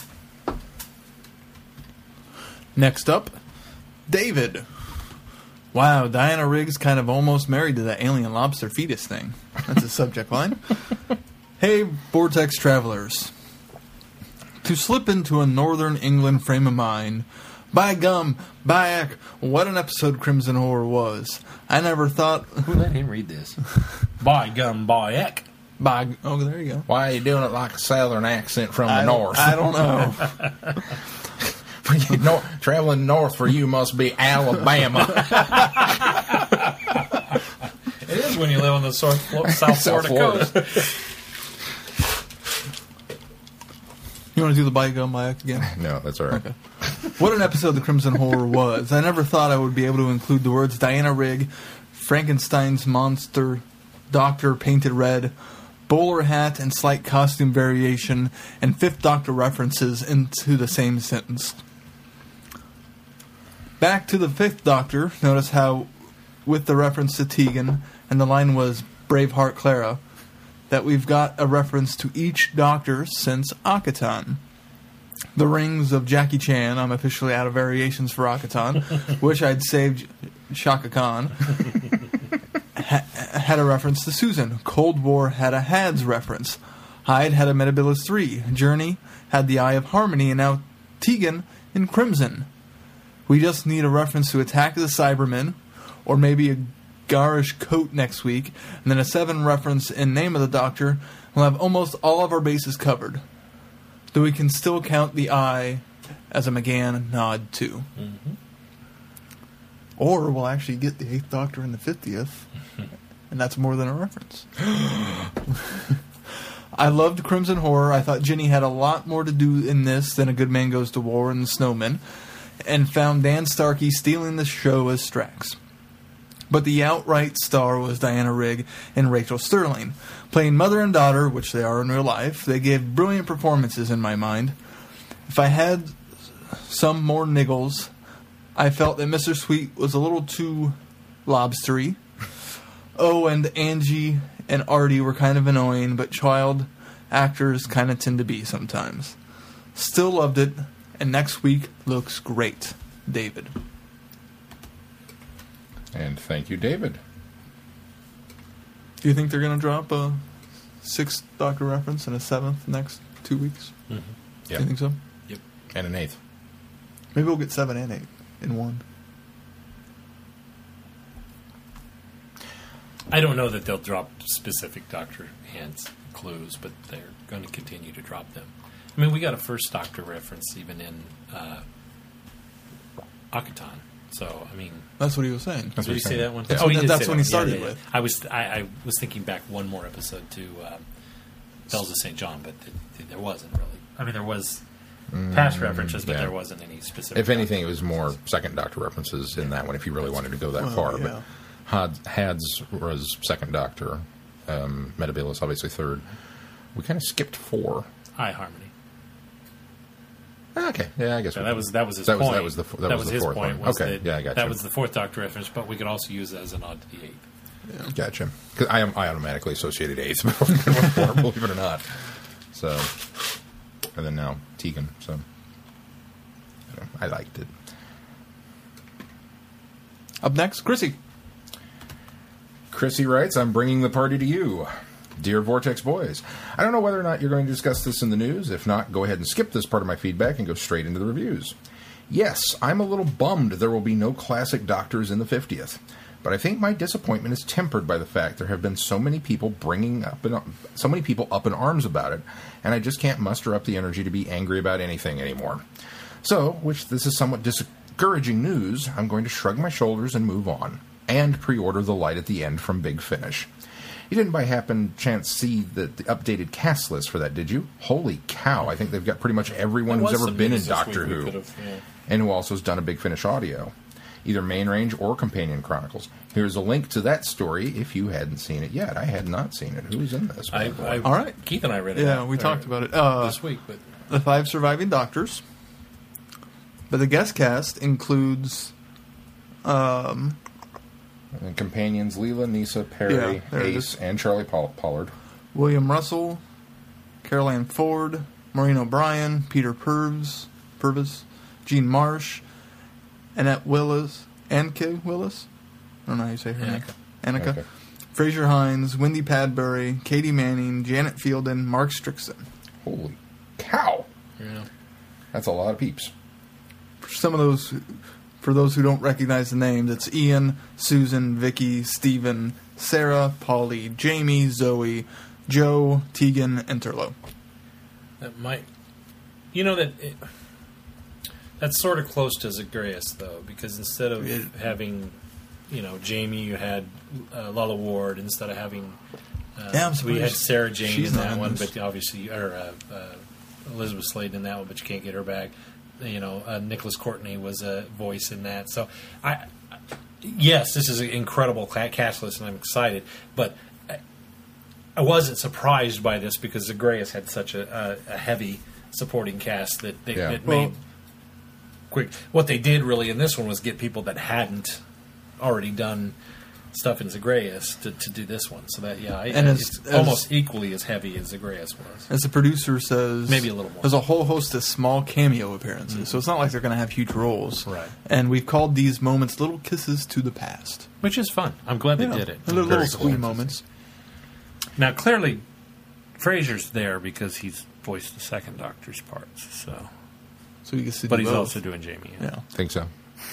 B: Next up, David. Wow, Diana Riggs kind of almost married to that alien lobster fetus thing. That's a subject line. Hey, Vortex travelers. To slip into a northern England frame of mind, by gum, by heck, what an episode Crimson Horror was. I never thought...
D: Who let him read this? By gum, by heck.
B: By... Oh, there you go.
C: Why are you doing it like a southern accent from the
B: I don't-
C: north?
B: I don't know.
C: You know, traveling north for you must be Alabama.
D: It is when you live on the South, Flo- South
C: South
D: Florida
C: Florida.
D: coast.
B: You want to do the by gum, by heck again?
C: No, that's all right.
B: Okay. What an episode the Crimson Horror was. I never thought I would be able to include the words Diana Rigg, Frankenstein's monster, Doctor painted red, bowler hat and slight costume variation, and Fifth Doctor references into the same sentence. Back to the Fifth Doctor, notice how, with the reference to Tegan, and the line was Braveheart Clara, that we've got a reference to each Doctor since Akheton. The Rings of Jackie Chan, I'm officially out of variations for Akheton. Wish I'd saved Shaka Khan. ha- had a reference to Susan. Cold War had a Hads reference. Hyde had a Metabilis three. Journey had the Eye of Harmony, and now Tegan in Crimson. We just need a reference to Attack of the Cybermen, or maybe a garish coat next week, and then a seven reference in Name of the Doctor. We'll have almost all of our bases covered. Though we can still count the eye as a McGann nod too.
D: Mm-hmm.
B: Or we'll actually get the Eighth Doctor in the fiftieth, and that's more than a reference. I loved Crimson Horror. I thought Ginny had a lot more to do in this than A Good Man Goes to War and The Snowman, and found Dan Starkey stealing the show as Strax. But the outright star was Diana Rigg and Rachel Sterling. Playing mother and daughter, which they are in real life, they gave brilliant performances in my mind. If I had some more niggles, I felt that Mister Sweet was a little too lobstery. Oh, and Angie and Artie were kind of annoying, but child actors kind of tend to be sometimes. Still loved it, and next week looks great. David.
C: And thank you, David.
B: Do you think they're going to drop a sixth Doctor reference and a seventh next two weeks?
D: Mm-hmm.
C: Yeah.
B: Do you think so?
D: Yep.
C: And an eighth.
B: Maybe we'll get seven and eight in one.
D: I don't know that they'll drop specific Doctor hints, clues, but they're going to continue to drop them. I mean, we got a first Doctor reference even in uh, Akaton. So, I mean...
B: That's what he was saying.
C: That's
D: Did
C: what
D: you
C: he's
D: say
C: saying.
D: that one?
B: That's
D: oh,
B: what-
D: he did
B: that's
D: say
B: when
D: that
B: he
D: one. Yeah,
B: started
D: yeah, yeah.
B: with.
D: I was I, I was thinking back one more episode to um, Bells of Saint John, but th- there wasn't really. I mean, there was past references, but
C: yeah.
D: there wasn't any specific...
C: If anything, it
D: Doctor
C: was more second Doctor references in that one, if you really wanted to go that
B: Well,
C: far.
B: yeah.
C: But Had, Had's was second Doctor. Um, Metebelis, obviously, third. We kind of skipped four.
D: High Harmony.
C: Okay, yeah, I guess
D: So
C: we
D: that
C: did.
D: was that was his
C: that
D: point.
C: Was, that was the f- that, was, the
D: his
C: fourth
D: point.
C: one.
D: Was
C: Okay,
D: that,
C: yeah, I got
D: That
C: you.
D: was the fourth Doctor reference, but we could also use it as a nod to the eighth.
C: Gotcha. Because I, I automatically associated eighth with four, believe it or not. So, and then now Tegan. So, you know, I liked it.
B: Up next, Chrissy.
C: Chrissy writes, I'm bringing the party to you. Dear Vortex Boys, I don't know whether or not you're going to discuss this in the news. If not, go ahead and skip this part of my feedback and go straight into the reviews. Yes, I'm a little bummed there will be no classic Doctors in the fiftieth. But I think my disappointment is tempered by the fact there have been so many people bringing up in, so many people up in arms about it, and I just can't muster up the energy to be angry about anything anymore. So, which this is somewhat discouraging news, I'm going to shrug my shoulders and move on, and pre-order The Light at the End from Big Finish. You didn't by happen chance see the, the updated cast list for that, did you? Holy cow, I think they've got pretty much everyone
D: There
C: who's
D: was
C: ever
D: some
C: been in
D: news this
C: Doctor
D: week we
C: Who,
D: could've, yeah.
C: and who also has done a Big Finish audio. Either Main Range or Companion Chronicles. Here's a link to that story if you hadn't seen it yet. I had not seen it. Who's in this?
D: I, I,
B: All right.
D: Keith and I read it.
B: Yeah,
D: out,
B: we
D: or
B: talked about it. Uh,
D: this week, but
B: The five surviving Doctors. But the guest cast includes... Um,
C: And companions Leela, Nisa, Perry,
B: Yeah, there it
C: Ace,
B: is.
C: and Charlie Poll- Pollard.
B: William Russell, Carol Ann Ford, Maureen O'Brien, Peter Purves, Purvis, Jean Marsh, Annette Willis, Anke Willis? I don't know how you say her name. Annika.
C: Okay.
B: Fraser Hines, Wendy Padbury, Katie Manning, Janet Fielden, Mark Strickson.
C: Holy cow!
D: yeah.
C: That's a lot of peeps.
B: For some of those, for those who don't recognize the names, it's Ian, Susan, Vicky, Stephen, Sarah, Polly, Jamie, Zoe, Joe, Tegan, and Turlo.
D: That might, you know that it, that's sort of close to Zagreus though, because instead of
B: It-
D: having, you know, Jamie, you had uh, Lala Ward. Instead of having, uh,
B: Yeah, I'm
D: we had
B: surprised
D: Sarah Jane
B: she's
D: in
B: not
D: that
B: in
D: one,
B: this.
D: but obviously, or uh, uh, Elizabeth Slade in that one, but you can't get her back. You know, uh, Nicholas Courtney was a voice in that. So, I, I yes, this is an incredible ca- cast list, and I'm excited, but. I, I wasn't surprised by this because Zagreus had such a, a, a heavy supporting cast that they
C: Yeah.
D: it
B: Well-
D: made quick. What they did really in this one was get people that hadn't already done stuff in Zagreus to, to do this one. So that yeah, I,
B: And as-
D: it's
B: as-
D: almost equally as heavy as Zagreus was.
B: As the producer says,
D: Maybe a little more.
B: There's a whole host of small cameo appearances, so it's not like they're going to have huge roles.
D: Right.
B: And we've called these moments little kisses to the past.
D: Which is fun. I'm glad they
B: Yeah,
D: did it.
B: Little,
C: Very
B: little
C: cool.
B: squee moments.
D: Now clearly, Fraser's there because he's voiced the second Doctor's parts. So,
B: So he gets to
D: but
B: do
D: he's
B: both.
D: also doing Jamie.
B: Yeah.
C: Think so.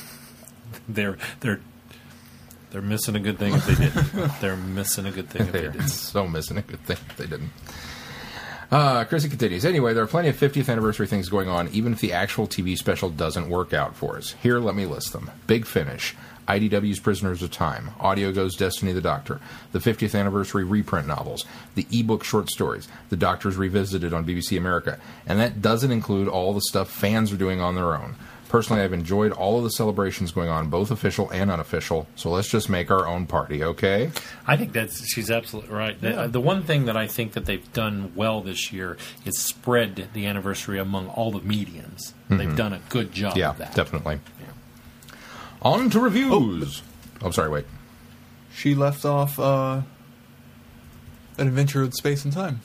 D: They're they're they're missing a good thing if they didn't. They're missing a good thing if they
C: They're
D: didn't.
C: so missing a good thing if they didn't. Uh, Chrissy continues. Anyway, there are plenty of fiftieth anniversary things going on, even if the actual T V special doesn't work out for us. Here, let me list them. Big Finish, I D W's Prisoners of Time, Audio Go's Destiny the Doctor, the fiftieth anniversary reprint novels, the ebook short stories, The Doctors Revisited on B B C America, and that doesn't include all the stuff fans are doing on their own. Personally, I've enjoyed all of the celebrations going on, both official and unofficial, so let's just make our own party, okay?
D: I think that's she's absolutely right. The, the one thing that I think that they've done well this year is spread the anniversary among all the mediums. They've done a good job
C: Yeah,
D: of that.
C: definitely. On to reviews. Oh, sorry, wait.
B: She left off uh, An Adventure with Space and Time.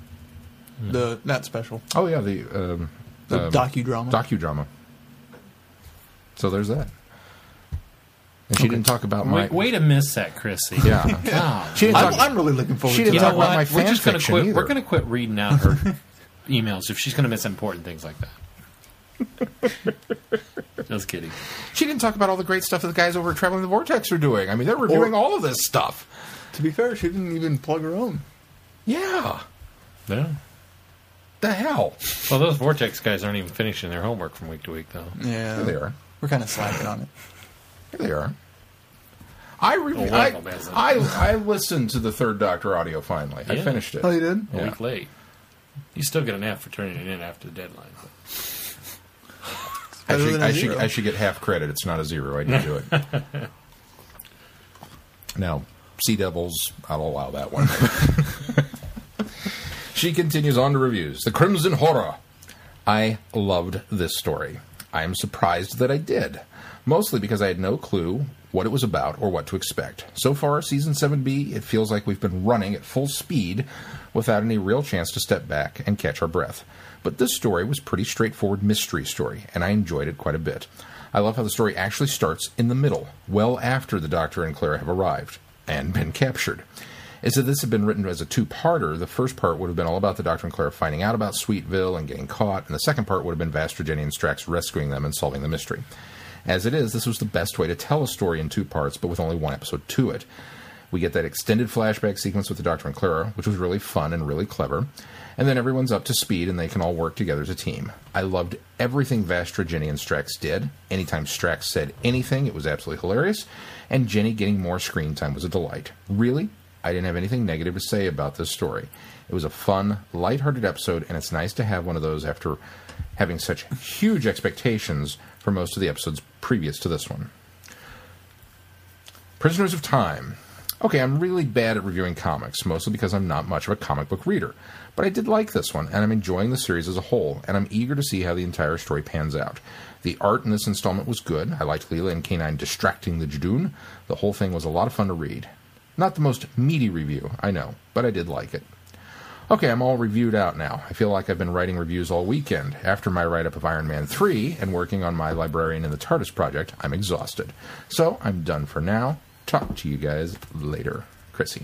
B: The Nat special.
C: Oh, yeah, the um,
B: The
C: um,
B: docudrama.
C: docudrama. So there's that. And she didn't talk about my...
D: Wait, way to miss that, Chrissy.
C: Yeah.
D: God.
C: She didn't
B: I'm,
C: talk,
B: I'm really looking forward
C: she
B: to
C: didn't
B: that.
C: talk about my
D: We're
C: fan
D: just gonna
C: fiction
D: quit.
C: either.
D: We're going to quit reading out her emails if she's going to miss important things like that. Just kidding.
C: She didn't talk about all the great stuff that the guys over at Traveling the Vortex are doing. I mean, they're reviewing all of this stuff.
B: To be fair, she didn't even plug her own.
C: Yeah.
D: Yeah.
C: The hell?
D: Well, those Vortex guys aren't even finishing their homework from week to week, though.
B: Yeah.
C: Here they are.
B: We're kind of slacking on it.
C: Here they are. I, re-
D: Oh,
C: I,
D: well, that's-
C: I I listened to the Third Doctor audio finally. I
D: Yeah.
C: finished it.
B: Oh, you did?
D: A
C: Yeah.
D: week late. You still get an F for turning it in after the deadline. But.
C: I
B: Better
C: should,
B: than a
C: I, should,
B: zero.
C: I should get half credit. It's not a zero. I didn't do it. Now, Sea Devils, I'll allow that one. She continues on to reviews. The Crimson Horror. I loved this story. I am surprised that I did. Mostly because I had no clue what it was about or what to expect. So far, Season seven B, it feels like we've been running at full speed without any real chance to step back and catch our breath. But this story was a pretty straightforward mystery story, and I enjoyed it quite a bit. I love how the story actually starts in the middle, well after the Doctor and Clara have arrived and been captured. Is that this had been written as a two-parter, the first part would have been all about the Doctor and Clara finding out about Sweetville and getting caught, and the second part would have been Vastra, Jenny, and Strax rescuing them and solving the mystery. As it is, this was the best way to tell a story in two parts, but with only one episode to it. We get that extended flashback sequence with the Doctor and Clara, which was really fun and really clever, and then everyone's up to speed and they can all work together as a team. I loved everything Vastra, Jenny, and Strax did. Anytime Strax said anything, it was absolutely hilarious, and Jenny getting more screen time was a delight. Really, I didn't have anything negative to say about this story. It was a fun, lighthearted episode, and it's nice to have one of those after having such huge expectations for most of the episodes previous to this one. Prisoners of Time. Okay, I'm really bad at reviewing comics, mostly because I'm not much of a comic book reader. But I did like this one, and I'm enjoying the series as a whole, and I'm eager to see how the entire story pans out. The art in this installment was good. I liked Leela and K nine distracting the Judoon. The whole thing was a lot of fun to read. Not the most meaty review, I know, but I did like it. Okay, I'm all reviewed out now. I feel like I've been writing reviews all weekend. After my write-up of Iron Man three and working on my Librarian in the TARDIS project, I'm exhausted. So I'm done for now. Talk to you guys later. Chrissy.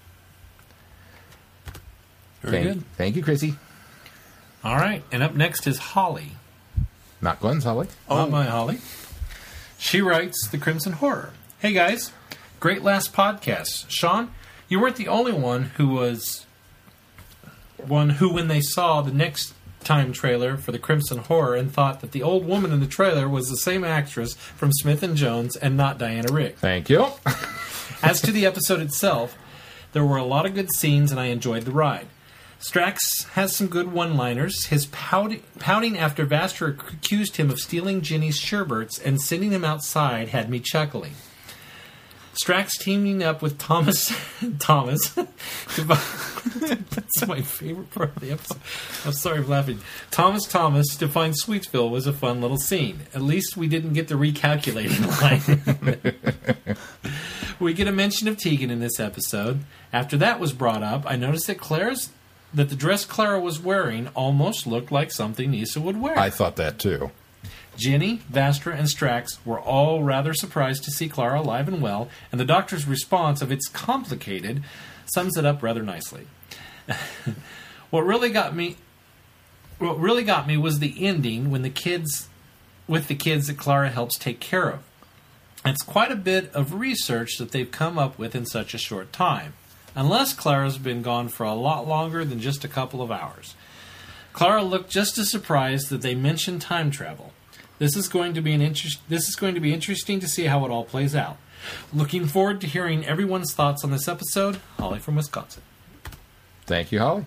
D: Very
C: thank,
D: good.
C: Thank you, Chrissy.
D: All right, and up next is Holly.
C: Not Glenn's Holly.
D: Not my Holly. She writes The Crimson Horror. Hey, guys. Great last podcast. Sean, you weren't the only one who was... one who, when they saw the next time trailer for The Crimson Horror and thought that the old woman in the trailer was the same actress from Smith and Jones and not Diana Rigg.
C: Thank you.
D: As to the episode itself, there were a lot of good scenes and I enjoyed the ride. Strax has some good one-liners. His pouting, pouting after Vastra accused him of stealing Ginny's Sherberts and sending him outside had me chuckling. Strax teaming up with Thomas Thomas to find, that's my favorite part of the episode. I'm sorry for laughing. Thomas Thomas to find Sweetville was a fun little scene. At least we didn't get the recalculating line. We get a mention of Tegan in this episode. After that was brought up, I noticed that Clara's that the dress Clara was wearing almost looked like something Nyssa would wear.
C: I thought that too.
D: Ginny, Vastra, and Strax were all rather surprised to see Clara alive and well, and the Doctor's response of "it's complicated" sums it up rather nicely. What really got me, what really got me was the ending when the kids, with the kids that Clara helps take care of. It's quite a bit of research that they've come up with in such a short time, unless Clara's been gone for a lot longer than just a couple of hours. Clara looked just as surprised that they mentioned time travel. This is going to be an interest. This is going to be interesting to see how it all plays out. Looking forward to hearing everyone's thoughts on this episode. Holly from Wisconsin.
C: Thank you, Holly.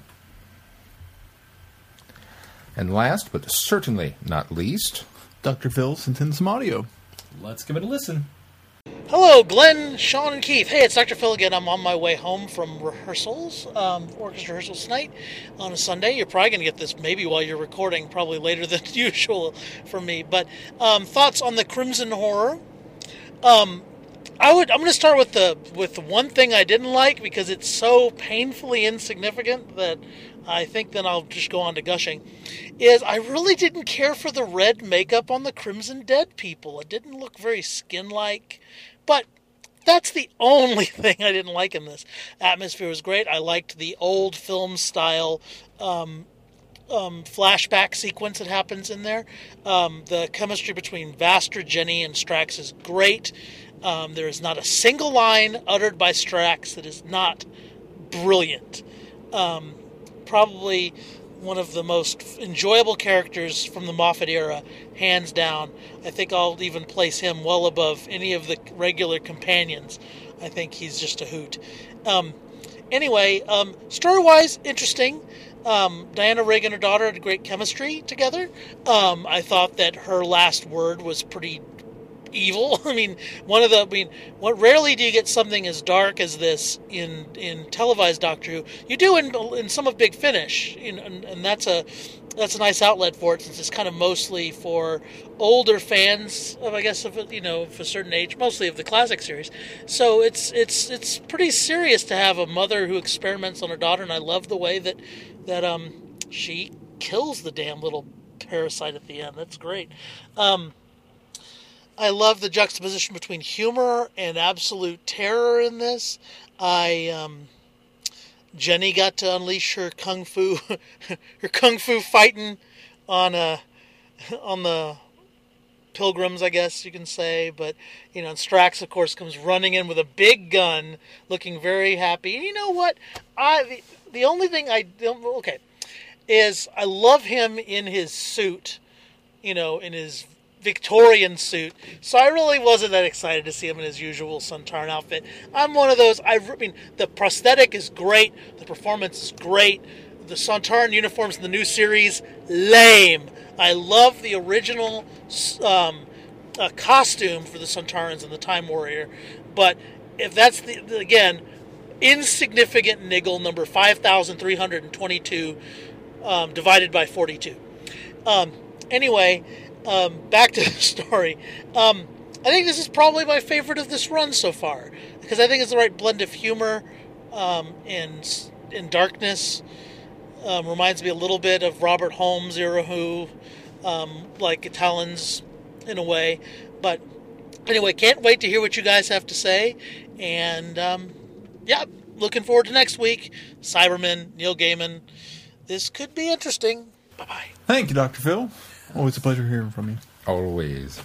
C: And last, but certainly not least,
B: Doctor Phil sent in some audio.
D: Let's give it a listen.
E: Hello, Glenn, Sean, and Keith. Hey, it's Doctor Phil again. I'm on my way home from rehearsals, um, orchestra rehearsals tonight on a Sunday. You're probably going to get this maybe while you're recording, probably later than usual for me. But um, thoughts on the Crimson Horror? Um, I would. I'm going to start with the with the one thing I didn't like because it's so painfully insignificant that I think then I'll just go on to gushing. Is I really didn't care for the red makeup on the Crimson Dead people. It didn't look very skin-like. But that's the only thing I didn't like in this. Atmosphere was great. I liked the old film style um, um, flashback sequence that happens in there. Um, the chemistry between Vaster, Jenny, and Strax is great. Um, there is not a single line uttered by Strax that is not brilliant. Um, probably one of the most enjoyable characters from the Moffat era, hands down. I think I'll even place him well above any of the regular companions. I think he's just a hoot. Um, anyway, um, story-wise, interesting. Um, Diana Rigg and her daughter had great chemistry together. Um, I thought that her last word was pretty evil. I mean, one of the, I mean, what rarely do you get something as dark as this in in televised Doctor Who. You do in in some of Big Finish, in, and, and that's a that's a nice outlet for it, since it's kind of mostly for older fans of, I guess, of you know, of a certain age, mostly of the classic series. So it's it's it's pretty serious to have a mother who experiments on her daughter, and I love the way that that um she kills the damn little parasite at the end. That's great. Um, I love the juxtaposition between humor and absolute terror in this. I um, Jenny got to unleash her kung fu, her kung fu fighting on a on the pilgrims, I guess you can say. But you know, and Strax, of course, comes running in with a big gun, looking very happy. And you know what? I the, the only thing I don't okay is I love him in his suit. You know, in his Victorian suit, so I really wasn't that excited to see him in his usual Sontaran outfit. I'm one of those, I mean, the prosthetic is great, the performance is great, the Sontaran uniforms in the new series, lame. I love the original um, uh, costume for the Sontarans and the Time Warrior, but if that's, the, the again, insignificant niggle number five thousand three hundred twenty-two um, divided by forty-two. Um, anyway, Um, back to the story. Um, I think this is probably my favorite of this run so far, because I think it's the right blend of humor um, and, and darkness. Um, reminds me a little bit of Robert Holmes era Who, um, like Talons in a way. But anyway, can't wait to hear what you guys have to say. And um, yeah, looking forward to next week. Cybermen, Neil Gaiman. This could be interesting. Bye-bye.
B: Thank you, Doctor Phil. Always a pleasure hearing from you.
C: Always.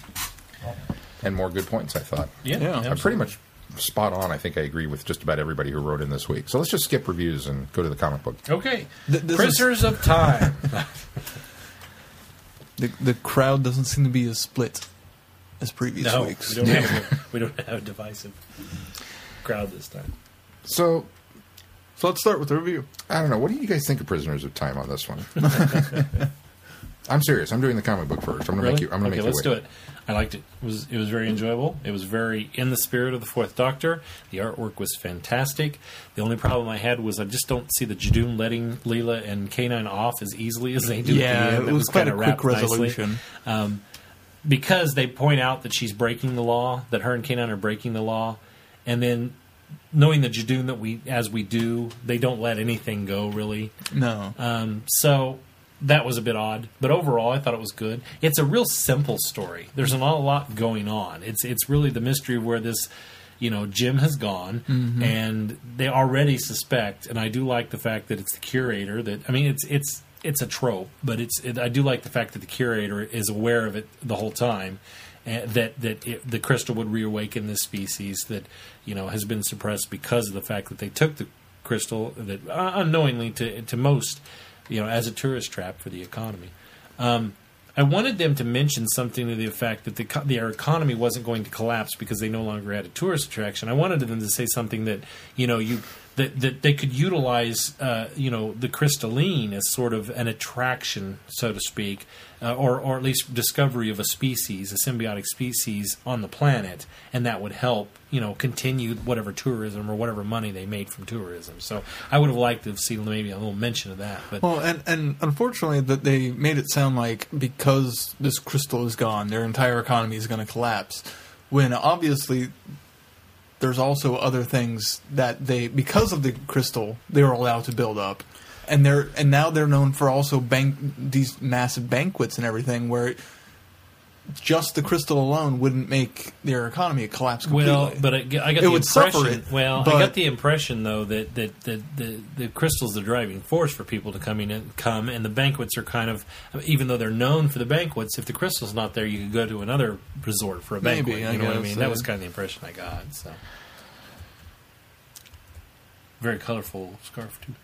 C: And more good points, I thought.
D: Yeah,
B: Yeah.
C: I'm pretty much spot on. I think I agree with just about everybody who wrote in this week. So let's just skip reviews and go to the comic book.
D: Okay.
B: Th- this
D: Prisoners of Time.
B: The the crowd doesn't seem to be as split as previous
D: No,
B: weeks.
D: we don't, have a, we don't have a divisive crowd this time.
C: So,
B: So let's start with the review.
C: I don't know. What do you guys think of Prisoners of Time on this one? I'm serious. I'm doing the comic book first. I'm going to
D: Really?
C: make you. I'm going to
D: okay,
C: make you
D: let's
C: wait.
D: do it. I liked it. It was it was very enjoyable. It was very in the spirit of the Fourth Doctor. The artwork was fantastic. The only problem I had was I just don't see the Jadoon letting Leela and K nine off as easily as they do.
B: Yeah,
D: at the end.
B: it was quite
D: kinda
B: a quick
D: wrapped nicely.
B: resolution.
D: Um, because they point out that she's breaking the law, that her and K nine are breaking the law, and then knowing the Jadoon that we as we do, they don't let anything go really.
B: No.
D: Um, so that was a bit odd, but overall, I thought it was good. It's a real simple story. There's not a lot going on. It's it's really the mystery of where this, you know, Jim has gone,
B: Mm-hmm.
D: and they already suspect. And I do like the fact that it's the curator. That I mean, it's it's it's a trope, but it's it, I do like the fact that the curator is aware of it the whole time. And that that it, the crystal would reawaken this species that, you know, has been suppressed because of the fact that they took the crystal that uh, unknowingly to to most, you know, as a tourist trap for the economy. Um, I wanted them to mention something to the effect that the, their economy wasn't going to collapse because they no longer had a tourist attraction. I wanted them to say something that, you know, you that, that they could utilize, uh, you know, the crystalline as sort of an attraction, so to speak, uh, or or at least discovery of a species, a symbiotic species on the planet, and that would help, you know, continue whatever tourism or whatever money they made from tourism. So I would have liked to have seen maybe a little mention of that. But
B: Well, and, and unfortunately, that they made it sound like because this crystal is gone, their entire economy is going to collapse. When obviously, there's also other things that they, because of the crystal, they were allowed to build up, and they're and now they're known for also bank these massive banquets and everything where just the crystal alone wouldn't make their economy collapse completely.
D: Well, but I, I got
B: It
D: the
B: would
D: impression.
B: suffer it,
D: well,
B: but-
D: I got the impression though that that, that the the crystal's the driving force for people to come in and come, and the banquets are kind of, even though they're known for the banquets, if the crystal's not there, you could go to another resort for a
B: Maybe,
D: banquet.
B: I
D: You know what I
B: guess,
D: mean?
B: yeah.
D: That was kind of the impression I got. So, very colorful scarf too.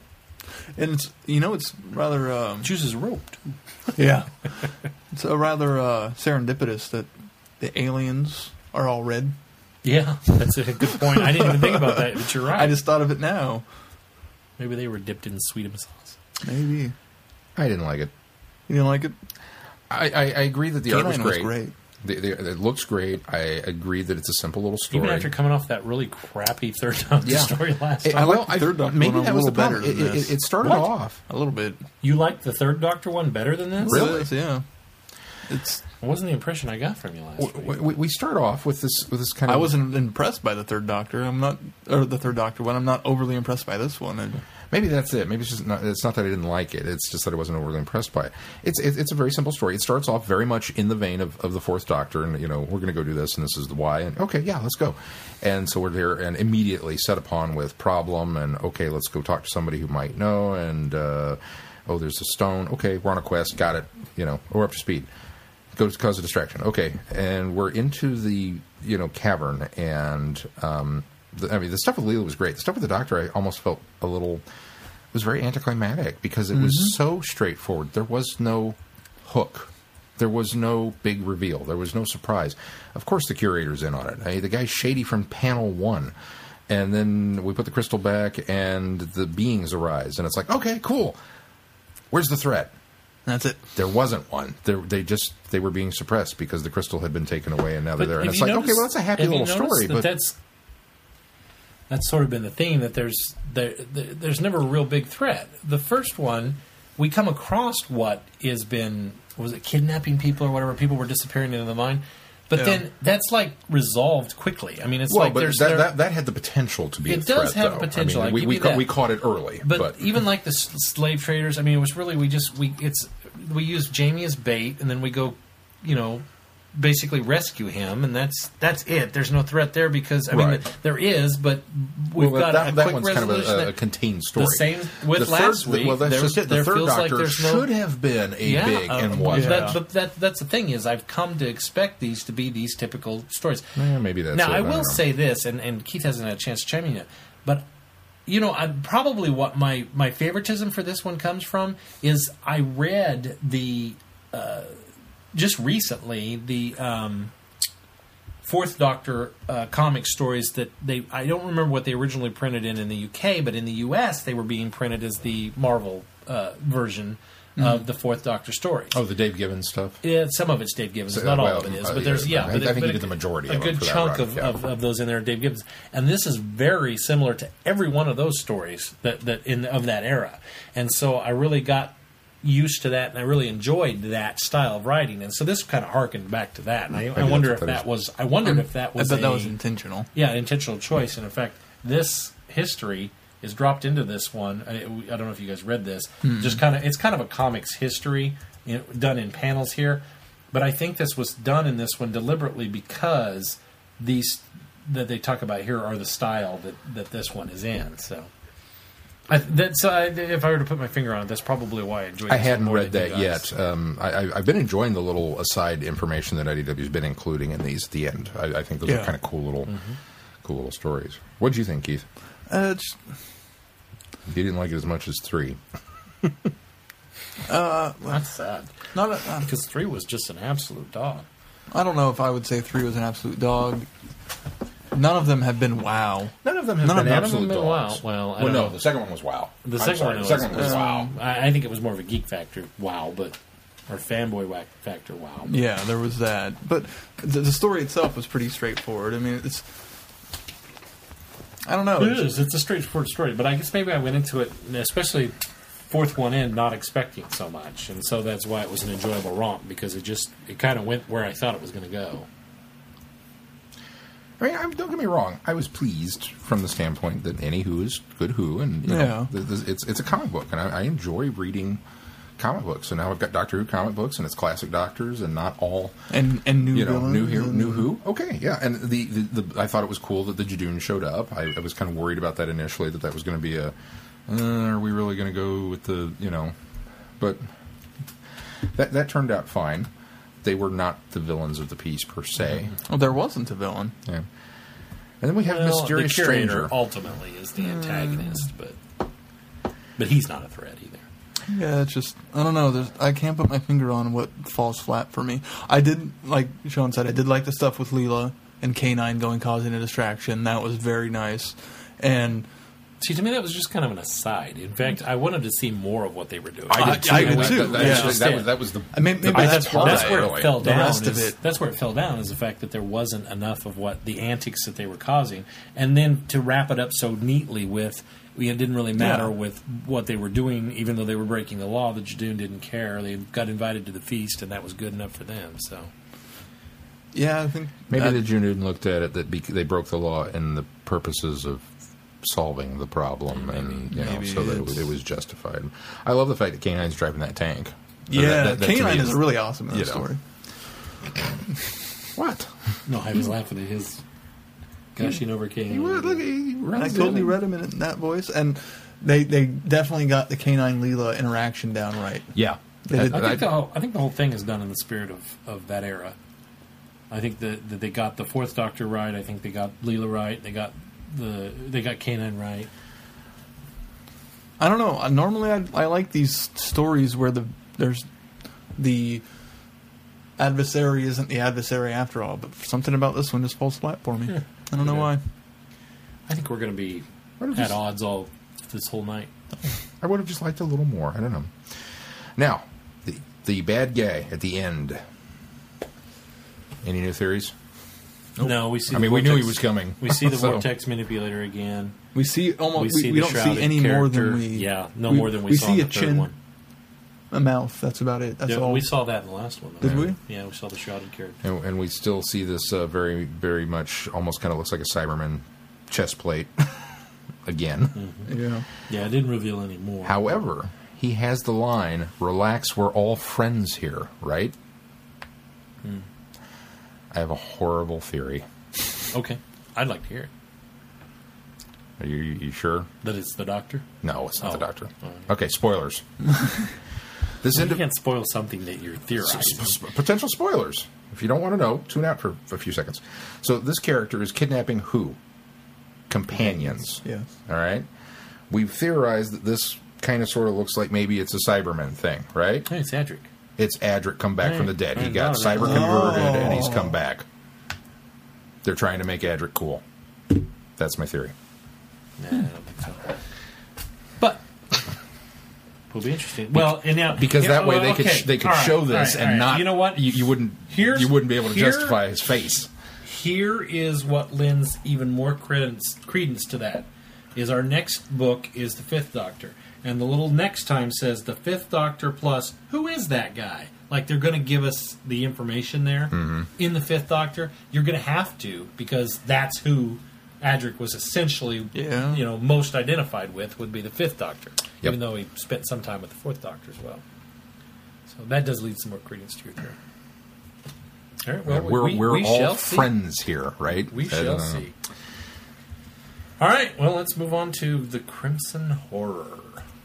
B: and it's, you know, it's rather um,
D: Chooses rope too.
B: yeah, it's a rather uh, serendipitous that the aliens are all red.
D: Yeah, that's a good point. I didn't even think about that, but you're right.
B: I just thought of it now.
D: Maybe they were dipped in sweet sauce.
B: Maybe
C: I didn't like it.
B: you didn't like it.
C: I, I, I agree that the art was
B: K-Line
C: great.
B: great.
C: The, the, it looks great. I agree that it's a simple little story.
D: Even after coming off that really crappy third Doctor
C: Yeah.
D: story last
C: It-
D: time.
B: I like
C: well,
B: the third Doctor
C: maybe
B: one a
C: that was the
B: little better
C: problem. It,
B: than
C: it,
B: this.
C: it started
D: What?
C: off.
B: A little bit.
D: You liked the third Doctor one better than this?
C: Really?
B: Yes, yeah. It's.
D: It wasn't the impression I got from you last week.
C: We, we, we start off with this with this kind of.
B: I wasn't impressed by the third Doctor. I'm not, or the third Doctor one. I'm not overly impressed by this one. And
C: Maybe that's it. Maybe it's just not. It's not that I didn't like it. It's just that I wasn't overly impressed by it. It's it, it's a very simple story. It starts off very much in the vein of, of the Fourth Doctor, and you know we're going to go do this, and this is the why, and okay, yeah, let's go. And so we're there, and immediately set upon with problem, and okay, let's go talk to somebody who might know, and uh, oh, there's a stone. Okay, we're on a quest. Got it. You know, we're up to speed. Go to cause a distraction. Okay, and we're into the you know cavern, and um, the, I mean the stuff with Leela was great. The stuff with the Doctor, I almost felt a little. It was very anticlimactic because it was so straightforward. There was no hook. There was no big reveal. There was no surprise. Of course, the curator's in on it. I mean, the guy's shady from panel one. And then we put the crystal back, and the beings arise. And it's like, okay, cool. Where's the threat?
B: that's it.
C: There wasn't one. There, they just they were being suppressed because the crystal had been taken away, and now they're there. And
D: have
C: it's
D: you
C: like, okay,
D: noticed-
C: well, that's a happy
D: have you
C: little
D: noticed
C: story.
D: that
C: But
D: that's that's sort of been the theme, that there's there, there there's never a real big threat. The first one, we come across what has been, was it kidnapping people or whatever? People were disappearing into the mine. But
B: Yeah.
D: then that's like resolved quickly. I mean, it's
C: well,
D: like
C: but
D: there's
C: that,
D: there-
C: that that had the potential to be.
D: It
C: a threat,
D: does have
C: though.
D: potential,
C: I
D: I
C: mean, we
D: give
C: we,
D: you
C: ca-
D: that.
C: we caught it early,
D: But,
C: but
D: even like the s- slave traders, I mean, it was really we just we it's we use Jamie as bait, and then we go, you know, basically rescue him, and that's that's it. There's no threat there because I mean
C: Right.
D: th- there is, but we've
C: well,
D: got
C: that,
D: a
C: that
D: quick
C: one's kind of
D: resolution.
C: a, a
D: that-
C: contained story.
D: the same with
C: The
D: last
C: third,
D: week.
C: Well, that's
D: there,
C: just it. The
D: there
C: third
D: feels like
C: Doctor
D: there's no,
C: should have been a
D: yeah,
C: big
D: uh,
C: and
D: well,
C: wasn't.
D: that, but that that's the thing is I've come to expect these to be these typical stories.
C: Eh, maybe that's
D: now
C: it.
D: I
C: don't
D: will
C: know.
D: say this, and, and Keith hasn't had a chance to chime in yet, but you know, I, probably what my, my favoritism for this one comes from is I read the uh, just recently the um, Fourth Doctor uh, comic stories that they I don't remember what they originally printed in in the U K, but in the U S they were being printed as the Marvel uh, version of the Fourth Doctor stories.
C: Oh, the Dave Gibbons stuff.
D: Yeah, some of it's Dave Gibbons,
C: So,
D: not all
C: well,
D: of it is,
C: uh,
D: but there's
C: yeah,
D: yeah.
C: I-
D: but
C: I think
D: but
C: he
D: a-
C: did the majority
D: A
C: of them
D: good
C: for that
D: chunk
C: run,
D: of,
C: yeah.
D: of, of those in there, are Dave Gibbons, and this is very similar to every one of those stories that that in of that era, and so I really got used to that, and I really enjoyed that style of writing, and so this kind of harkened back to that, and I, I
C: Maybe
D: wonder
C: that's
D: if
C: what that
D: that
C: is.
D: was I wondered if that was
B: I bet
D: a,
B: that was intentional.
D: yeah, an intentional choice. And in fact, this history is dropped into this one. I, I don't know if you guys read this. Just kind of, it's kind of a comics history, you know, done in panels here. But I think this was done in this one deliberately because these that they talk about here are the style that, that this one is in. So. I, that's uh, if I were to put my finger on it, that's probably why I enjoyed.
C: I
D: this
C: hadn't
D: one more
C: read
D: than
C: that
D: you guys.
C: yet. Um, I, I- I've been enjoying the little aside information that I D W's been including in these at the end. I, I think those
B: Yeah.
C: are kind of cool little,
D: Mm-hmm.
C: cool little stories. What did you think, Keith?
B: Uh, it's,
C: You didn't like it as much as three.
D: That's sad
B: not. A, uh,
D: because three was just an absolute dog.
B: I don't know if I would say three was an absolute dog. None of them have been wow.
C: None of them have
B: None of
C: been
B: them
C: absolute
D: have been
C: dogs.
D: wow. Well, I
C: well
D: don't
C: no,
D: know.
C: the second one was wow.
D: The
C: I'm
D: second
C: sorry,
D: one,
C: the second one was
D: um,
C: wow.
D: I, I think it was more of a geek factor. Wow, but or fanboy whack factor. Wow.
B: Yeah, there was that. But the, the story itself was pretty straightforward. I mean, it's. I don't know.
D: It
B: It's-
D: is. It's a straightforward story, but I guess maybe I went into it, especially fourth one in, not expecting so much, and so that's why it was an enjoyable romp because it just it kind of went where I thought it was going to go.
C: I mean, I'm, don't get me wrong. I was pleased from the standpoint that any Who is good Who, and you know,
B: Yeah.
C: th- th- it's it's a comic book, and I, I enjoy reading comic books. So now I've got Doctor Who comic books, and it's classic Doctors, and not all
B: and and new
C: you know
B: villains
C: new hero,
B: and-
C: new Who. Okay, yeah, and the, the, the I thought it was cool that the Jadoon showed up. I, I was kind of worried about that initially, that that was going to be a. Uh, are we really going to go with the you know? But that that turned out fine. They were not the villains of the piece per se.
B: Well, there wasn't a villain.
C: Yeah. And then we have
D: Well,
C: Mysterious
D: the curator
C: Stranger.
D: ultimately is the antagonist, but but he's not a threat either.
B: Yeah, it's just I don't know. There's I can't put my finger on what falls flat for me. I did like Sean said. I did like the stuff with Leela and K nine going causing a distraction. That was very nice. And
D: See, to me, that was just kind of an aside. In fact, I wanted to see more of what they were doing.
C: I did too.
B: I did
C: That-
B: too,
C: That,
B: yeah.
C: actually, that was that was the.
B: I mean, maybe
C: the
B: that's
C: best
B: why.
C: part
D: That's
C: of
D: where
C: it,
D: it
C: really.
D: fell
B: The
D: down.
B: rest of
D: is-
B: it.
D: That's where it fell down is the fact that there wasn't enough of what the antics that they were causing, and then to wrap it up so neatly with. It didn't really matter
B: Yeah.
D: with what they were doing, even though they were breaking the law. The Jadoon didn't care. They got invited to the feast, and that was good enough for them. So,
B: yeah, I think
C: Maybe
B: that-
C: the Jadoon looked at it that bec they broke the law in the purposes of solving the problem, and you know,
B: maybe
C: so that it was,
B: it's-
C: it was justified. I love the fact that K nine's driving that tank.
B: yeah,
C: That- that- that to
B: K nine
C: me
B: is really awesome in
C: you
B: that
C: know.
B: story.
C: What?
D: no, I was laughing at his gushing over King.
C: Look, he
B: And I
C: runs
B: totally
C: in.
B: read him in that voice, and they they definitely got the K nine Leela interaction down right.
C: Yeah.
B: They did-
D: I
C: I-
D: think the whole, I think the whole thing is done in the spirit of, of that era. I think that, that they got the Fourth Doctor right. I think they got Leela right. They got the they got K nine right.
B: I don't know. Uh, Normally, I, I like these stories where the there's the adversary isn't the adversary after all. But something about this one just falls flat for me.
D: Yeah.
B: I don't know
D: Yeah.
B: why.
D: I think we're going to be
C: What if
D: at
C: this-
D: odds all this whole night.
C: I would have just liked a little more. I don't know. Now, the the bad guy at the end. Any new theories?
D: No, we see.
C: I
D: the
C: mean, we knew he
D: vortex-
C: was coming.
D: We see the
C: So-
D: vortex manipulator again.
B: We see almost.
D: We
B: We,
D: see
B: we
D: the
B: don't see
D: shrouded
B: any more than
D: character.
B: we.
D: Yeah, no
B: we-
D: more than we,
B: we
D: saw
B: see
D: in
B: a
D: the third
B: chin,
D: one.
B: a mouth. That's about it. That's
D: Yeah,
B: all.
D: we saw that in the last one. Though.
B: Did we?
D: Yeah, we saw the shrouded character.
C: And, and we still see this uh, very, very much almost kind of looks like a Cyberman chest plate again.
B: Yeah.
D: Yeah, it didn't reveal any more.
C: However, he has the line, "Relax, we're all friends here," right?
D: Hmm.
C: I have a horrible theory.
D: Okay, I'd like to hear it.
C: Are you, you sure?
D: That it's the Doctor.
C: No, it's not
D: Oh.
C: the Doctor.
D: All right.
C: Okay, spoilers. This
D: You
C: end
D: can't spoil something that you're theorizing.
C: potential spoilers. If you don't want to know, tune out for a few seconds. So this character is kidnapping who? Companions.
B: Yes.
C: All right. We've theorized that this kind of sort of looks like maybe it's a Cyberman thing, right?
D: Hey, it's Adric.
C: It's Adric come back
D: Right.
C: from the dead. He
D: Right,
C: got
D: got it.
C: cyber converted and he's
B: Oh.
C: come back. They're trying to make Adric cool. That's my theory.
D: Nah, I don't think so. But will be interesting. Well, and now
C: Because
D: yeah,
C: that way
D: well,
C: they could
D: okay.
C: sh- they could
D: All right,
C: show
D: all
C: this
D: right,
C: and
D: all right.
C: not
D: You know what?
C: you, you wouldn't
D: Here's-
C: you wouldn't be able to
D: here-
C: justify his face.
D: Here is what lends even more credence credence to that. Is our next book is the Fifth Doctor, and the little next time says the Fifth Doctor plus who is that guy? Like they're going to give us the information there
C: Mm-hmm.
D: in the Fifth Doctor. You're going to have to because that's who Adric was essentially,
B: Yeah.
D: you know, most identified with would be the Fifth Doctor,
C: Yep.
D: even though he spent some time with the Fourth Doctor as well. So that does lead some more credence to your theory. All right, well,
C: we're
D: we,
C: we're
D: we
C: all
D: shall see.
C: friends here, right?
D: We
C: Uh,
D: shall see. All right, well, let's move on to the Crimson Horror.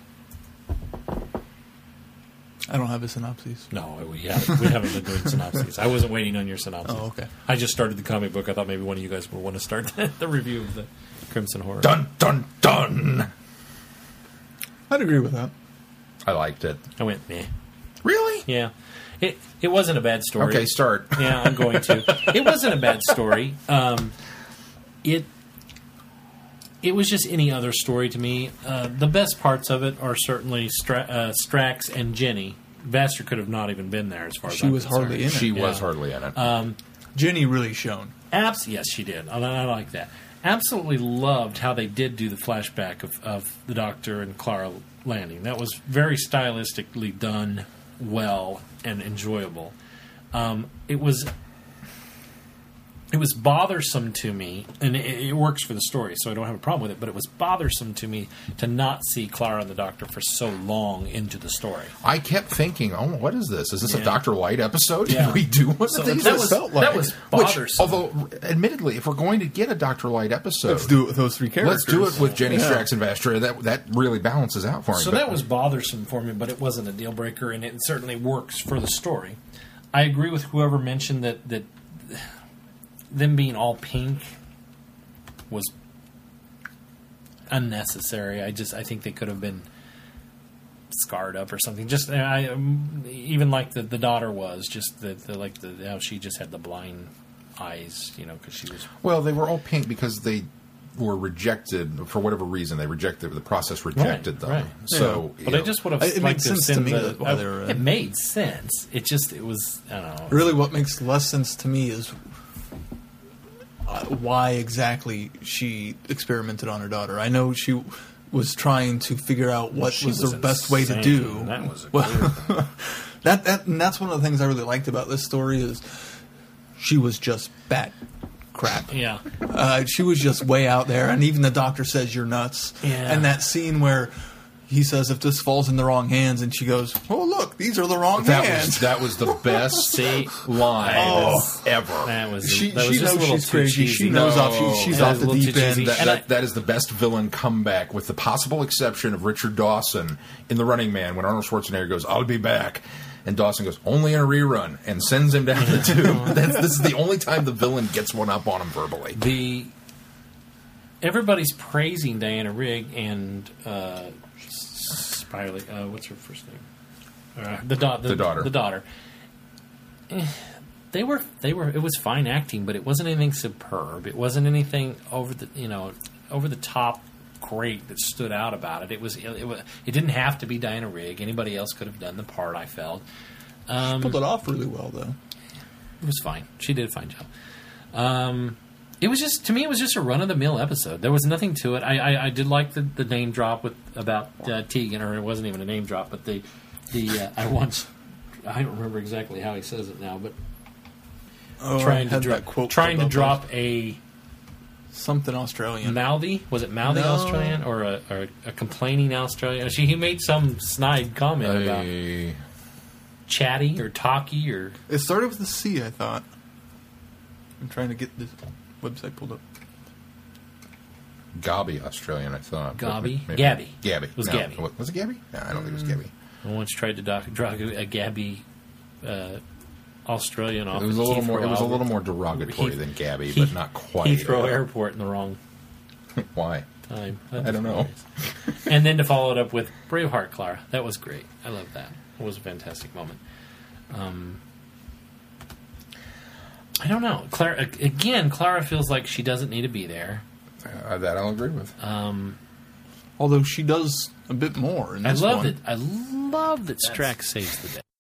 B: I don't have a synopsis.
D: No, we haven't, we haven't been doing synopses. I wasn't waiting on your synopsis.
B: Oh, okay.
D: I just started the comic book. I thought maybe one of you guys would want to start the review of the Crimson Horror.
C: Dun dun dun.
B: I'd agree with that.
C: I liked it.
D: I went, meh.
C: Really?
D: Yeah. It, it wasn't a bad story.
C: Okay, start.
D: Yeah, I'm going to. It wasn't a bad story. Um, it it was just any other story to me. Uh, the best parts of it are certainly Stra- uh, Strax and Jenny. Vaster could have not even been there as far as
B: She
D: I'm
B: was
D: concerned.
B: hardly in it.
C: She was
D: Yeah.
C: hardly in it.
D: Um,
B: Jenny really shone.
D: Abs- yes, she did. I, I like that. Absolutely loved how they did do the flashback of, of the Doctor and Clara landing. That was very stylistically done well and enjoyable. Um, it was it was bothersome to me, and it, it works for the story, so I don't have a problem with it, but it was bothersome to me to not see Clara and the Doctor for so long into the story.
C: I kept thinking, oh, what is this? Is this
D: Yeah.
C: a Doctor Light episode?
D: Yeah.
C: Did we do one
D: So
C: of these?
D: that
C: It
D: was-
C: felt
D: that was bothersome.
C: Which, although, admittedly, if we're going to get a Doctor Light episode,
B: Let's do it with those three characters.
C: let's do it with Jenny
B: Yeah.
C: Strax and Vastra. That that really balances out for me.
D: So
C: But-
D: that was bothersome for me, but it wasn't a deal breaker, and it certainly works for the story. I agree with whoever mentioned that, that them being all pink was unnecessary. I just I think they could have been scarred up or something. Just I um, even like the, the daughter was just the, the like the how she just had the blind eyes, you know, because she was
C: Well, they were all pink because they were rejected for whatever reason. They rejected the process. Rejected
D: Right,
C: them.
D: right.
C: So,
D: But
C: you
D: I
C: know,
D: just would have
B: It- it
D: liked
B: made
D: to have
B: sense to
D: seen
B: me
D: the-
B: that why they were, uh,
D: It made sense. It just it was I don't know.
B: Really, what makes less sense to me is uh, why exactly she experimented on her daughter. I know she was trying to figure out what
D: She
B: was,
D: was
B: the best way to
D: insane.
B: do.
D: That was a
B: well, that that and that's one of the things I really liked about this story is she was just bat crap.
D: Yeah.
B: Uh, she was just way out there, and even the Doctor says you're nuts.
D: Yeah.
B: And that scene where he says if this falls in the wrong hands, and she goes, "Oh look, these are the wrong
C: that
B: hands."
C: was that was the best
D: See,
C: line
D: Oh.
C: ever.
D: that was
B: She,
D: that was
B: she
D: just a
B: knows
D: little
B: she's
D: too
B: crazy.
D: cheesy.
B: She knows
C: No.
B: off. She, she's
D: Yeah,
B: off
D: a
B: the
D: little
B: deep
D: too
B: end.
D: cheesy.
C: That,
D: And
C: that,
D: I-
C: that is the best villain comeback, with the possible exception of Richard Dawson in The Running Man, when Arnold Schwarzenegger goes, "I'll be back," and Dawson goes, "Only in a rerun," and sends him down the tube. That's, this is the only time the villain gets one up on him verbally.
D: The everybody's praising Diana Rigg and uh, Spirely. Uh, what's her first name? Uh, the, da- the,
C: The daughter.
D: The daughter. Eh, They were. They were. It was fine acting, but it wasn't anything superb. It wasn't anything over the. You know, over the top. Great that stood out about it. It was. It, it was. It didn't have to be Diana Rigg. Anybody else could have done the part. I felt. Um,
B: Pulled it off really well, though.
D: It was fine. She did a fine job. Um, it was just to me. It was just a run of the mill episode. There was nothing to it. I, I, I did like the, the name drop with about uh, Tegan, or it wasn't even a name drop, but the the uh, I once I don't remember exactly how he says it now, but
B: Oh,
D: trying
B: I
D: to
B: had
D: dro-
B: that quote
D: trying to
B: pulled up.
D: drop a
B: something Australian.
D: mouthy was it mouthy
B: No.
D: Australian or a, or a complaining Australian? She he made some snide comment about
C: A
D: chatty or talky or
B: It started with a C, I thought. I'm trying to get this website pulled up.
C: Gobby Australian, I thought. but
D: Gobby?
C: maybe-
D: Gabby.
C: Gabby.
D: It was
C: No,
D: Gabby.
C: Was it Gabby? No, I don't think it was Gabby.
D: I once tried to doc, drag a Gabby uh, Australian off.
C: It was
D: at
C: a little
D: Heathrow
C: more. It was a
D: Albert-
C: little more derogatory
D: Heath-
C: than Gabby,
D: Heath-
C: but not quite.
D: Heathrow
C: uh,
D: Airport in the wrong
C: Why?
D: time.
C: I don't know.
D: And then to follow it up with Braveheart Clara. That was great. I love that. It was a fantastic moment. Um, I don't know. Clara again. Clara feels like she doesn't need to be there.
C: Uh, that I'll agree with.
D: Um,
B: Although she does a bit more in
D: I
B: this
D: love
B: one.
D: that. I love that Strax saves the day.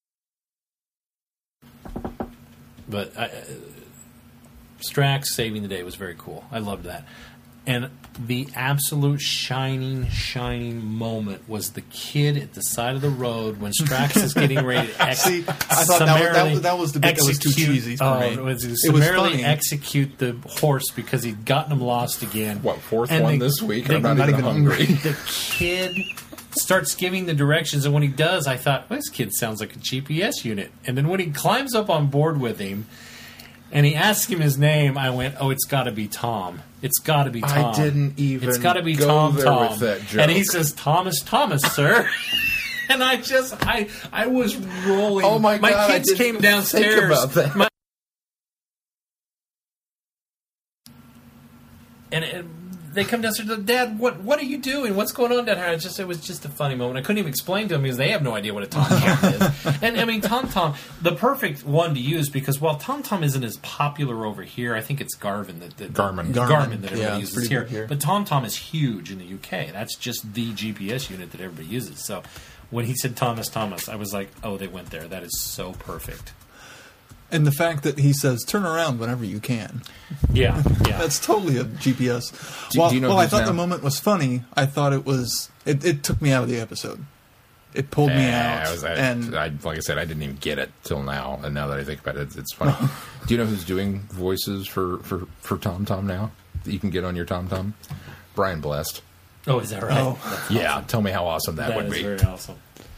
D: But I, uh, Strax saving the day was very cool. I loved that. And the absolute shining, shining moment was the kid at the side of the road when Strax is getting ready to ex-
B: See, I thought that was- that
D: summarily
B: was- that was the bit that was too
D: execute-
B: cheesy for
D: oh,
B: me.
D: It was,
B: It was
D: summarily
B: funny.
D: execute the horse because he'd gotten him lost again.
C: What, fourth
D: And
C: one
D: the-
C: this week?
D: the-
C: I'm not,
B: not
C: even
B: even
C: hungry.
D: the kid starts giving the directions, and when he does, I thought, well, this kid sounds like a G P S unit. And then when he climbs up on board with him, and he asks him his name, I went, oh, it's got to be Tom. It's got to be
C: I
D: Tom.
C: didn't even
D: It's got to be
C: go
D: Tom.
C: there
D: Tom.
C: with that joke.
D: And he says, Thomas, Thomas, sir. And I just, I, I was rolling.
C: Oh my
D: my
C: God, I
D: kids
C: didn't
D: came
C: even
D: downstairs.
C: think about that.
D: My- and it, they come downstairs. Dad, what what are you doing? What's going on down here? It's just it was just a funny moment. I couldn't even explain to them because they have no idea what a Tom Tom is. And I mean, Tom Tom, the perfect one to use because while Tom Tom isn't as popular over here, I think it's Garvin that, that
C: Garmin.
D: Garmin,
B: Garmin,
D: that
B: yeah,
D: everybody
B: it's
D: uses
B: pretty
D: here.
B: big here.
D: But Tom Tom is huge in the U K. That's just the G P S unit that everybody uses. So when he said Thomas Thomas, I was like, oh, they went there. That is so perfect.
B: And the fact that he says, turn around whenever you can.
D: Yeah, yeah.
B: That's totally a G P S.
C: Do-
B: while
C: do you know
B: while I
C: who's
B: thought
C: now-
B: the moment was funny, I thought it was... It, it took me out of the episode. it pulled me
C: Yeah,
B: out.
C: I was, I,
B: and
C: I, like I said, I didn't even get it till now, and now that I think about it, it's funny. Do you know who's doing voices for for for Tom Tom now? That you can get on your Tom Tom? Brian Blessed.
D: Oh, is that right?
B: Oh.
D: That's
C: Yeah,
D: awesome.
C: tell me how awesome that,
D: That
C: would
D: is
C: be.
D: very awesome.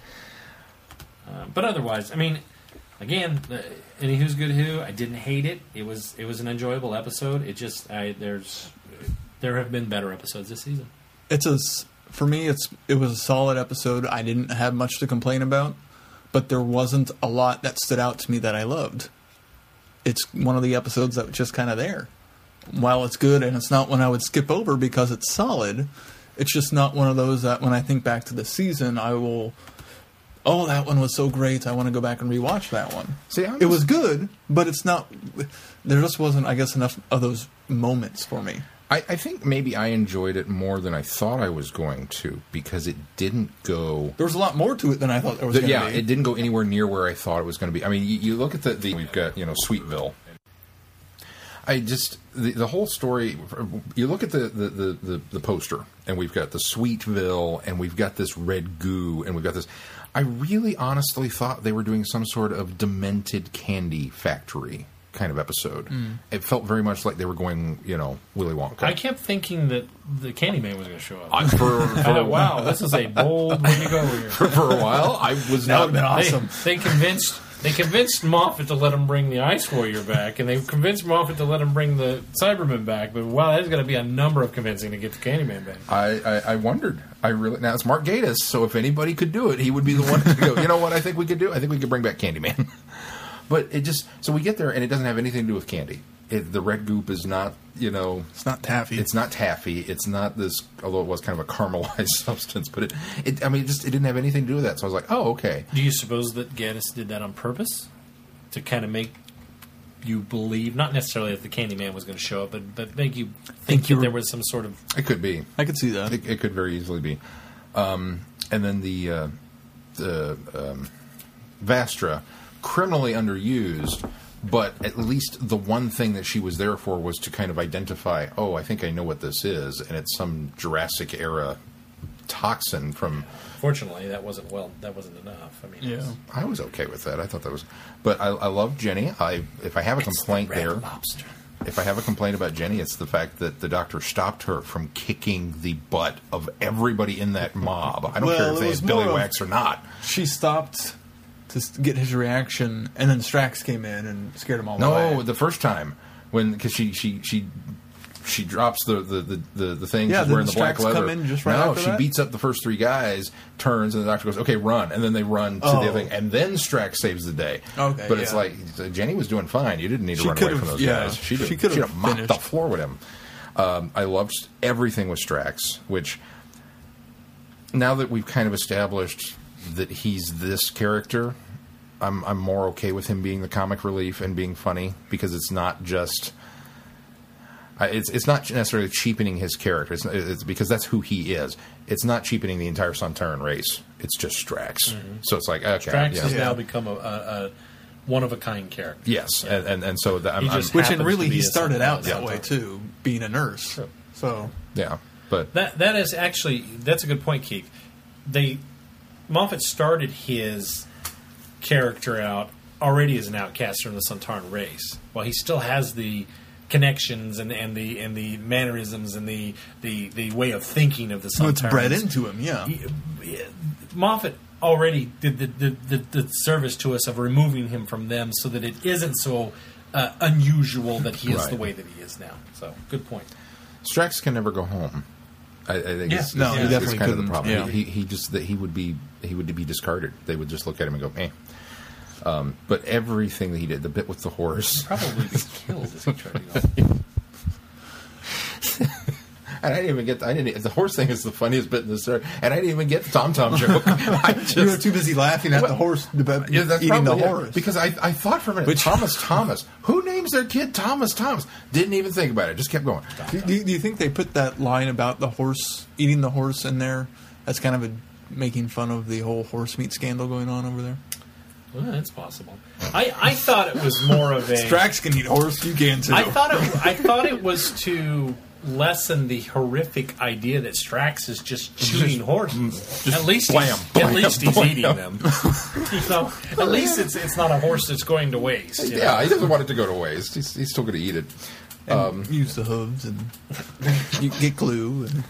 D: Uh, but otherwise, I mean, again, uh, any Who's Good Who, I didn't hate it. It was it was an enjoyable episode. It just I there's there have been better episodes this season.
B: it's a s- for me it's it was a solid episode. I didn't have much to complain about, but there wasn't a lot that stood out to me that I loved. It's one of the episodes that was just kind of there. While it's good, and it's not one I would skip over because it's solid, it's just not one of those that when I think back to the season, I will, oh, that one was so great, I want to go back and rewatch that one.
C: See, I'm
B: It
C: just-
B: was good, but it's not, there just wasn't, I guess, enough of those moments for me.
C: I, I think maybe I enjoyed it more than I thought I was going to because it didn't go.
B: There was a lot more to it than I thought there was
C: The,
B: going to
C: yeah,
B: be.
C: it didn't go anywhere near where I thought it was going to be. I mean, you, you look at the, the we've got you know Sweetville. I just the, the whole story. You look at the, the, the, the, the poster, and we've got the Sweetville, and we've got this red goo, and we've got this. I really honestly thought they were doing some sort of demented candy factory kind of episode.
B: Mm.
C: It felt very much like they were going, you know, Willy Wonka.
D: I kept thinking that the Candyman was going to show up.
C: I- for, for,
D: I thought, wow, this is a bold way to go here.
C: for, for a while, I was
B: That
C: not.
B: would've been awesome.
D: They, they convinced they convinced Moffat to let him bring the Ice Warrior back, and they convinced Moffat to let him bring the Cyberman back. But wow, there's going to be a number of convincing to get the Candyman back.
C: I, I, I wondered. I really now it's Mark Gatiss, so if anybody could do it, he would be the one to go. You know what? I think we could do. I think we could bring back Candyman. But it just so we get there, and it doesn't have anything to do with candy. It, the red goop is not, you know,
B: It's not taffy.
C: it's not taffy. It's not this, although it was kind of a caramelized substance. But it, it I mean, it just it didn't have anything to do with that. So I was like, oh, okay.
D: Do you suppose that Gaddis did that on purpose to kind of make you believe, not necessarily that the Candyman was going to show up, but but make you think,
B: Think
D: that
B: you were-
D: there was some sort of
C: It could be.
B: I could see that.
C: It, it could very easily be. Um, and then the uh, the um, Vastra, criminally underused, but at least the one thing that she was there for was to kind of identify, oh, I think I know what this is, and it's some Jurassic era toxin from.
D: Fortunately, that wasn't well. That wasn't enough. I mean, it
B: Yeah.
D: was-
C: I was okay with that. I thought that was, but I, I love Jenny. I if I have a complaint
D: Red
C: there,
D: Lobster.
C: if I have a complaint about Jenny, it's the fact that the doctor stopped her from kicking the butt of everybody in that mob. I don't
B: Well,
C: care if
B: it
C: they
B: was
C: had Billy
B: more of-
C: Wax or not.
B: She stopped to s- get his reaction, and then Strax came in and scared him all
C: No,
B: away.
C: the first time when because she she she she drops the the the, the, the thing.
B: Yeah,
C: she's wearing
B: didn't
C: the black
B: Strax
C: leather.
B: come in just right
C: no,
B: after
C: she
B: that?
C: beats up the first three guys, turns, and the doctor goes, "Okay, run," and then they run to
B: Oh.
C: the other thing, and then Strax saves the day.
B: Okay,
C: but it's
B: yeah.
C: like Jenny was doing fine. You didn't need to
B: She
C: run away
B: could've-
C: from those
B: yeah,
C: guys. She,
B: she
C: she
B: could've
C: could have mopped the
B: finished.
C: floor with him. Um, I loved everything with Strax, which now that we've kind of established that he's this character, I'm I'm more okay with him being the comic relief and being funny because it's not just I- it's it's not necessarily cheapening his character. It's, it's because that's who he is. It's not cheapening the entire Suntaran race. It's just Strax. So it's like okay,
D: Strax
C: yeah.
D: has
B: Yeah.
D: now become a, a, a one of a kind character.
C: yes, and, and and so that I'm,
D: He
C: I'm-
D: just
B: Which,
D: happens
B: and really,
D: to be
B: he
D: a
B: started out
D: Suntaran.
B: that way, too, being a nurse.
D: Sure.
B: So,
C: yeah, but
D: That that is actually that's a good point, Keith. They Moffat started his character out already as an outcast from the Suntaran race, while he still has the connections and, and the and the mannerisms and the, the, the way of thinking of the Suntarans.
B: it's bred into him, yeah.
D: Moffat already did the, the, the, the service to us of removing him from them so that it isn't so uh, unusual that he is
C: Right.
D: the way that he is now. So, good point.
C: Strax can never go home. I, I think
D: Yeah.
C: it's,
B: No,
C: it's,
B: he
C: it's
B: definitely
C: kind of the
B: couldn't,
C: problem.
B: yeah.
C: He, he just that he would be he would be discarded. They would just look at him and go, eh. Um, but everything that he did, the bit with the horse,
D: Probably be killed as he tried to go.
C: and I didn't even get. The, I didn't. The horse thing is the funniest bit in the story, and I didn't even get the Tom Tom joke. I just,
B: You were too busy laughing at the horse, about
C: Yeah, that's
B: eating the
C: probably it.
B: horse.
C: Because I, I thought for a minute,
B: Which-
C: Thomas Thomas. Who names their kid Thomas Thomas? Didn't even think about it. Just kept going.
B: do, do, do you think they put that line about the horse, eating the horse in there, as kind of a making fun of the whole horse meat scandal going on over there?
D: Well, that's possible. I, I thought it was more of a.
B: Strax can eat horse, you can too.
D: I thought it. I thought it was to lessen the horrific idea that Strax is just shooting horses. At least,
C: blam,
D: he's,
C: blam,
D: at least he's
C: blam.
D: eating them. You know, at least it's it's not a horse that's going to waste. you
C: Yeah,
D: know?
C: he doesn't want it to go to waste. He's, he's still going to eat it.
B: And
C: Um,
B: use the hooves and you get glue. And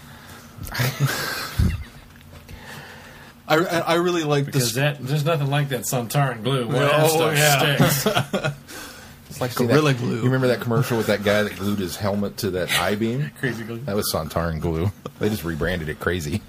B: I, I I really like
D: Because
B: this.
D: that there's nothing like that Santarin glue. Boy,
B: Oh,
D: that stuff
B: yeah.
D: stinks.
B: It's like
C: see that-
B: Gorilla Glue.
C: You remember that commercial with that guy that glued his helmet to that I-beam?
D: Crazy glue.
C: That was Santarin glue. They just rebranded it crazy.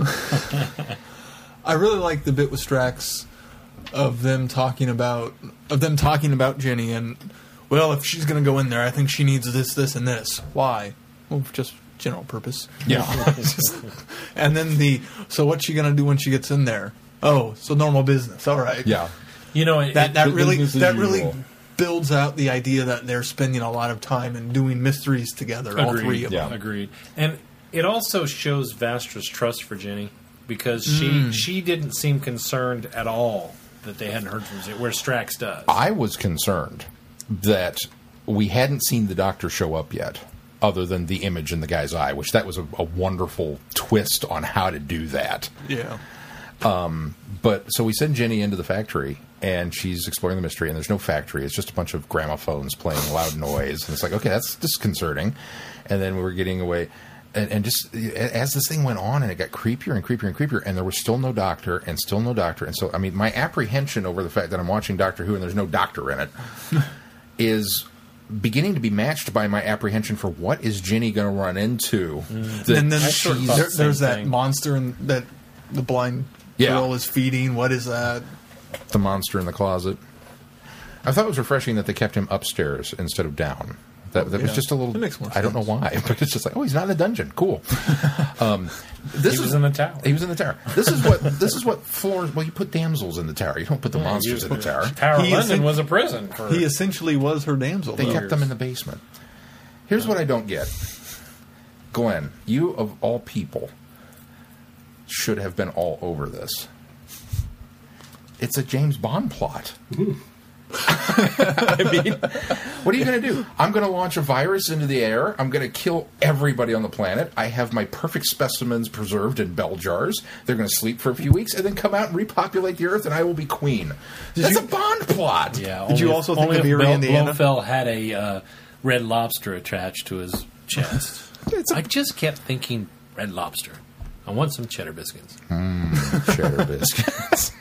B: I really like the bit with Strax of them talking about of them talking about Jenny and, well, if she's going to go in there, I think she needs this, this, and this. Why? Well, just general purpose.
C: Yeah.
B: And then the so what's she going to do when she gets in there? Oh, so normal business. All right.
C: Yeah.
D: You know, it,
B: That that
C: bu-
B: really
C: business as
B: that really
C: usual.
B: builds out the idea that they're spending a lot of time and doing mysteries together. All
D: Agreed.
B: three of
C: Yeah.
B: them.
D: Agreed. And it also shows Vastra's trust for Jenny because she
B: Mm.
D: she didn't seem concerned at all that they hadn't heard from Jenny, where Strax does.
C: I was concerned that we hadn't seen the doctor show up yet, other than the image in the guy's eye, which that was a, a wonderful twist on how to do that.
B: Yeah.
C: But so we send Jenny into the factory, and she's exploring the mystery, and there's no factory. It's just a bunch of gramophones playing loud noise. And it's like, okay, that's disconcerting. And then we were getting away. And, and just as this thing went on, and it got creepier and creepier and creepier, and there was still no doctor, and still no doctor. And so, I mean, my apprehension over the fact that I'm watching Doctor Who and there's no doctor in it is beginning to be matched by my apprehension for what is Jenny going to run into. that
B: And then
D: I sort of
C: she's-
D: thought
B: there,
D: the same
B: there's that
D: thing.
B: monster in, that the blind
C: Yeah.
B: girl is feeding. What is that?
C: the monster in the closet. I thought it was refreshing that they kept him upstairs instead of down. That, that was
B: Yeah.
C: just a little.
B: It makes more
C: I don't know
B: sense.
C: why, but it's just like, oh, he's not in the dungeon. Cool. Um, this
D: He was
C: is,
D: in the tower.
C: He was in the tower. This is what. This is what floors. Well, you put damsels in the tower. You don't put the monsters in the tower.
D: Tower of
B: He
D: London
B: essen-
D: was a prison. For,
B: He essentially was her damsel.
C: They
B: though.
C: kept them in the basement. Here's what I don't get, Glenn. You of all people should have been all over this. It's a James Bond plot. I mean, what are you going to do? I'm going to launch a virus into the air. I'm going to kill everybody on the planet. I have my perfect specimens preserved in bell jars. They're going to sleep for a few weeks and then come out and repopulate the Earth, and I will be queen. That's
B: you-
C: a Bond plot.
D: Yeah.
B: Did you
D: only
B: also
D: if,
B: think
D: only
B: of
D: if
B: Erie,
D: Bel-
B: Indiana?
D: Blofeld had a uh, red lobster attached to his chest. I just kept thinking red lobster. I want some cheddar biscuits.
C: Cheddar biscuits.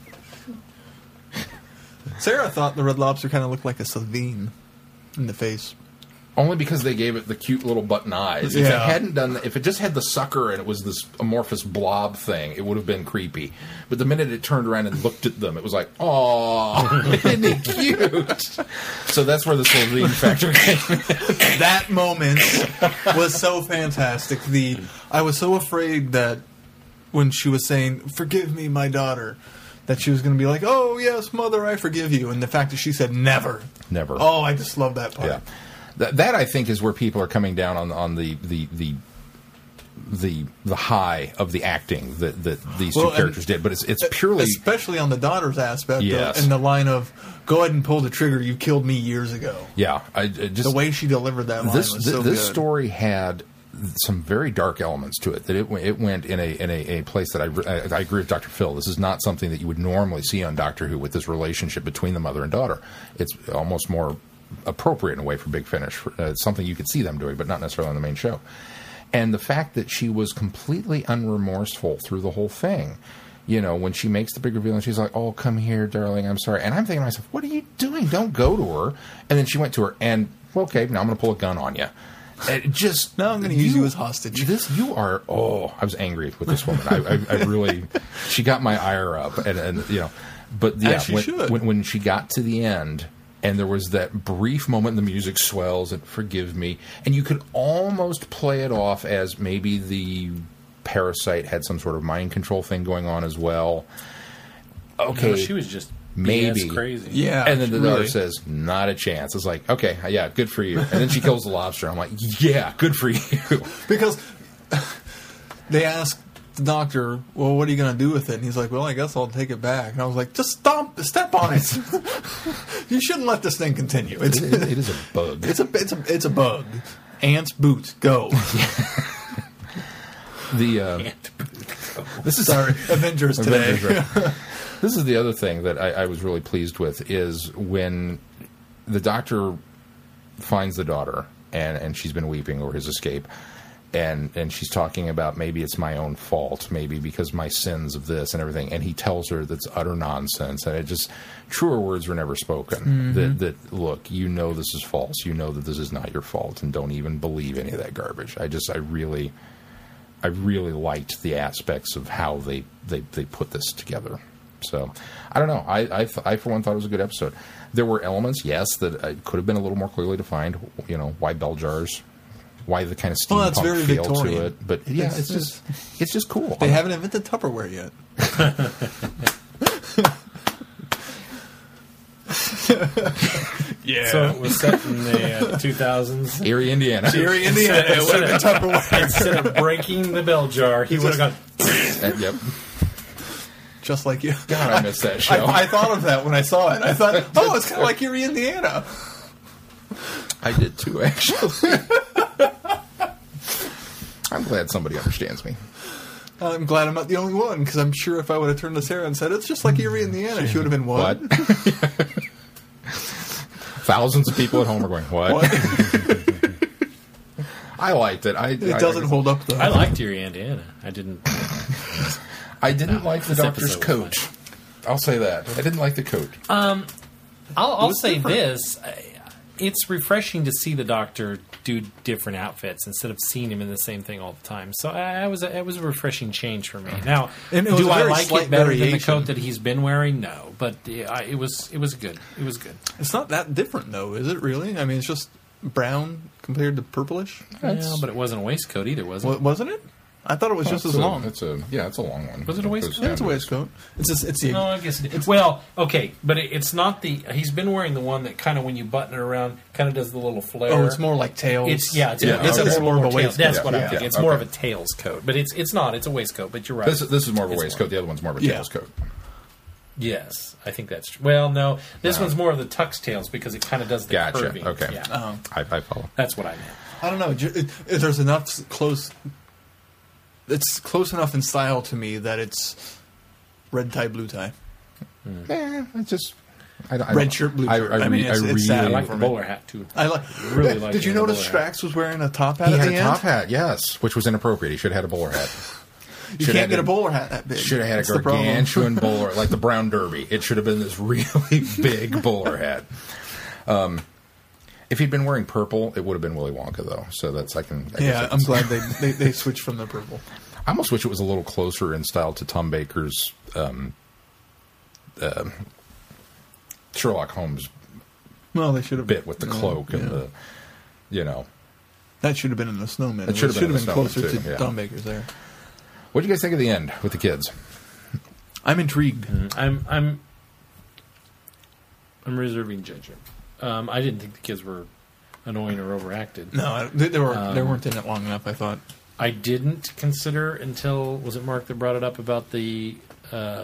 B: Sarah thought the Red Lobster kind of looked like a Savine in the face.
C: Only because they gave it the cute little button eyes. If it
B: Yeah.
C: hadn't done, if it just had the sucker and it was this amorphous blob thing, it would have been creepy. But the minute it turned around and looked at them, it was like, "Aw, isn't he cute?" So that's where the Slovene factor came in.
B: That moment was so fantastic. The I was so afraid that when she was saying, "Forgive me, my daughter," that she was going to be like, "Oh yes, mother, I forgive you," and the fact that she said "never,"
C: Never.
B: Oh, I just love that part.
C: Yeah, that, that I think is where people are coming down on on the the the the, the high of the acting that, that these
B: Well,
C: two
B: and-
C: characters did. But it's it's purely
B: especially on the daughter's aspect,
C: Yes.
B: of, in the line of "Go ahead and pull the trigger. You killed me years ago."
C: yeah. I, I just
B: The way she delivered that line
C: this
B: was
C: th-
B: so
C: this
B: good.
C: story had some very dark elements to it. That it went- it went in a in a, a place that I, re- I I agree with Doctor Phil. This is not something that you would normally see on Doctor Who with this relationship between the mother and daughter. It's almost more appropriate in a way for Big Finish. Uh, it's something you could see them doing, but not necessarily on the main show. And the fact that she was completely unremorseful through the whole thing. You know, when she makes the big reveal and she's like, "Oh, come here, darling, I'm sorry." And I'm thinking to myself, what are you doing? Don't go to her. And then she went to her and, well, okay, now I'm going to pull a gun on you. It just
B: Now I'm gonna use you as hostage.
C: This you are. Oh, I was angry with this woman. I, I, I really, she got my ire up, and, and you know, but yeah,
B: As she
C: when,
B: should.
C: when when she got to the end, and there was that brief moment, the music swells, and "Forgive me," and you could almost play it off as maybe the parasite had some sort of mind control thing going on as well. Okay,
D: No, she was just
C: maybe
D: B S crazy.
B: Yeah,
C: and then the
B: really.
C: daughter says, "Not a chance." It's like, okay, yeah, good for you. And then she kills the lobster. I'm like, yeah, good for you.
B: because they asked the doctor, "Well, what are you going to do with it?" And he's like, "Well, I guess I'll take it back." And I was like, "Just stomp, step on it. You shouldn't let this thing continue. It's
C: It- it is a bug.
B: it's a it's a it's a bug." Ants, boots, go.
C: The uh, this is
B: Sorry, Avengers today.
C: Avengers, right. This is the other thing that I, I was really pleased with is when the doctor finds the daughter and, and she's been weeping over his escape, and and she's talking about maybe it's my own fault, maybe because my sins of this and everything, and he tells her that's utter nonsense, and it just truer words were never spoken. Mm-hmm. That that look, you know this is false, you know that this is not your fault, and don't even believe any of that garbage. I just I really I really liked the aspects of how they they, they put this together. So, I don't know. I, I, I, for one, thought it was a good episode. There were elements, yes, that uh, could have been a little more clearly defined. You know, why bell jars? Why the kind of steampunk
B: well, that's very
C: feel
B: Victorian.
C: to it? But yeah, it's, it's just it's just cool.
B: They haven't invented Tupperware yet. Yeah.
D: So it was set in the uh, two thousands.
C: Erie, Indiana.
B: Erie, Indiana. It would have been Tupperware.
D: Instead of breaking the bell jar, he would have gone.
C: Uh, yep.
B: Just like you.
C: God, I missed that show.
B: I, I thought of that when I saw it. I thought, oh, it's kind of like Erie, Indiana.
C: I did too, actually. I'm glad somebody understands me.
B: I'm glad I'm not the only one, because I'm sure if I would have turned to Sarah and said, it's just like Erie, Indiana, she would have been, what?
C: What? Thousands of people at home are going, what?
B: What?
C: I liked it. I,
B: It
C: I,
B: doesn't
C: I,
B: hold up, though.
D: I liked Erie, Indiana. I didn't.
C: I didn't like the
D: this
C: doctor's
D: episode was
C: coat. I'll say that. I didn't like the coat.
D: Um, I'll, I'll
B: was
D: say
B: different.
D: this: it's refreshing to see the Doctor do different outfits instead of seeing him in the same thing all the time. So I, I was a, it was a refreshing change for me. Now,
B: And it was
D: do
B: a
D: I
B: very
D: like
B: slight
D: it better than the
B: variation.
D: coat that he's been wearing? No, but uh, I, it was it was good. It was good.
B: It's not that different, though, is it, really? I mean, it's just brown compared to purplish.
D: Yeah, but it wasn't a waistcoat either, was it?
B: Wa- wasn't it? I thought it was just
C: it's
B: as
C: a,
B: long.
C: It's a yeah, it's a long one.
D: Was it a waistcoat?
B: Yeah, it's a waistcoat. It's just, it's the
D: No, I guess it is. Well, okay, but it, it's not the. He's been wearing the one that kind of when you button it around, kind of does the little flare.
B: oh, it's more like tails.
D: It's yeah, it's,
C: Yeah,
D: it's,
C: okay.
D: it's more,
B: More of a
D: tails.
B: waistcoat.
D: That's what
C: Yeah,
D: I think.
C: yeah,
D: It's more of
C: okay.
D: a tails coat, but it's it's not. It's a waistcoat. But you're right.
C: This, this is more of a
D: It's
C: waistcoat.
D: more.
C: The other one's more of a
B: Yeah.
C: tails coat.
D: Yes, I think that's true. Well, no, this
C: No.
D: one's more of the tux tails because it kind of does the
C: Gotcha.
D: curving.
C: Okay.
D: Yeah,
B: Oh.
C: I, I follow.
D: that's what I meant.
B: I don't know. ju- it- it- There's enough s- close. It's close enough in style to me that it's red tie, blue tie.
C: Yeah, it's just I, don't- I
B: Red
C: don't-
B: shirt, blue
C: I,
B: shirt.
C: I,
B: I mean,
C: re-
B: it's-
C: I
B: it's sad.
D: I
C: really
D: like the
B: for me.
D: bowler hat too.
B: I like.
D: Really like
B: Did you
D: it in a
B: notice
D: bowler hat.
B: Strax was wearing a top hat
C: He
B: at
C: had
B: the
C: a
B: end?
C: top hat, yes, which was inappropriate. He should have had a bowler hat.
B: You
C: Should've
B: can't
C: had
B: get a
C: a-
B: bowler hat that big.
C: Should have had
B: That's
C: a
B: the problem.
C: gargantuan bowler, like the Brown Derby. It should have been this really big bowler hat. Um, if he'd been wearing purple, it would have been Willy Wonka, though. So that's I can. I guess I
B: Yeah,
C: can
B: I'm
C: see.
B: glad they, they they switched from the purple.
C: I almost wish it was a little closer in style to Tom Baker's um, uh, Sherlock Holmes
B: Well, they should have
C: bit with the
B: yeah,
C: cloak and
B: yeah.
C: the, you know.
B: That should have been in the snowman.
C: It should have been in the
B: closer
C: Snowman,
B: to
C: too, yeah.
B: Don Baker's there.
C: What do you guys think of the end with the kids?
B: I'm intrigued.
D: I'm I'm I'm reserving judgment. Um, I didn't think the kids were annoying or overacted.
B: No, I, they, they were they
D: Um,
B: weren't in it long enough. I thought.
D: I didn't consider until was it Mark that brought it up about the. Uh,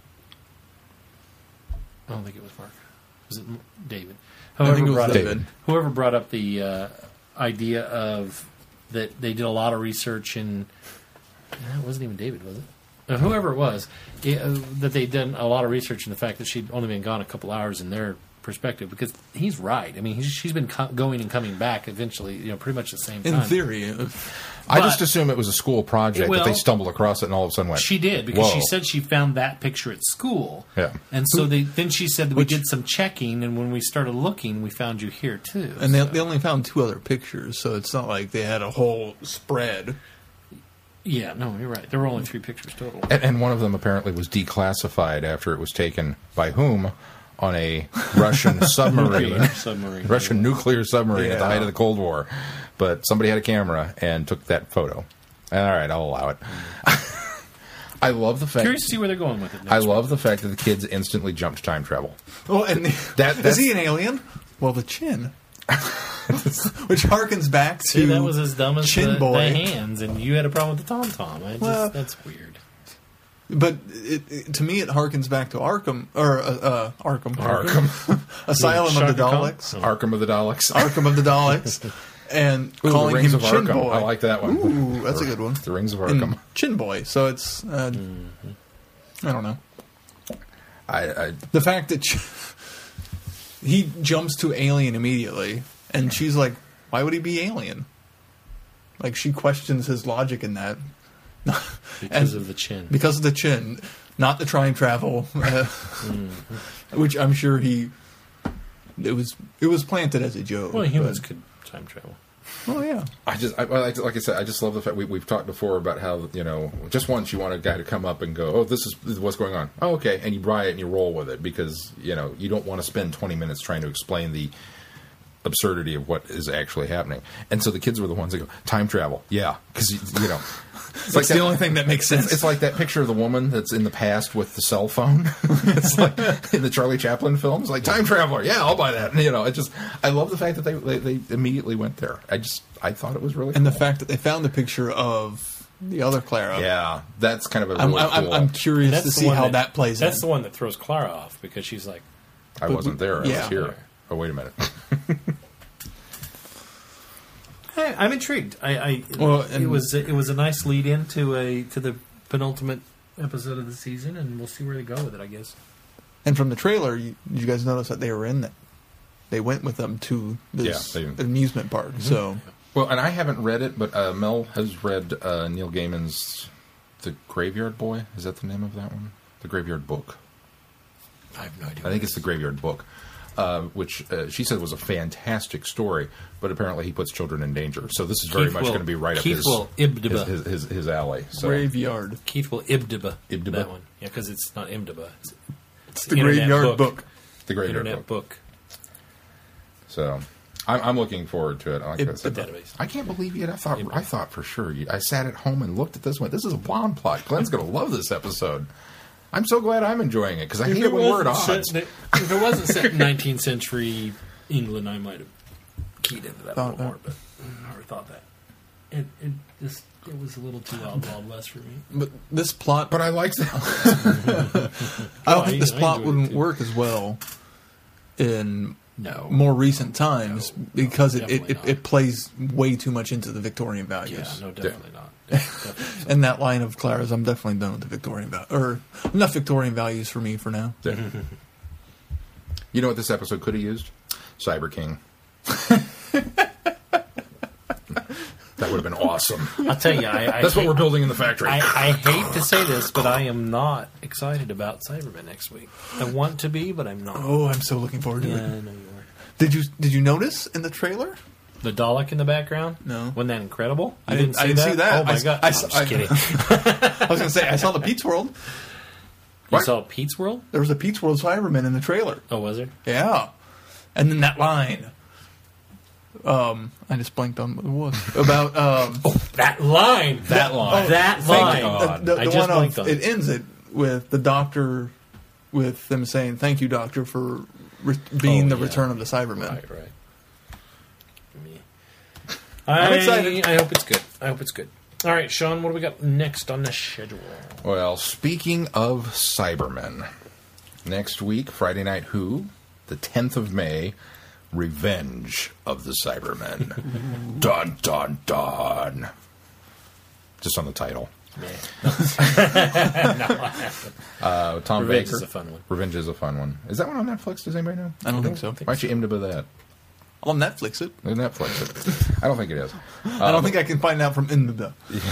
D: I don't think it was Mark. Was it M- David?
B: I
D: Whoever
B: think it was
D: brought
B: David.
D: up whoever brought up the uh, idea of that they did a lot of research in. It wasn't even David, was it? Uh, whoever it was, it, uh, that they'd done a lot of research in the fact that she'd only been gone a couple hours in their perspective, because he's right. I mean, he's, she's been co- going and coming back eventually, you know, pretty much the same
B: In
D: time.
B: theory, if,
C: I
D: But-
C: just assume it was a school project
D: Well,
C: that they stumbled across it and all of a sudden went.
D: She did, because
C: Whoa.
D: she said she found that picture at school.
C: Yeah.
D: And so they then she said that we did some checking, and when we started looking, we found you here too.
B: and they,
D: So-
B: they only found two other pictures, so it's not like they had a whole spread.
D: yeah, no, you're right. There were only three pictures total.
C: And, and one of them apparently was declassified after it was taken by whom? On a Russian submarine.
D: submarine.
C: Russian nuclear submarine at the
B: Yeah.
C: height of the Cold War. But somebody had a camera and took that photo. All right, I'll allow it. I love the fact.
D: Curious to see where they're going with it. Next
C: I love the fact that the kids instantly jumped time travel.
B: Oh, and the,
C: That-
B: is
C: that's-
B: he an alien? Well, the chin, which harkens back to
D: See, that was as dumb as
B: Chin
D: the,
B: Boy.
D: the hands, and you had a problem with the tom tom. I just
B: Well-
D: that's weird.
B: But it, it, to me, it harkens back to Arkham or uh, uh, Arkham,
C: Arkham.
B: Asylum of the
D: Shaka Khan?
B: Daleks,
D: Oh.
C: Arkham of the Daleks.
B: Arkham of the Daleks, and
C: Ooh,
B: calling
C: the Rings
B: him
C: of
B: Chin
C: Arkham.
B: Boy.
C: I like that one.
B: Ooh, that's a good one.
C: The Rings of
B: And
C: Arkham.
B: Chin Boy. So it's uh, I don't know.
C: I, I
B: The fact that she, he jumps to alien immediately, and she's like, "Why would he be alien?" Like she questions his logic in that.
D: Because
B: And-
D: of the chin.
B: Because of the chin, not the time travel, uh, which I'm sure he. It was it was planted as a joke.
D: Well, humans
B: but-
D: could time travel.
B: Oh yeah.
C: I just, I, well, like, like I said, I just love the fact we, we've talked before about how, you know, just once you want a guy to come up and go, oh, this is, this is what's going on. Oh, okay. And you buy it and you roll with it because, you know, you don't want to spend twenty minutes trying to explain the absurdity of what is actually happening. And so the kids were the ones that go, time travel. Yeah. Because, you, you know,
B: It's like the only thing that makes sense.
C: It's, it's like that picture of the woman that's in the past with the cell phone. It's like in the Charlie Chaplin films, like time traveler. Yeah, I'll buy that. And, you know, it just, I love the fact that they, they they immediately went there. I just, I thought it was really
B: and
C: cool.
B: the fact that they found the picture of the other Clara.
C: Yeah, that's kind of a
B: I'm,
C: really
B: I'm,
C: cool.
B: I'm curious
D: That's
B: to
D: the
B: see
D: one
B: how that, plays.
D: That's
B: in.
D: the one that throws Clara off because she's like,
C: I wasn't there. I
B: yeah.
C: was here. Oh, wait a minute.
F: I, I'm intrigued. I, I
B: Well,
F: it
B: and-
F: was it was a nice lead in to a to the penultimate episode of the season, and we'll see where they go with it. I guess.
B: And from the trailer, you, you guys notice that they were in that. They went with them to this
C: Yeah, they-
B: amusement park. So
C: Well, and I haven't read it, but uh, Mel has read uh, Neil Gaiman's The Graveyard Boy. Is that the name of that one? The Graveyard Book.
D: I have no idea.
C: I think it's The Graveyard Book, uh, which uh, she said was a fantastic story, but apparently he puts children in danger. So this is very
F: Keith
C: much
F: will-
C: going to be right
F: Keith
C: up his,
F: will ibdaba.
C: his, his, his, his alley. So.
B: graveyard.
F: Keith will ibdaba,
C: Ibdaba?
F: that one. Yeah, because it's not imdaba. It's,
B: It's the
F: Internet
B: graveyard
F: book.
B: book.
C: The Graveyard
F: internet
C: Book.
F: book.
C: So I'm, I'm looking forward to it. Like
B: It-
C: I said,
F: the database.
C: I can't believe it. I thought I thought for sure. You, I sat at home and looked at this. And went, this is a blonde plot. Glenn's going to love this episode. I'm so glad I'm enjoying it because I hate it when we're at odds.
F: set, if it wasn't set in nineteenth century England, I might have keyed into that a
B: Thought
F: little more,
B: that.
F: but I never thought that. It, it just it was a little too wild, wild west for me.
B: But this plot,
C: But I liked that.
B: I don't
F: I-
B: think this
F: I
B: plot
F: enjoyed it
B: wouldn't
F: too.
B: work as well in
D: No.
B: more recent times
D: No.
B: because it, it,
D: Definitely
B: it,
D: not.
B: it plays way too much into the Victorian
D: Yeah,
B: values.
D: no, definitely not. Definitely so.
B: And that line of Clara's, I'm definitely done with the Victorian values. Or enough Victorian values for me for now.
C: You know what this episode could have used? Cyber King. That would have been awesome.
F: I'll tell you, I, I
C: That's what
F: hate,
C: we're building in the factory.
F: I, I hate to say this, but I am not excited about Cybermen next week. I want to be, but I'm not.
B: Oh, I'm so looking forward to
F: yeah,
B: it.
F: I know you are.
B: Did you did you notice in the trailer?
F: The Dalek in the background?
B: No.
F: Wasn't that incredible? You
B: I didn't-
F: see
B: I didn't
F: that?
B: see that.
F: Oh my
B: I s-
F: god!
B: I
F: No,
B: s-
F: I'm just
B: I-
F: kidding.
B: I was going to say, I saw the Pete's World.
F: You
C: What?
F: saw Pete's World?
B: There was a Pete's World Cyberman in the trailer.
F: Oh, was there?
B: Yeah. And then that line. Um, I just blanked on what it was. About, um,
F: That line.
D: That line.
B: oh,
F: that
B: thank
F: line.
B: you.
D: God.
B: The, the,
F: I
B: the
F: just
B: one
F: blanked
B: of,
F: on
B: it
F: it.
B: ends it with the doctor, with them saying, thank you, doctor, for re- being
D: Oh,
B: the
D: yeah.
B: return of the Cybermen.
D: Right, right.
F: Me.
B: I'm
F: I,
B: excited.
F: I hope it's good. I hope it's good. All right, Sean, what do we got next on the schedule?
C: Well, speaking of Cybermen, next week, Friday Night Who, the tenth of May, Revenge of the Cybermen. Dun, dun, dun. Just on the title. Uh, Tom
F: Revenge
C: Baker.
F: is a fun one.
C: Revenge is a fun one. Is that one on Netflix? Does anybody know?
B: I don't think so.
C: Why don't you IMDb that?
B: I'll Netflix it.
C: Netflix it. I don't think it is.
B: I don't think I can find out from Indaba.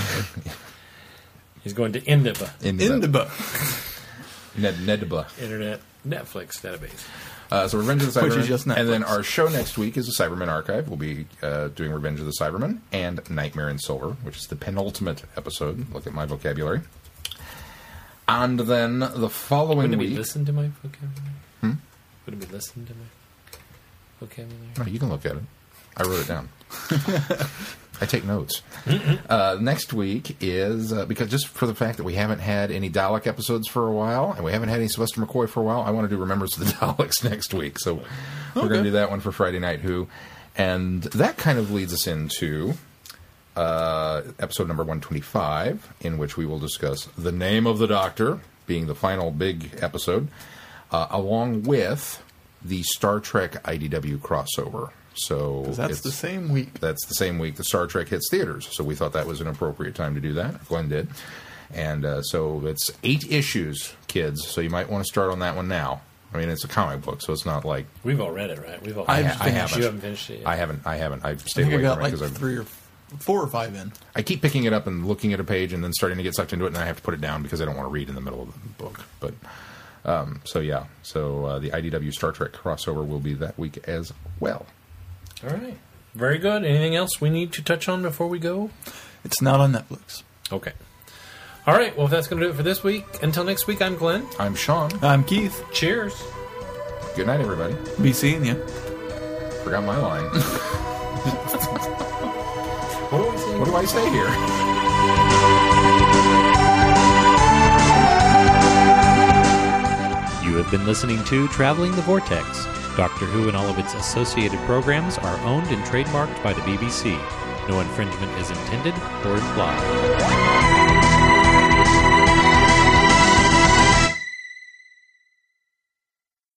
F: He's going to Indaba,
B: Indaba.
C: Ned, Nedba.
F: Internet Netflix database.
C: Uh, so Revenge of the
B: Which
C: Cybermen.
B: is just
C: and then
B: Netflix.
C: our show next week is the Cybermen Archive. We'll be uh, doing Revenge of the Cybermen and Nightmare in Silver, which is the penultimate episode. Look at my vocabulary. And then the following
F: Wouldn't
C: week...
F: we listen to my vocabulary?
C: Hmm?
F: Wouldn't we listen to my vocabulary?
C: Oh, you can look at it. I wrote it down. I take notes. Uh, next week is, uh, because just for the fact that we haven't had any Dalek episodes for a while, and we haven't had any Sylvester McCoy for a while, I want to do Remembrance of the Daleks next week. So we're going to do that one for Friday Night Who. And that kind of leads us into uh, episode number one twenty-five, in which we will discuss The Name of the Doctor, being the final big episode, uh, along with the Star Trek I D W crossover. So
B: Because that's
C: it's-
B: the same week.
C: That's the same week the Star Trek hits theaters. So we thought that was an appropriate time to do that. Glenn did. And uh, so it's eight issues, kids. So you might want to start on that one now. I mean, it's a comic book, so it's not like...
D: We've all read it, right? We've all.
B: I've
C: I, I haven't.
D: You haven't finished it yet.
C: I haven't. I haven't. I've
B: I
C: stayed
B: think I
C: away
B: got
C: from it
B: like
C: because I've...
B: three or four or five in.
C: I keep picking it up and looking at a page and then starting to get sucked into it, and I have to put it down because I don't want to read in the middle of the book. But um, so yeah, so uh, the I D W Star Trek crossover will be that week as well.
D: All right. Very good. Anything else we need to touch on before we go?
B: It's not on Netflix.
D: Okay. All right. Well, if that's going to do it for this week, until next week, I'm Glenn.
C: I'm Sean.
B: I'm Keith.
D: Cheers.
C: Good night, everybody.
B: Be seeing you.
C: Forgot my line.
D: What do I say?
C: What do I say here?
A: You have been listening to Traveling the Vortex. Doctor Who and all of its associated programs are owned and trademarked by the B B C. No infringement is intended or implied.